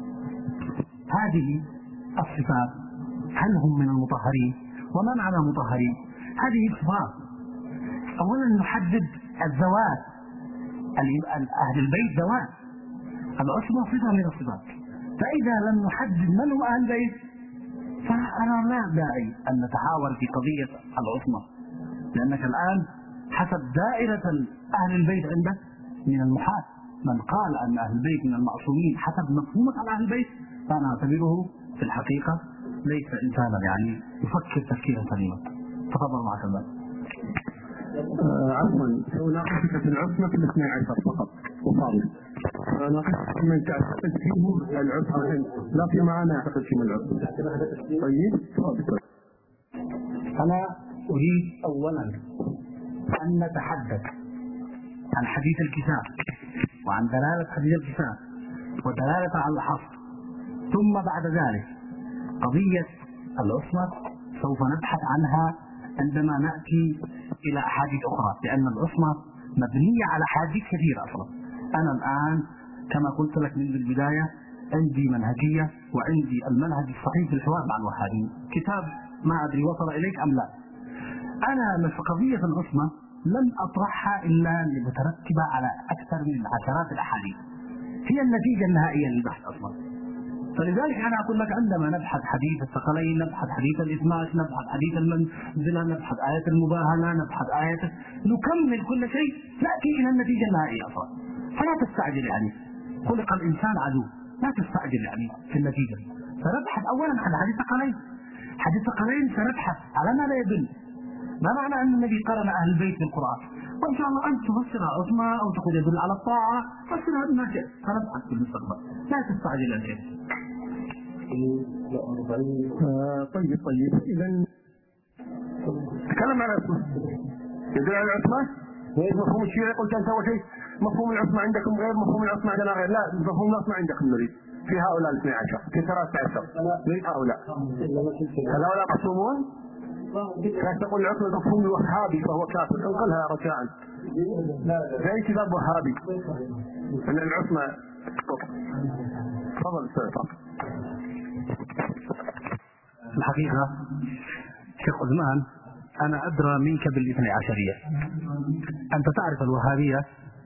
هذه الصفات هل هم من المطهرين؟ وما معنى مطهرين؟ هذه صفات. أولا نحدد الذوات، أهل البيت ذوات، العصمة صفة من الصفات. فإذا لم نحدد من هم أهل البيت فأنا لا داعي أن نتحاور في قضية العصمة، لأنك الآن حسب دائرة أهل البيت عندك من المحال من قال أن أهل البيت من المعصومين حسب مفهومك على أهل البيت، فأنا أعتبره في الحقيقة ليس إنسانا يعني يفكر تفكيرا سليما. تفضل معك الله. آه عفوا سأناقشك في العصمة في الاثني عشر فقط وفاضل. سأناقشك من تعتقد فيه العصمة لا فيما أنا أعتقد فيه العصمة. طيب تفضل. أنا أريد أولا أن نتحدث عن حديث الكتاب وعن دلالة حديث الكتاب ودلالة على الحصر، ثم بعد ذلك قضية العصمة سوف نبحث عنها عندما نأتي إلى أحاديث أخرى، لأن العصمة مبنية على أحاديث كثيرة أصلا. أنا الآن كما قلت لك من البداية عندي منهجية وعندي المنهج الصحيح في الحوار مع الوهابيين، كتاب ما أدري وصل إليك أم لا. أنا في قضية العصمة لم أطرحها إلا لمترتبة على أكثر من عشرات الأحاديث، هي النتيجة النهائية للبحث أصلا. فلذلك أنا أقول لك عندما نبحث حديث الثقلين، نبحث حديث الإثماس، نبحث حديث المنزلة، نبحث آية المباهلة، نبحث آية، نكمل كل شيء نأتي إلى النتيجة النهائية أصلا. فلا تستعجل، يعني خلق الإنسان عدو، لا تستعجل يعني في النتيجة. فنبحث أولا عن حديث الثقلين. حديث الثقلين سنبحث على ما لا يدل. ما معنى أن النبي قرن أهل البيت في القرآن؟ وإن شاء الله أنت تفسرها عصمة أو تقول يدل على الطاعة، فسرها بما شئت، فنبحث في المستقبل، لا تستعجل الآن. آه طيب طيب إذا تكلم عن العصمة. يدل على العصمة مفهوم الشيعي. قلت أنت أول شيء مفهوم العصمة عندكم غير مفهوم العصمة عندنا غير. لا، مفهوم العصمة عندكم نريد في هؤلاء الاثني عشر في ثلاثة عشر من هؤلاء. هؤلاء معصومون. كيف تقول العصمة مفهوم الوهابي فهو كافر؟ انقلها رجاء. زي كتاب وهابي أن العصمة. تفضل استاذ. الحقيقة شيخ عثمان أنا أدرى منك بالاثني عشرية. أنت تعرف الوهابية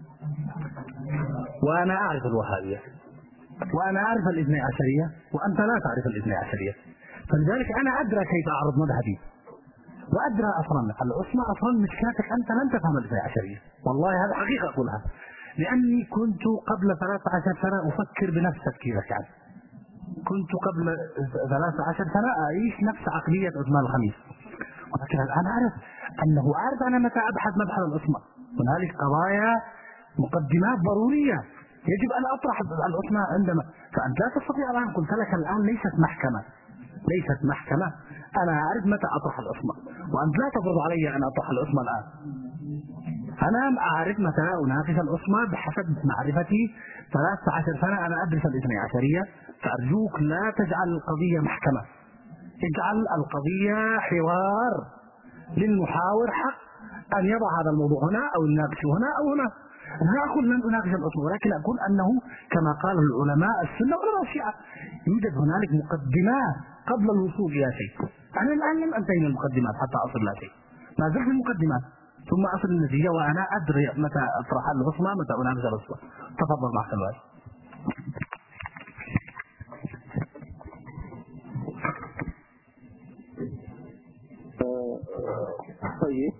وأنا أعرف الوهابية، وأنا أعرف الاثني عشرية وأنت لا تعرف الاثني عشرية، فلذلك أنا أدرى كيف أعرض مذهبي وأدرى أصلا العصمة أصلا مشكلتك أنت لن تفهم الاثني عشرية. والله هذا حقيقة أقولها، لأني كنت قبل ثلاثة عشر سنة أفكر بنفس تفكيرك. يعني كنت قبل ثلاثة عشر سنة أعيش نفس عقلية عثمان الخميس، ولكن الآن أعرف أنه أعرف أنا متى أبحث مبحث العصمة. هنالك قضايا مقدمات ضرورية يجب أن أطرح العصمة عندما، فأنت لا تستطيع الآن. قلت لك الآن ليست محكمة ليست محكمة أنا أعرف متى أطرح العصمة، وأنت لا تفرض علي أن أطرح العصمة الآن. أنا أعرف متى أناقش العصمة بحسب معرفتي. ثلاثة عشر سنة أنا أدرس الاثني عشرية، فأرجوك لا تجعل القضية محكمة، اجعل القضية حوار للمحاور حق أن يضع هذا الموضوع هنا أو يناقشه هنا أو هنا. لا أقول لن أناقش العصمة، ولكن أقول أنه كما قال العلماء السنة وعلماء الشيعة يوجد هنالك مقدمات قبل الوصول إلى شيء. أنا الآن لم أنتهي من المقدمات حتى أصل لا شيء، ما زلت في المقدمات ثم أصل النتيجة، وأنا أدري متى أطرح العصمة متى أناقش العصمة. تفضل مع السؤال. طيب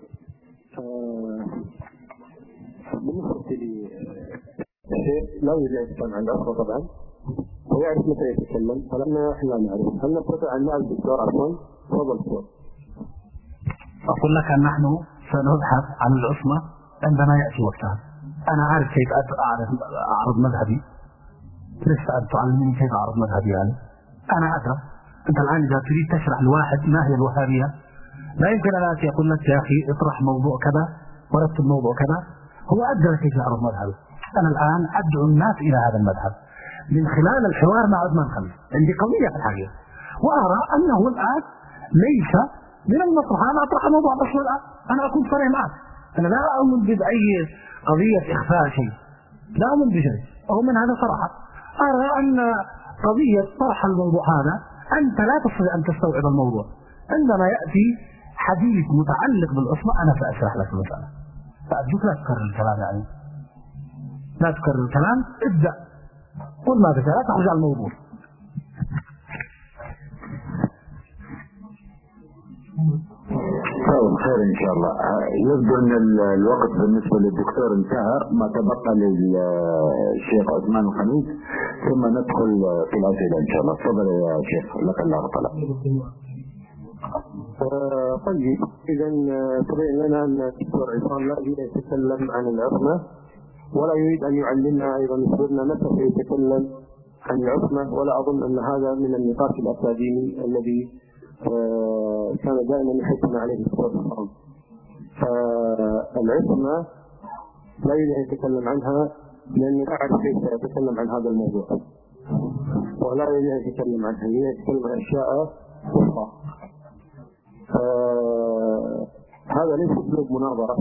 بالنسبة لي شيء لا يوجد يتكلم عن العصمة طبعا، هو يعرف متى يتكلم، فلما احنا لا نعرف. هل نستطيع أن نعرف الدكتور عفوا؟ تفضل دكتور. أقول لك أن نحن سنبحث عن العصمة عندما يأتي وقتها. أنا أعرف كيف أعرف أعرض مذهبي، لست أن تعلمني كيف أعرض مذهبي. يعني أنا أدرى. أنت الآن إذا تريد تشرح لواحد ما هي الوهابية لا يمكن أن أتي أقول لك يا أخي اطرح موضوع كذا ورتب موضوع كذا. هو أدرى كيف يعرض مذهبه. أنا الآن أدعو الناس إلى هذا المذهب من خلال الحوار مع عثمان الخميس. عندي قضية في الحقيقة، وأرى أنه الآن ليس من المصلحة أن أطرح موضوع الأصل الآن. أنا أكون صريح معك، أنا لا أؤمن بأي قضية إخفاء شيء، لا أؤمن بشيء، أؤمن هذا صراحة. أرى أن قضية طرح الموضوع هذا أنت لا تستطيع أن تستوعب الموضوع. عندما يأتي حديث متعلق بالعصمة أنا سأشرح لك المسألة، فأرجوك لا تكرر الكلام. يعني لا تكرر الكلام، ابدأ قل ما تشاء، لا تخرج عن الموضوع. طيب خير إن شاء الله. يبدو أن الوقت بالنسبة للدكتور انتهى، ما تبقى للشيخ عثمان الخميس ثم ندخل في الأسئلة إن شاء الله. تفضل يا شيخ، لك الله طلب. طيب إذا تبين لنا أن الدكتور عصام لا يريد أن يتكلم عن العصمة ولا يريد أن يعلمنا أيضا يخبرنا متى سيتكلم عن العصمة، ولا أظن أن هذا من النقاش الأكاديمي الذي كان دائما يحثنا عليه الدكتور عصام. فالعصمة لا يريد أن يتكلم عنها لأني أعرف كيف سيتكلم عن هذا الموضوع، ولا يريد أن يتكلم عنها، يريد أن يتكلم عن أشياء أخرى. هذا ليس أسلوب مناظرة،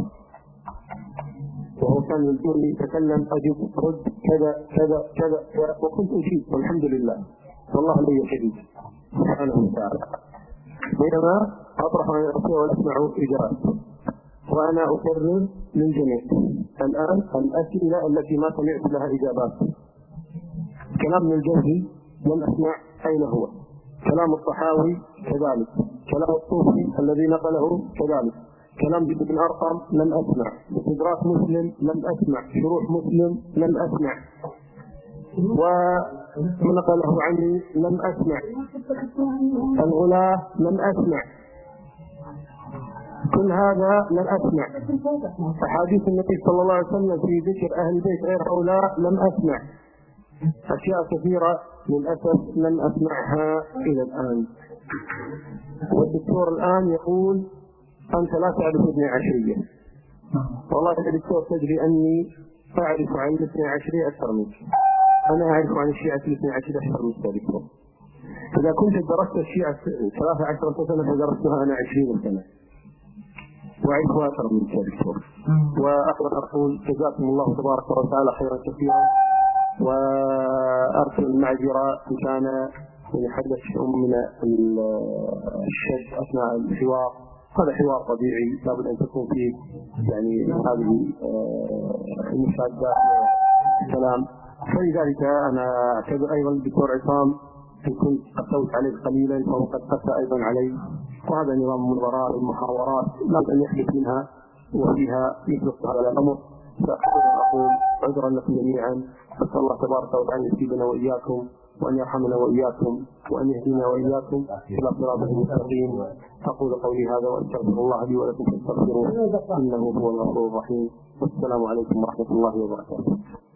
وهو كان يقول لي تكلم أجب رد كذا كذا كذا، وكنت أجيب والحمد لله والله لي شديد سبحانه وتعالى، بينما أطرح عن الأشياء وأسمع إجابات وأنا أكرر من جميع الآن الأسئلة التي ما سمعت لها إجابات. كلام ابن الجوزي لم أسمع أين هو، كلام الطحاوي كذلك، كلام الطوفي الذي نقله كذلك، كلام ابن أرقم لم أسمع، استدراك مسلم لم أسمع، شروح مسلم لم أسمع، ونقله عني لم أسمع، الغلاة لم أسمع، كل هذا لم أسمع، أحاديث النبي صلى الله عليه وسلم في ذكر أهل البيت غير هؤلاء لم أسمع، أشياء كثيرة للأسف لم أسمعها إلى الآن. والدكتور الآن يقول أنت لا تعرف الاثني عشرية. والله يا دكتور تدري أني أعرف عن الاثني عشرية أكثر منك. أنا أعرف عن الشيعة الاثني عشرية أكثر منك يا دكتور. إذا كنت درست الشيعة ثلاثة عشر سنة فدرستها أنا عشرين سنة وأعرفها أكثر منك يا دكتور. وأخيرا أقول جزاكم الله تبارك وتعالى خيرا كثيرا، وأرسل المعذرة إن كان يحدث شيء من الشد أثناء الحوار. هذا حوار طبيعي لابد أن تكون فيه يعني هذه المشاهدات والكلام. فلذلك أنا أعتذر أيضا الدكتور عصام إن كنت قسوت عليه قليلا فهو قد قسى أيضا علي، وهذا نظام المناظرات والمحاورات لابد أن يحدث منها وفيها يطلق هذا الأمر. فأقول عذرا لكم جميعا، أسأل الله تبارك وتعالى أن يسيبنا وإياكم وأن يرحمنا وإياكم وأن يهدينا وإياكم إلى صراط المستقيم. أقول قولي هذا وأستغفر الله لي ولكم فاستغفروه إنه هو الغفور الرحيم. والسلام عليكم ورحمة الله وبركاته.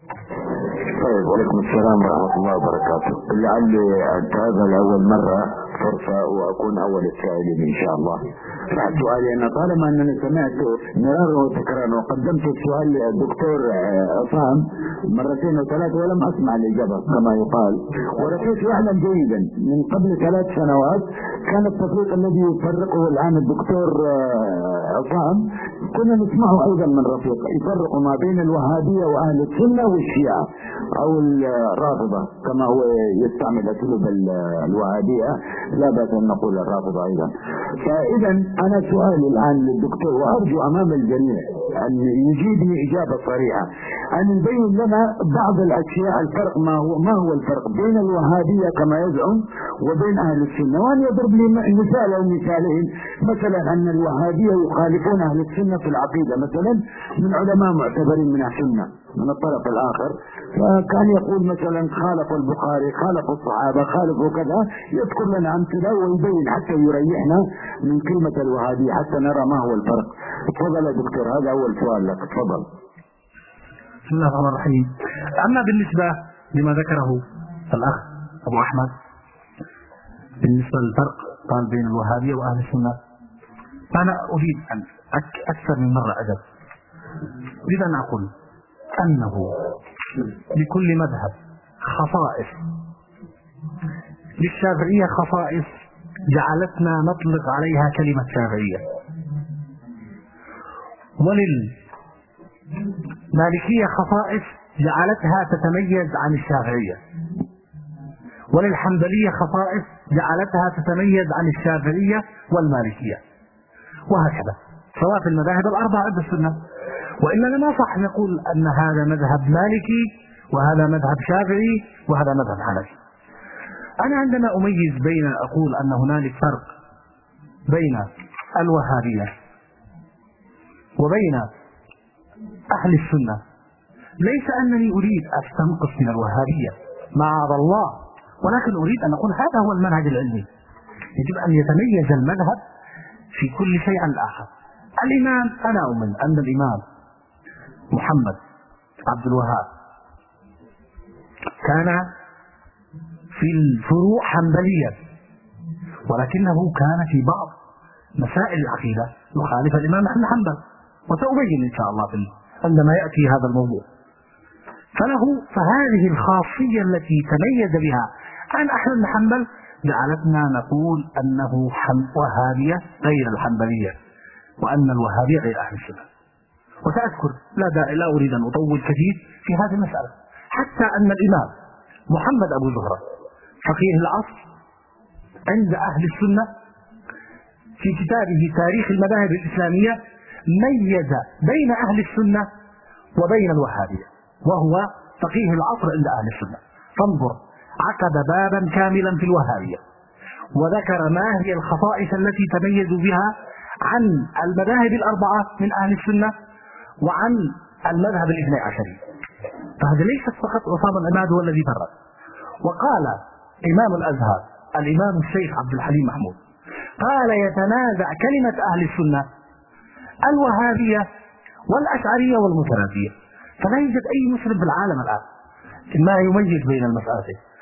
طيب، وعليكم السلام ورحمة الله وبركاته. لعلي هذا لأول مرة فرصة وأكون أول السائلين إن شاء الله. بعد سؤالي أنا طالما أنني سمعت مرارا وتكرارا وقدمت السؤال للدكتور عصام مرتين وثلاث ولم أسمع الإجابة كما يقال، ورأيت يعلم جيدا من قبل ثلاث سنوات كان التفريق الذي يفرقه الآن الدكتور عصام كنا نسمعه أيضا من رفيق يفرق ما بين الوهابية وأهل السنة والشيعة أو الرافضة كما هو يستعمل أسلوب الوهابية، لا بأس أن نقول الرافضة أيضا. فإذا أنا سؤالي الآن للدكتور وأرجو أمام الجميع أن يجيبني إجابة صريحة، أن يبين لنا بعض الأشياء الفرق ما هو ما هو الفرق بين الوهابية كما يزعم وبين أهل السنة، وأن يضرب لي مثال أو مثالين، مثلا أن الوهابية يخالفون أهل السنة في العقيدة مثلا من علماء معتبرين من أهل السنة من الطرف الآخر، فكان يقول مثلا خالف البخاري خالف الصحابة خالفوا كذا، يذكر لنا أمثلة ويبين حتى يريحنا من كلمة الوهابية حتى نرى ما هو الفرق. تفضل يا دكتور، هذا أول سؤال لك، تفضل. بسم الله الرحمن الرحيم. أما بالنسبة لما ذكره الأخ أبو أحمد بالنسبة للفرق قال بين الوهابية وأهل السنة، فأنا أريد أن أكثر من مرة أجل أريد أن أقول أنه لكل مذهب خصائص، للشافعية خصائص جعلتنا نطلق عليها كلمة شافعية، وللمالكية خصائص جعلتها تتميز عن الشافعية، وللحنبلية خصائص جعلتها تتميز عن الشافعية والمالكية، وهكذا سواء في المذاهب الأربعة عند السنة. وإننا ما صح نقول أن هذا مذهب مالكي وهذا مذهب شافعي وهذا مذهب حنفي. أنا عندما أميز بين أقول أن هنالك فرق بين الوهابية وبين أهل السنة، ليس أنني أريد أستنقص من الوهابية معاذ الله، ولكن أريد أن أقول هذا هو المنهج العلمي، يجب أن يتميز المذهب في كل شيء عن الآخر. الإمام أنا أؤمن أن الإمام محمد عبد الوهاب كان في الفروع حنبليا، ولكنه كان في بعض مسائل العقيدة يخالف الإمام أحمد حنبل، وسأبين إن شاء الله عندما يأتي هذا الموضوع. فله فهذه الخاصية التي تميز بها عن أحمد بن حنبل جعلتنا نقول أنه وهابية غير الحنبلية، وأن الوهابية غير أهل السنة. وسأذكر لا داعي لا أريد أن أطول كثير في هذه المسألة، حتى أن الإمام محمد أبو زهرة فقيه العصر عند أهل السنة في كتابه تاريخ المذاهب الإسلامية ميز بين أهل السنة وبين الوهابية، وهو فقيه العصر عند أهل السنة. فانظر، عقد بابا كاملا في الوهابية وذكر ما هي الخصائص التي تميزوا بها عن المذاهب الأربعة من أهل السنة وعن المذهب الاثني عشري. فهذا ليست فقط عصام العماد هو الذي فرق. وقال إمام الأزهر الإمام الشيخ عبد الحليم محمود قال يتنازع كلمة أهل السنة الوهابية والأشعرية والمتنبية، فلا يوجد أي مسلم في العالم الآن ما يميز بين المسألتين.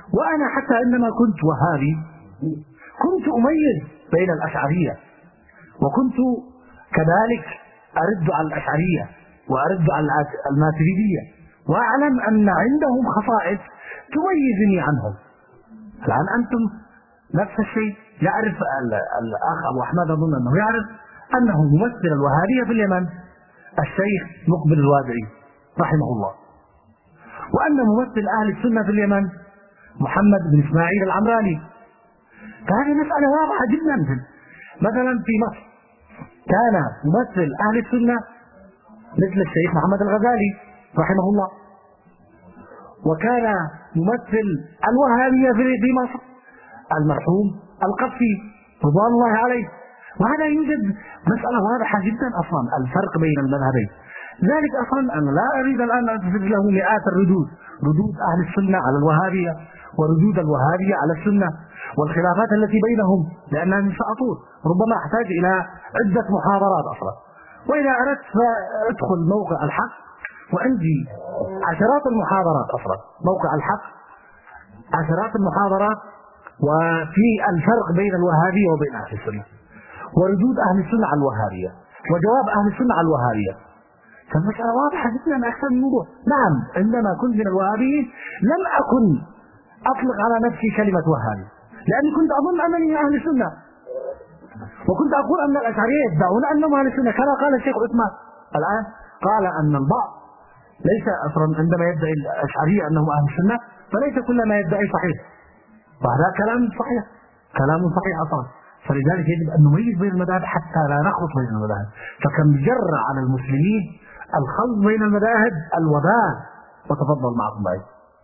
وأنا حتى عندما كنت وهابي كنت أميز بين الأشعرية، وكنت كذلك أرد على الأشعرية وأرد على الماتريدية، وأعلم أن عندهم خصائص تميزني عنهم. الآن أنتم نفس الشيء. يعرف الأخ أبو أحمد، أظن أنه يعرف أنه ممثل الوهابية في اليمن الشيخ مقبل الوادعي رحمه الله، وأن ممثل أهل السنة في اليمن محمد بن إسماعيل العمراني. فهذه مسألة واضحة جدا. مثلا في مصر كان ممثل أهل السنة مثل الشيخ محمد الغزالي رحمه الله، وكان ممثل الوهابية في مصر المرحوم القفي رضوان الله عليه. وهذا يوجد مسألة واضحة جدا أصلا الفرق بين المذهبين. ذلك أصلا أنا لا أريد الآن أن أثبت له مئات الردود، ردود أهل السنة على الوهابية وردود الوهابية على السنة والخلافات التي بينهم، لأنها من سأطول ربما أحتاج إلى عدة محاضرات أصلا. وإذا أردت فأدخل موقع الحق، وعندي عشرات المحاضرات أصلا. موقع الحق عشرات المحاضرات وفي الفرق بين الوهابية وبين أهل السنة، وردود أهل السنة على الوهابية، وجواب أهل السنة على الوهابية. فالمسألة واضحة جدا أكثر من الموضوع. نعم، عندما كنت من الوهابيين لم أكن أطلق على نفسي كلمة وهابي، لأني كنت أظن أنني من أهل السنة، وكنت أقول أن الأشعرية يدعون أنهم أهل السنة كما قال الشيخ عثمان. الآن قال أن البعض ليس أصلا عندما يدعي الأشعرية أنهم أهل السنة فليس كل ما يدعي صحيح، وهذا كلام صحيح، كلام صحيح أصلا. فلذلك يجب أن نميز بين المذاهب حتى لا نخلط بين المذاهب. فكم جر على المسلمين الخلط بين المذاهب الوباء. وتفضل معكم بعيد.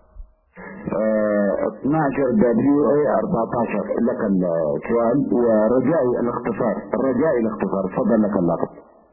اثنا عشر دبليو اي أربعة عشر لك السؤال، ورجائي الاختصار، الرجائي الاختصار. تفضل لك اللقب.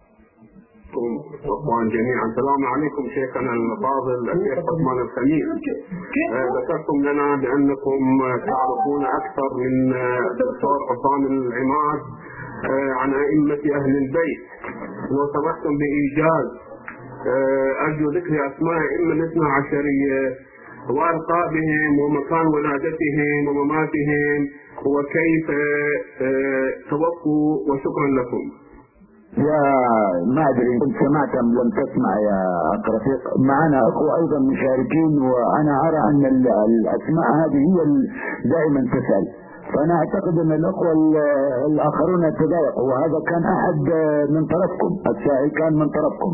اخوان جميعا، السلام عليكم. شيخنا الفاضل الشيخ عثمان الخميس، ذكرتم لنا بانكم تعرفون اكثر من الدكتور عصام العماد عن ائمه اهل البيت، وسمحتم بايجاز ارجو ذكر اسماء ائمه الاثنى عشريه وارقامهم ومكان ولادتهم ومماتهم وكيف توفوا، وشكرا لكم. يا ما ادري ان سمعت ام لم تسمع يا اخ رفيق، معنا اخوه ايضا مشاركين، وانا ارى ان الاسماء هذه هي دائما تسال، فانا اعتقد ان الاخوه الاخرون تضايقوا، وهذا كان احد من طرفكم، السائل كان من طرفكم.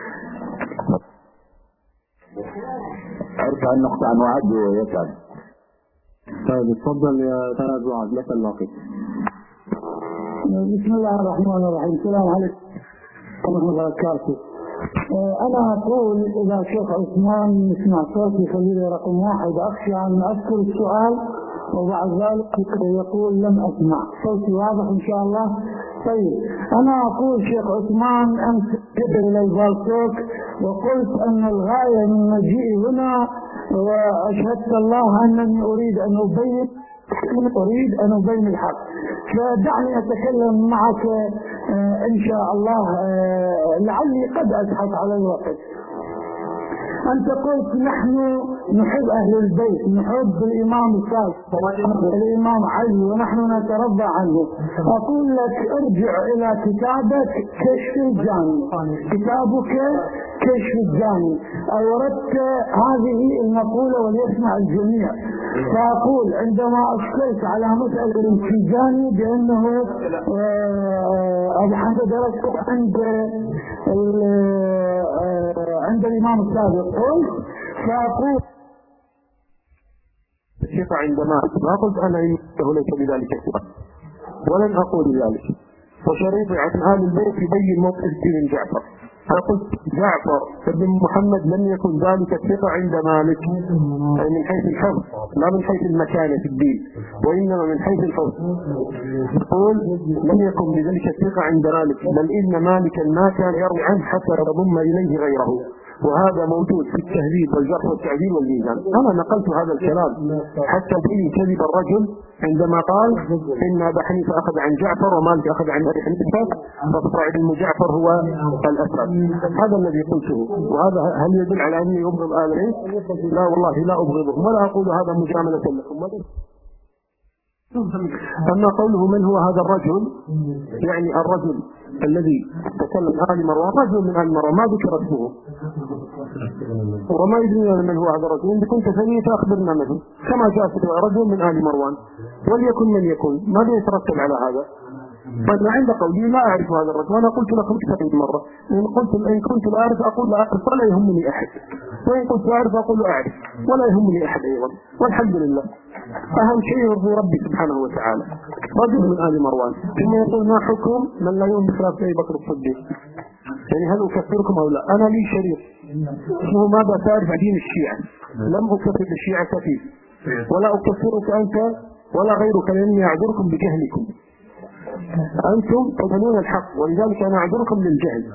ارفع النقطه عن وعد ويسال. طيب تفضل يا استاذ وعد، لك اللاقي. بسم الله الرحمن الرحيم. السلام عليكم ورحمة الله وبركاته. أنا أقول إذا شيخ عثمان يسمع صوتي خليلي رقم واحد، أخشى أن أذكر السؤال وبعد ذلك يقول لم أسمع. صوتي واضح إن شاء الله؟ طيب، أنا أقول شيخ عثمان أنت تدر إلى البالتوك وقلت أن الغاية من مجيئي هنا، وأشهدت الله أنني أريد أن أبين أريد أن أبين الحق، فدعني أتكلم معك إن شاء الله لعلي قد أزحف على الوقت. أنت قلت نحن نحب أهل البيت، نحب الإمام الصادق الإمام علي ونحن نترضى عنه. أقول لك ارجع إلى كتابك كشف الجاني، كتابك كشف الجاني أوردت هذه المقولة وليسمع الجميع. فأقول عندما أشكلت على مسألة الانتجاني بأنه أبو حمد درست عند عند الإمام السابق قلت، فأقول الشيخ عندما ما قلت أنا ليس بذلك السؤال ولن أقول ذلك، وشريعة آل البيت يبين موقف من جعفر. أنا قلت جعفر بن محمد لم يكن ذلك الثقة عند مالك، أي من حيث الحفظ لا من حيث المكانة في الدين، وإنما من حيث الحفظ. يقول لم يكن بذلك الثقة عند مالك، بل إن مالكا ما كان يروي عنه حتى يضم إليه غيره، وهذا موجود في التهذيب والجرح والتعديل والميزان. أنا نقلت هذا الكلام حتى فيه كذب الرجل عندما قال إن أبا حنيفة أخذ عن جعفر ومالك أخذ عن أبي حنيفة فصاعد ابن جعفر هو الأسد. هذا الذي قلته. وهذا هل يدل على أني أبغض آل البيت؟ لا والله لا أبغضهم ولا أقول هذا مجاملة لكم. أما قوله من هو هذا الرجل يعني الرجل الذي تكلم آل مروان رجل من آل مروان ما ذكر اسمه وما يدري من هو هذا الرجل. إن كنت سميت أخبرنا منه كما جاء في رجل من آل مروان وليكن من يكون. ماذا يترتب على هذا؟ فأنا عند قولي لا أعرف هذا الرجل وأنا قلت لكم أكثر من مرة إن قلت إن كنت لا أعرف أقول لا أعرف ولا يهمني أحد وإن كنت لا أعرف أقول لا أعرف ولا يهمني أحد أيضا والحمد لله. أهم شيء يرضي ربي سبحانه وتعالى. رجل من آل مروان ثم يقول ما حكم من لا يؤمن بخلاف أبي بكر الصديق؟ يعني هل أكفركم أو لا؟ أنا لي شريك اسمه ماذا تعرف دين الشيعة. لم أكفر الشيعة فيه ولا أكفرك أنت ولا غيرك لأني أعذركم بجهلكم. أنتم تظنون الحق ولذلك أنا أعذركم للجهل.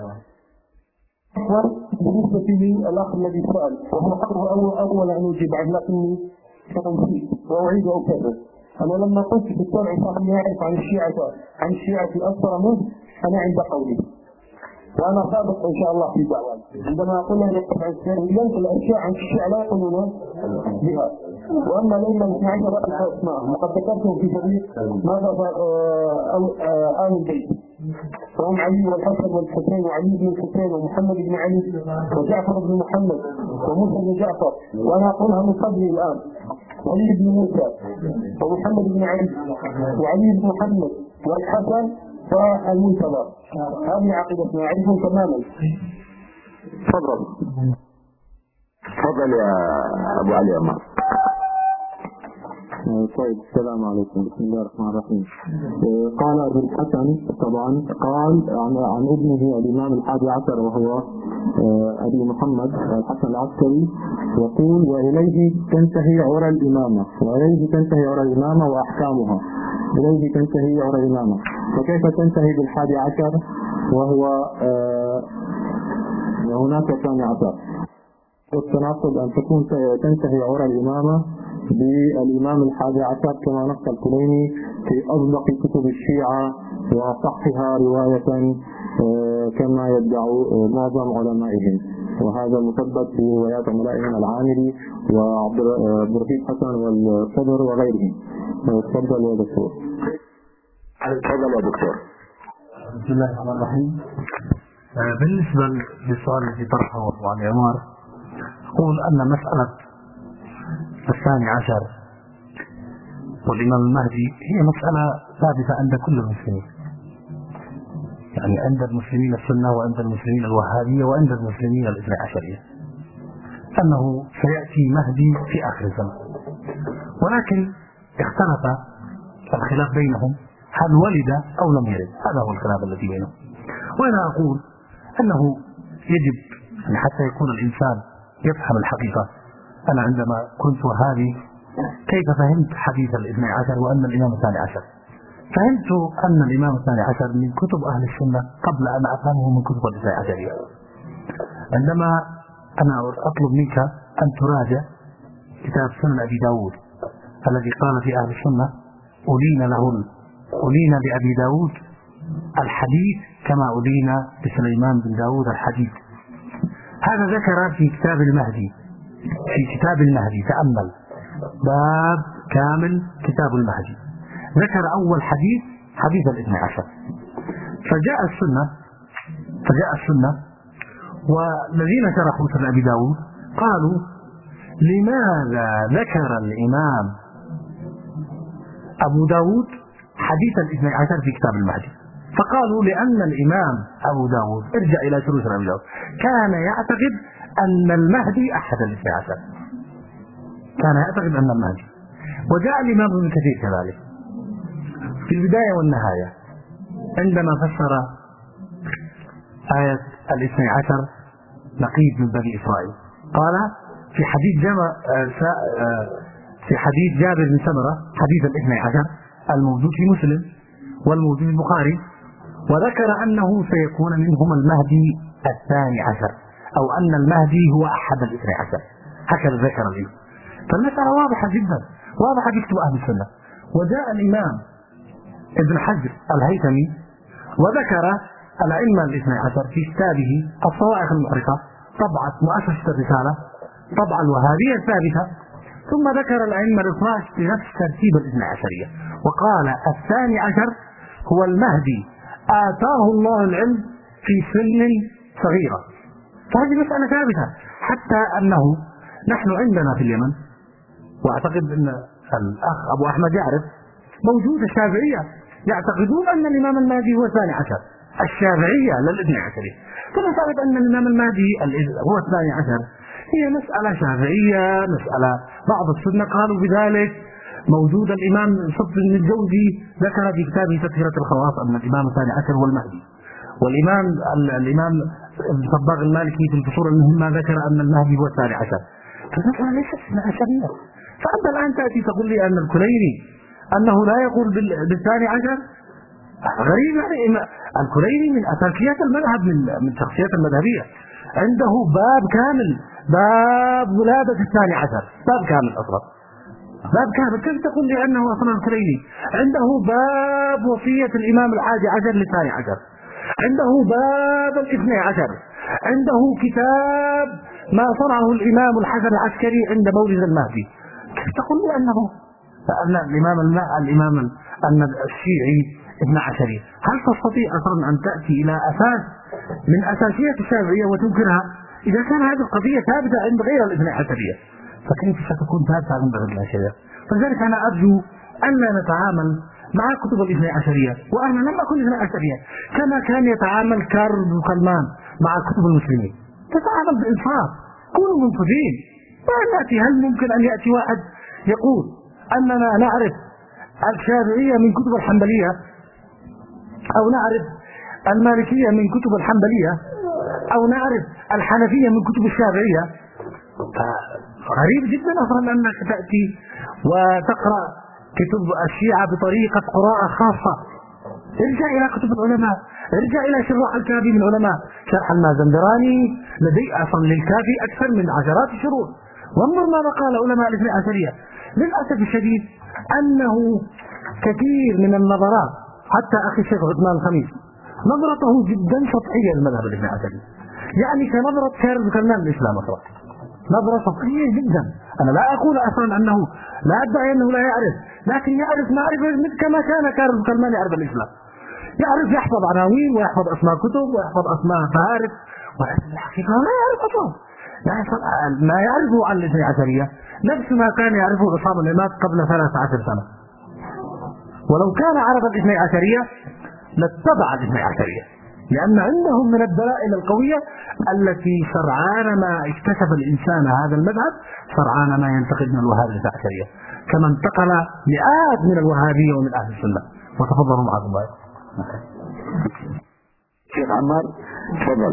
بالنسبة لي الأخ الذي سأل وهو أقرأ أول أول أن أجيب عنه لكني سأنسيه وأعيد أكرر. أنا لما قلت في الشرع فقد يعرف عن الشيعة عن الشيعة أكثر منه أنا عند قولي وأنا صادق إن شاء الله في دعوة. عندما أقول أن يقف عن الشيعة ينقل الأشياء عن الشيعة لا يقولون بها. وأما لما اثنا عشر ألف أسماءهم وقد ذكرتهم في فريق ماذا آل البيت وهم علي والحسن والحسين وعلي بن الحسين ومحمد بن علي وجعفر بن محمد وموسى بن جعفر وأنا أقولها من قبلي الآن علي بن موسى ومحمد بن علي وعلي بن محمد والحسن والمنتظر. هذه عقيدتنا أعرفهم تماما. تفضل تفضل يا أبو علي عمر. طيب السلام عليكم. بسم الله الرحمن الرحيم. قال أبو الحسن طبعا قال عن, عن ابنه الإمام الحادي عشر وهو أبي محمد الحسن العسكري يقول وإليه تنتهي عرى الإمامة وإليه تنتهي عرى الإمامة وأحكامها إليه تنتهي عرى الإمامة. فكيف تنتهي بالحادي عشر وهو هناك ثاني عشر؟ والتناقض أن تكون تنتهي عرى الإمامة بالإمام الحادي عشر كما نص الكليني في أصدق كتب الشيعة وأصحها رواية كما يدعو معظم علمائهم وهذا مثبت في روايات علمائهم العامري وعبد الرشيد حسن والصدر وغيرهم. تفضل يا دكتور. تفضل يا دكتور. بسم الله الرحمن الرحيم. بالنسبة للسؤال الذي طرحه أبو علي عمر أقول أن مسألة الثاني عشر والإمام المهدي هي مسألة ثابتة عند كل المسلمين يعني عند المسلمين السنة وعند المسلمين الوهابية وعند المسلمين الاثنى عشرية أنه سيأتي مهدي في آخر الزمن. ولكن اختلف الخلاف بينهم هل ولد أو لم يلد. هذا هو الخلاف الذي بينهم. وأنا أقول أنه يجب حتى يكون الإنسان يفهم الحقيقة. أنا عندما كنت وهابي كيف فهمت حديث الاثنى عشر وأن الإمام الثاني عشر؟ فهمت أن الإمام الثاني عشر من كتب أهل السنة قبل أن أفهمه من كتب الاثنى عشرية. عندما أنا أطلب منك أن تراجع كتاب سنن أبي داود الذي قال في أهل السنة أولين له أولين بأبي داود الحديث كما أولين بسليمان بن داود الحديث. هذا ذكر في كتاب المهدي في كتاب المهدي تأمل باب كامل كتاب المهدي ذكر أول حديث حديث الاثنى عشر. فجاء السنة فجاء السنة والذين شرحوا سنن أبي داود قالوا لماذا ذكر الإمام أبو داود حديث الاثنى عشر في كتاب المهدي؟ فقالوا لأن الإمام أبو داود ارجع إلى شروط أبي داود كان يعتقد أن المهدي أحد الاثنى عشر كان يعتقد أن المهدي. وجاء الإمام ابن كثير كذلك في البداية والنهاية عندما فسر آية الاثنى عشر نقيب من بني إسرائيل قال في حديث جمع في حديث جابر بن سمرة حديث الاثنى عشر الموجود في مسلم والموجود في البخاري وذكر أنه سيكون منهم المهدي الثاني عشر أو أن المهدي هو أحد الاثني عشر، هكذا ذكر لي. فالمسألة واضحة جدا، واضحة بكتب أهل السنة. وجاء الإمام ابن حجر الهيثمي وذكر الأئمة الاثني عشر في كتابه الصواعق المحرقة، طبعة مؤسسة الرسالة، طبعة الوهابية الثابتة، ثم ذكر الأئمة الاثني عشر في نفس ترتيب الاثني عشرية، وقال الثاني عشر هو المهدي آتاه الله العلم في سن صغيرة. فهذه مسألة ثابتة، حتى أنه نحن عندنا في اليمن، وأعتقد أن الأخ أبو أحمد يعرف، موجود الشافعية يعتقدون أن الإمام المهدي هو الثاني عشر، الشافعية للاثني عشرية. فمسألة أن الإمام المهدي هو الثاني عشر هي مسألة شافعية، مسألة بعض السنة قالوا بذلك. موجود الإمام صدق بن الجوزي ذكر في كتابه تذكرة الخواص أن الإمام الثاني عشر هو المهدي، والإمام الإمام ابن صباغ المالكي في الفصول المهمة ذكر أن المهدي هو الثاني عشر. فالمسألة ليست اثني عشرية. فأنت الآن تأتي تقول لي أن الكليني أنه لا يقول بالثاني عشر، غريب. يعني الكليني من أساسيات المذهب، من من الشخصيات المذهبية، عنده باب كامل، باب ولادة الثاني عشر، باب كامل أصلا، باب كامل. كيف تقول لي أنه أصلا الكليني عنده باب وصية الإمام الحادي عشر للثاني عشر، عنده باب الاثني عشر، عنده كتاب ما صنعه الإمام الحسن العسكري عند مولد المهدي. كيف تقول لي أنه أن الإمام الإمام أن الشيعي اثني عشري؟ هل تستطيع أصلا أن تأتي إلى أساس من أساسيات الشافعية وتنكرها؟ إذا كان هذه القضية ثابتة عند غير الاثني عشرية، فكيف ستكون ثابتة عند الاثني عشرية؟ فلذلك أنا أرجو أن لا نتعامل مع كتب الاثني عشرية، وأنا لم أكن اثني عشرية، كما كان يتعامل كارل وكلمان مع كتب المسلمين. تتعامل بإنصاف، كونوا منصفين. ما نأتي، هل ممكن أن يأتي واحد يقول أننا نعرف الشافعية من كتب الحنبلية، أو نعرف المالكية من كتب الحنبلية، أو نعرف الحنفية من كتب الشافعية؟ غريب جدا أصلا أنك تأتي وتقرأ كتب الشيعة بطريقة قراءة خاصة. ارجع إلى كتب العلماء، ارجع إلى شروح الكافي من علماء، شرح المازندراني لدي أصلا للكافي أكثر من عشرات الشروح، وانظر ماذا قال علماء الاثني عشرية. للأسف الشديد أنه كثير من النظرات، حتى أخي الشيخ عثمان الخميس نظرته جدا سطحية للمذهب الاثني عشري، يعني كنظرة كارل وكلمان الإسلام أصلا، نظرة سطحية جدا. أنا لا أقول أصلا أنه لا أدعي أنه لا يعرف، لكن يعرف معرفة كما كان كارل وكلمان يعرف الإسلام، يعرف يحفظ عناوين ويحفظ أسماء كتب ويحفظ أسماء فهارس، ولكن الحقيقة لا يعرف أصلا. يعني ما يعرفه عن الاثني عشرية نفس ما كان يعرفه عصام العماد قبل ثلاث عشر سنة، ولو كان عرف الاثني عشرية لاتبع الاثني عشرية، لأن عندهم من الدلائل القوية التي سرعان ما اكتشف الإنسان هذا المذهب سرعان ما ينتقل من الوهابية الاثني عشرية، كما انتقل مئات من الوهابية ومن أهل السنة. وتفضلوا معكم الله. شيخ عمار تفضل.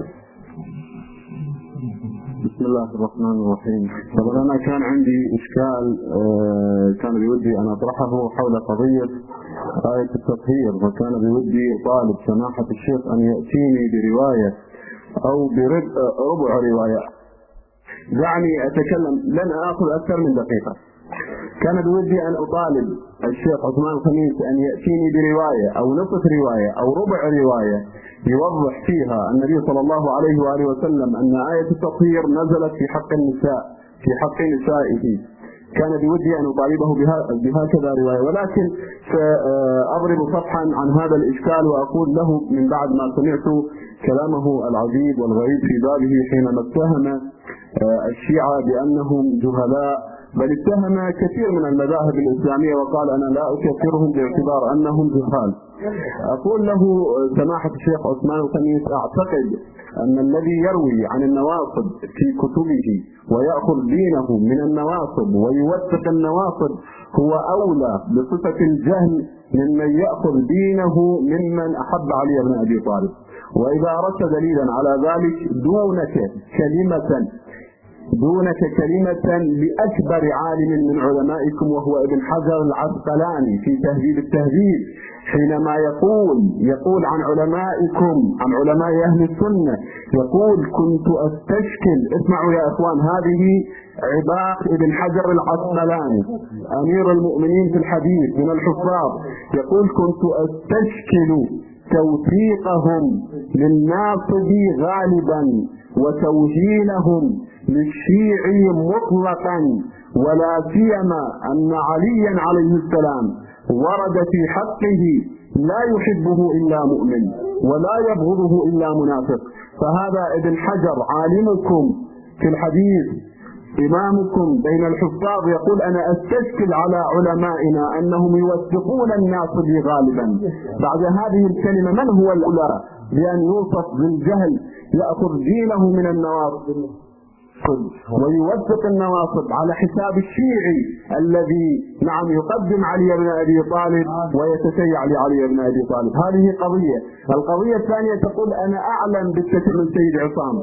بسم الله الرحمن الرحيم. طبعا أنا كان عندي إشكال كان بودي أن أطرحه حول قضية آية التطهير، وكان بودي طالب سماحة الشيخ أن يأتيني برواية أو بربع رواية، دعني أتكلم لن آخذ أكثر من دقيقة. كان بودي أن أطالب الشيخ عثمان الخميس أن يأتيني برواية أو نصف رواية أو ربع رواية يوضح فيها النبي صلى الله عليه وآله وسلم أن آية التطهير نزلت في حق النساء، في حق نسائه. كان بودي أن أطالبه بهكذا رواية، ولكن سأضرب صفحا عن هذا الإشكال وأقول له من بعد ما سمعت كلامه العجيب والغريب في بابه حينما اتهم الشيعة بأنهم جهلاء، بل اتهم كثير من المذاهب الإسلامية وقال أنا لا أكفرهم باعتبار أنهم جهال. أقول له سماحة الشيخ عثمان الخميس أعتقد أن الذي يروي عن النواصب في كتبه ويأخذ دينه من النواصب ويوثق النواصب هو أولى بصفة الجهل ممن يأخذ دينه ممن أحب علي بن أبي طالب. وإذا أردت دليلا على ذلك دونك كلمة دونك كلمة لأكبر عالم من علمائكم وهو ابن حجر العسقلاني في تهذيب التهذيب، حينما يقول يقول عن علمائكم، عن علماء أهل السنة، يقول كنت أستشكل، اسمعوا يا إخوان، هذه عبارة ابن حجر العسقلاني أمير المؤمنين في الحديث من الحفاظ، يقول كنت أستشكل توثيقهم للناصب غالبا وتوهينهم للشيعي مطلقا، ولا سيما أن عليا عليه السلام ورد في حقه لا يحبه إلا مؤمن ولا يبغضه إلا منافق. فهذا ابن حجر عالمكم في الحديث إمامكم بين الحفاظ يقول أنا أستشكل على علمائنا أنهم يوثقون الناصب غالبا. بعد هذه الكلمة من هو الأولى بأن يوصف بالجهل يأخذ جيله من النواصب ويوثق النواصب على حساب الشيعي الذي نعم يقدم علي بن أبي طالب ويتشيع لعلي بن أبي طالب؟ هذه قضية. القضية الثانية تقول أنا أعلم بالتشيع من سيد عصام.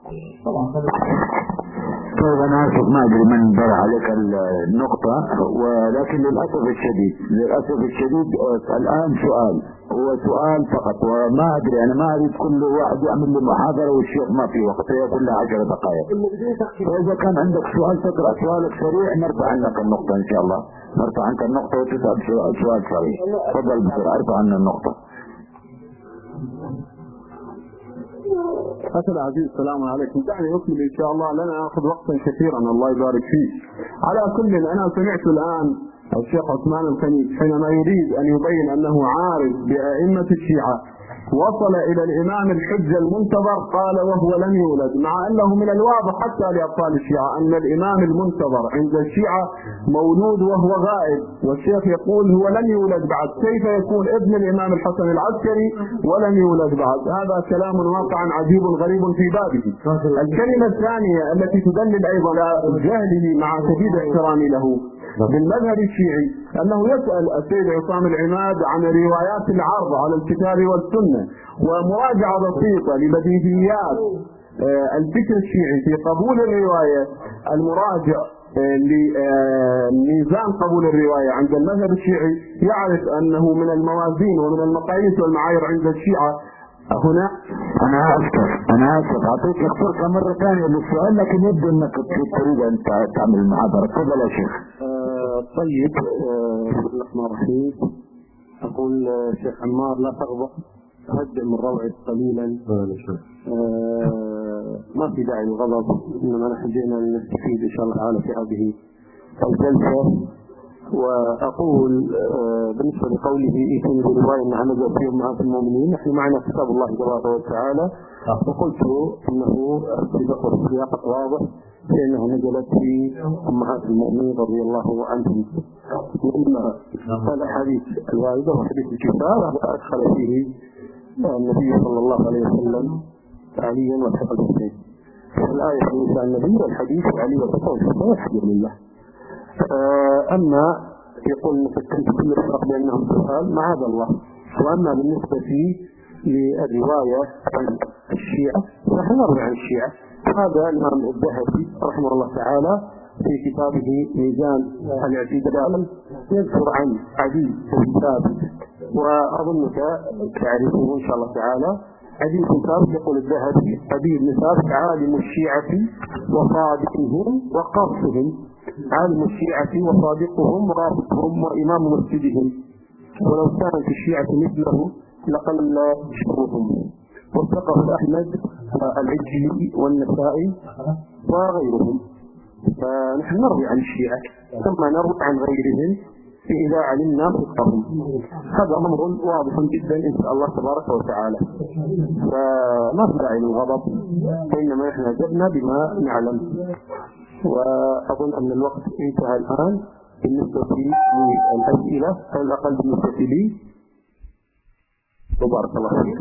طيب أنا آسف ما أدري من بر عليك النقطة، ولكن للأسف الشديد للأسف الشديد الآن سؤال هو سؤال فقط، وما أدري أنا ما أريد كل واحد يعمل له محاضرة والشيخ ما في وقت، هي كلها عشر دقائق. فإذا كان عندك سؤال تقرأ سؤالك سريع نرفع عنك النقطة إن شاء الله، نرفع عنك النقطة وتسأل سؤال سريع. تفضل بسرعة ارفع عنا النقطة. أخي العزيز السلام عليكم، دعني أكمل إن شاء الله لن أخذ وقتا كثيرا الله يبارك فيك. على كل أنا سمعت الآن الشيخ عثمان الخميس حينما يريد أن يبين أنه عارف بأئمة الشيعة وصل إلى الإمام الحجة المنتظر قال وهو لم يولد، مع أنه من الواضح حتى لأبطال الشيعة أن الإمام المنتظر عند الشيعة مولود وهو غائب، والشيخ يقول هو لم يولد بعد، كيف يكون ابن الإمام الحسن العسكري ولم يولد بعد؟ هذا كلام واقع عجيب غريب في بابه. الكلمة الثانية التي تدلل أيضا على جهله مع شديد احترامي له بالمذهب الشيعي أنه يسأل السيد عصام العماد عن روايات العرض على الكتاب والسنة، ومراجعة بسيطة لبديهيات الفكر الشيعي في قبول الرواية، المراجع لميزان قبول الرواية عند المذهب الشيعي يعرف أنه من الموازين ومن المقاييس والمعايير عند الشيعة هنا. أنا آسف أنا آسف أعطيك فرصة مرة ثانية للسؤال، لكن يبدو أنك تريد أن تعمل المحاضرة. تفضل يا شيخ. آه طيب بسم الله الرحمن الرحيم. أقول شيخ عمار لا تغضب، هدئ من روعك قليلا. آه ما في داعي للغضب، إنما نحن جئنا لنستفيد إن شاء الله تعالى في هذه الجلسة. وأقول آه بالنسبة لقوله إيتوني برواية أن عمل فيهم أمهات المؤمنين، نحن معنا كتاب الله تبارك وتعالى، وقلت إنه السياق واضح لأنها نزلت في أمهات المؤمنين رضي الله عنهم. وإما الأحاديث الواردة وحديث الكتاب أدخل فيه النبي صلى الله عليه وسلم عليا والحسن الحسين. الآية في نساء النبي والحديث علي والحسن الحسين الحمد لله. أما يقول نفكر في كل فرق بأنهم سؤال معاذ الله. وأما بالنسبة للرواية عن الشيعة فنحن نروي عن الشيعة، هذا الإمام الذهبي رحمه الله تعالى في كتابه ميزان الاعتدال يذكر عن عدي بن ثابت، وأظنك تعرفه إن شاء الله تعالى. عدي بن ثابت يقول الذهبي عدي بن ثابت عالم الشيعة وصادقهم وقاصهم، عالم الشيعة وصادقهم ورافقهم وإمام مسجدهم، ولو كان في الشيعة مثله لقل شرهم. وثقه أحمد والعجلي والنسائي وغيرهم. فنحن نروي عن الشيعة ثم نروي عن غيرهم إذا علمنا صدقهم. هذا أمر واضح جدا إن شاء الله تبارك وتعالى، فما في داعي للغضب، إنما نحن جبنا بما نعلم. وأظن أن الوقت انتهى الآن بالنسبة للأسئلة، على الأقل بالنسبة لي. وبارك الله فيك.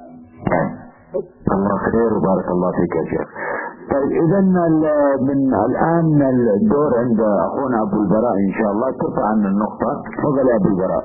الله خير وبارك الله فيك يا شيخ. طيب إذا من الآن الدور عند أخونا أبو البراء إن شاء الله، ترفع عنا النقطة. تفضل يا أبو البراء.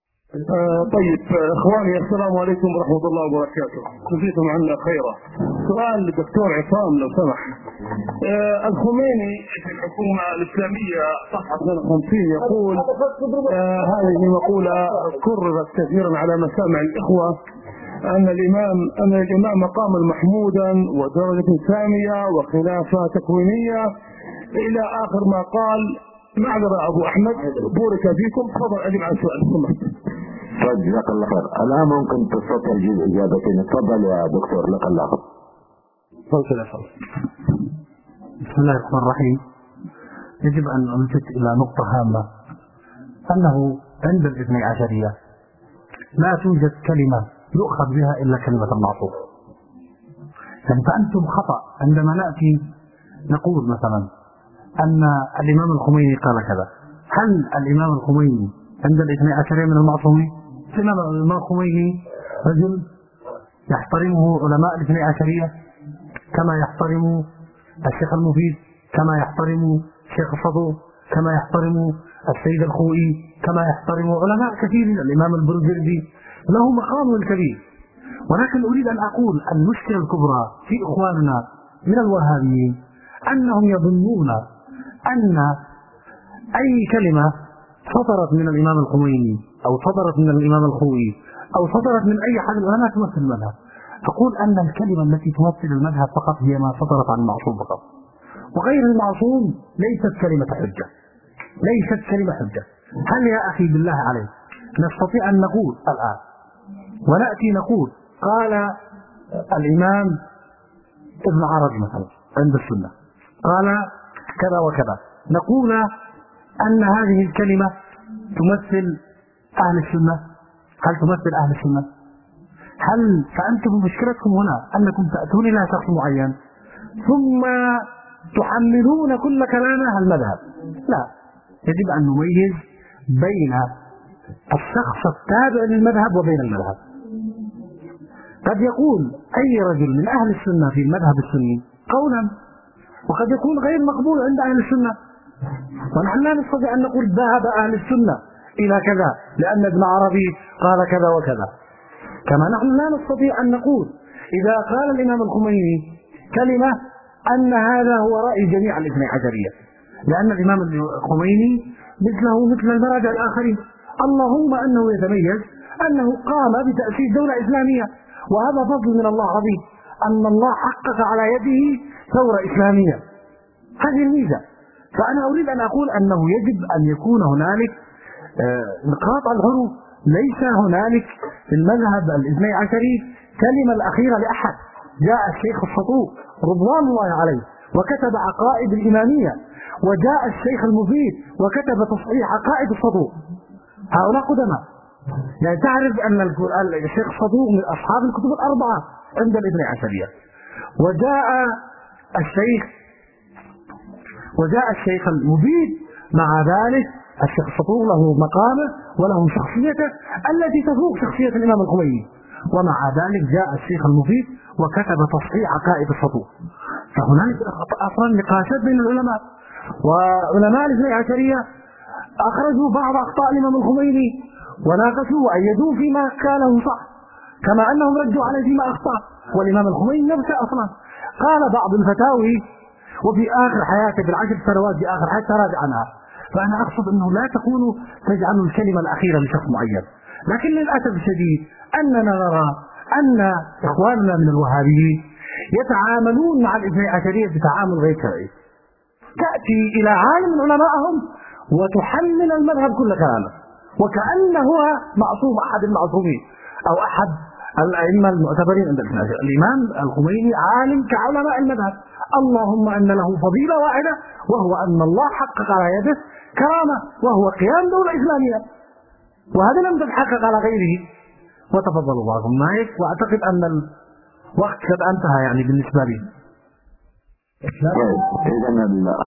آه طيب إخواني السلام عليكم ورحمة الله وبركاته، جزيتم عنا خيرا. سؤال للدكتور عصام لو سمح. آه الخميني في الحكومة الإسلامية صفحة اثنين وخمسين يقول آه هذه مقولة كررت كثيرا على مسامع الإخوة أن الإمام أن الإمام مقام محمودا ودرجة سامية وخلافة تكوينية إلى آخر ما قال. معذرة أبو أحمد بورك فيكم. تفضل أجب عن سؤال سمحت. طيب جزاك الله خير. الآن ممكن تستطيع تجيب إجابتين. تفضل يا دكتور لك الله خير. تفضل يا فندم. بسم الله الرحمن الرحيم. يجب أن ألفت إلى نقطة هامة أنه عند الاثني عشرية لا توجد كلمة يؤخذ بها إلا كلمة المعصوم. يعني فأنتم خطأ عندما نأتي نقول مثلا أن الإمام الخميني قال كذا. هل الإمام الخميني عند الاثني عشرية من المعصومين؟ الإمام الخميني رجل يحترمه علماء الاثني عشرية كما يحترم الشيخ المفيد، كما يحترم الشيخ الصدوق، كما يحترم السيد الخوئي، كما يحترم علماء كثيرين، الإمام البرجردي له مقام الكبير. ولكن أريد أن أقول المشكلة الكبرى في إخواننا من الوهابيين أنهم يظنون أن أي كلمة صدرت من الإمام الخميني أو صدرت من الإمام الخوئي أو صدرت من أي حد العلماء تمثل المذهب. أقول أن الكلمة التي تمثل المذهب فقط هي ما صدرت عن المعصوم فقط، وغير المعصوم ليست كلمة حجة، ليست كلمة حجة. هل يا أخي بالله عليك نستطيع أن نقول الآن ونأتي نقول قال الإمام ابن عربي مثلا عند السنة قال كذا وكذا، نقول أن هذه الكلمة تمثل أهل السنة؟ هل تمثل أهل السنة؟ هل فأنتم مشكلتكم هنا أنكم تأتون إلى شخص معين ثم تحملون كل كلامه المذهب؟ لا، يجب أن نميز بين الشخص التابع للمذهب وبين المذهب. قد يقول أي رجل من أهل السنة في المذهب السني قولا وقد يكون غير مقبول عند أهل السنة، ونحن لا نستطيع أن نقول ذهب أهل السنة إلى كذا لأن ابن عربي قال كذا وكذا. كما نحن لا نستطيع أن نقول إذا قال الإمام الخميني كلمة أن هذا هو رأي جميع الاثني عشرية، لأن الإمام الخميني مثله مثل المراجع الآخرين، اللهم أنه يتميز أنه قام بتأسيس دولة إسلامية، وهذا فضل من الله عظيم أن الله حقق على يده ثورة إسلامية. هذه الميزة. فأنا أريد أن أقول أنه يجب أن يكون هنالك نقاط الحروف، ليس هنالك في المذهب الاثني عشري كلمة الأخيرة لأحد. جاء الشيخ الصدوق رضوان الله عليه وكتب عقائد الإمامية، وجاء الشيخ المفيد وكتب تصحيح عقائد الصدوق. هؤلاء قدماء. يعني تعرف أن الشيخ الصدوق من أصحاب الكتب الأربعة عند الاثني عشرية. وجاء الشيخ وجاء الشيخ المفيد مع ذلك الشيخ الصدوق له مقامه وله شخصيته التي تفوق شخصية الإمام الخميني، ومع ذلك جاء الشيخ المفيد وكتب تصحيح عقائد الصدوق. فهناك أصلا نقاشات بين العلماء، وعلماء الاثني عشرية أخرجوا بعض أخطاء الإمام الخميني وناقشوا وأيدوه فيما قاله صح، كما أنهم ردوا عليه فيما أخطأ. والإمام الخميني نفسه أصلا قال بعض الفتاوي وفي آخر حياته في العشر سنوات في آخر حياته راجع عنها. فأنا أقصد أنه لا تكونوا تجعلوا الكلمة الأخيرة لشخص معين. لكن للأسف الشديد أننا نرى أن إخواننا من الوهابيين يتعاملون مع الاثني عشرية بتعامل غير شرعي. تأتي إلى عالم من علمائهم وتحمل المذهب كل كلامه وكأنه هو معصوم أحد المعصومين أو أحد الأئمة المعتبرين عند الناس. الإمام الخميني عالم كعلماء المذهب، اللهم أن له فضيلة واحدة وهو أن الله حقق على يده كرامة وهو قيام دولة إسلامية، وهذا لم تتحقق على غيره. وتفضلوا بعضهم معك، وأعتقد أن الوقت قد انتهى يعني بالنسبة لي.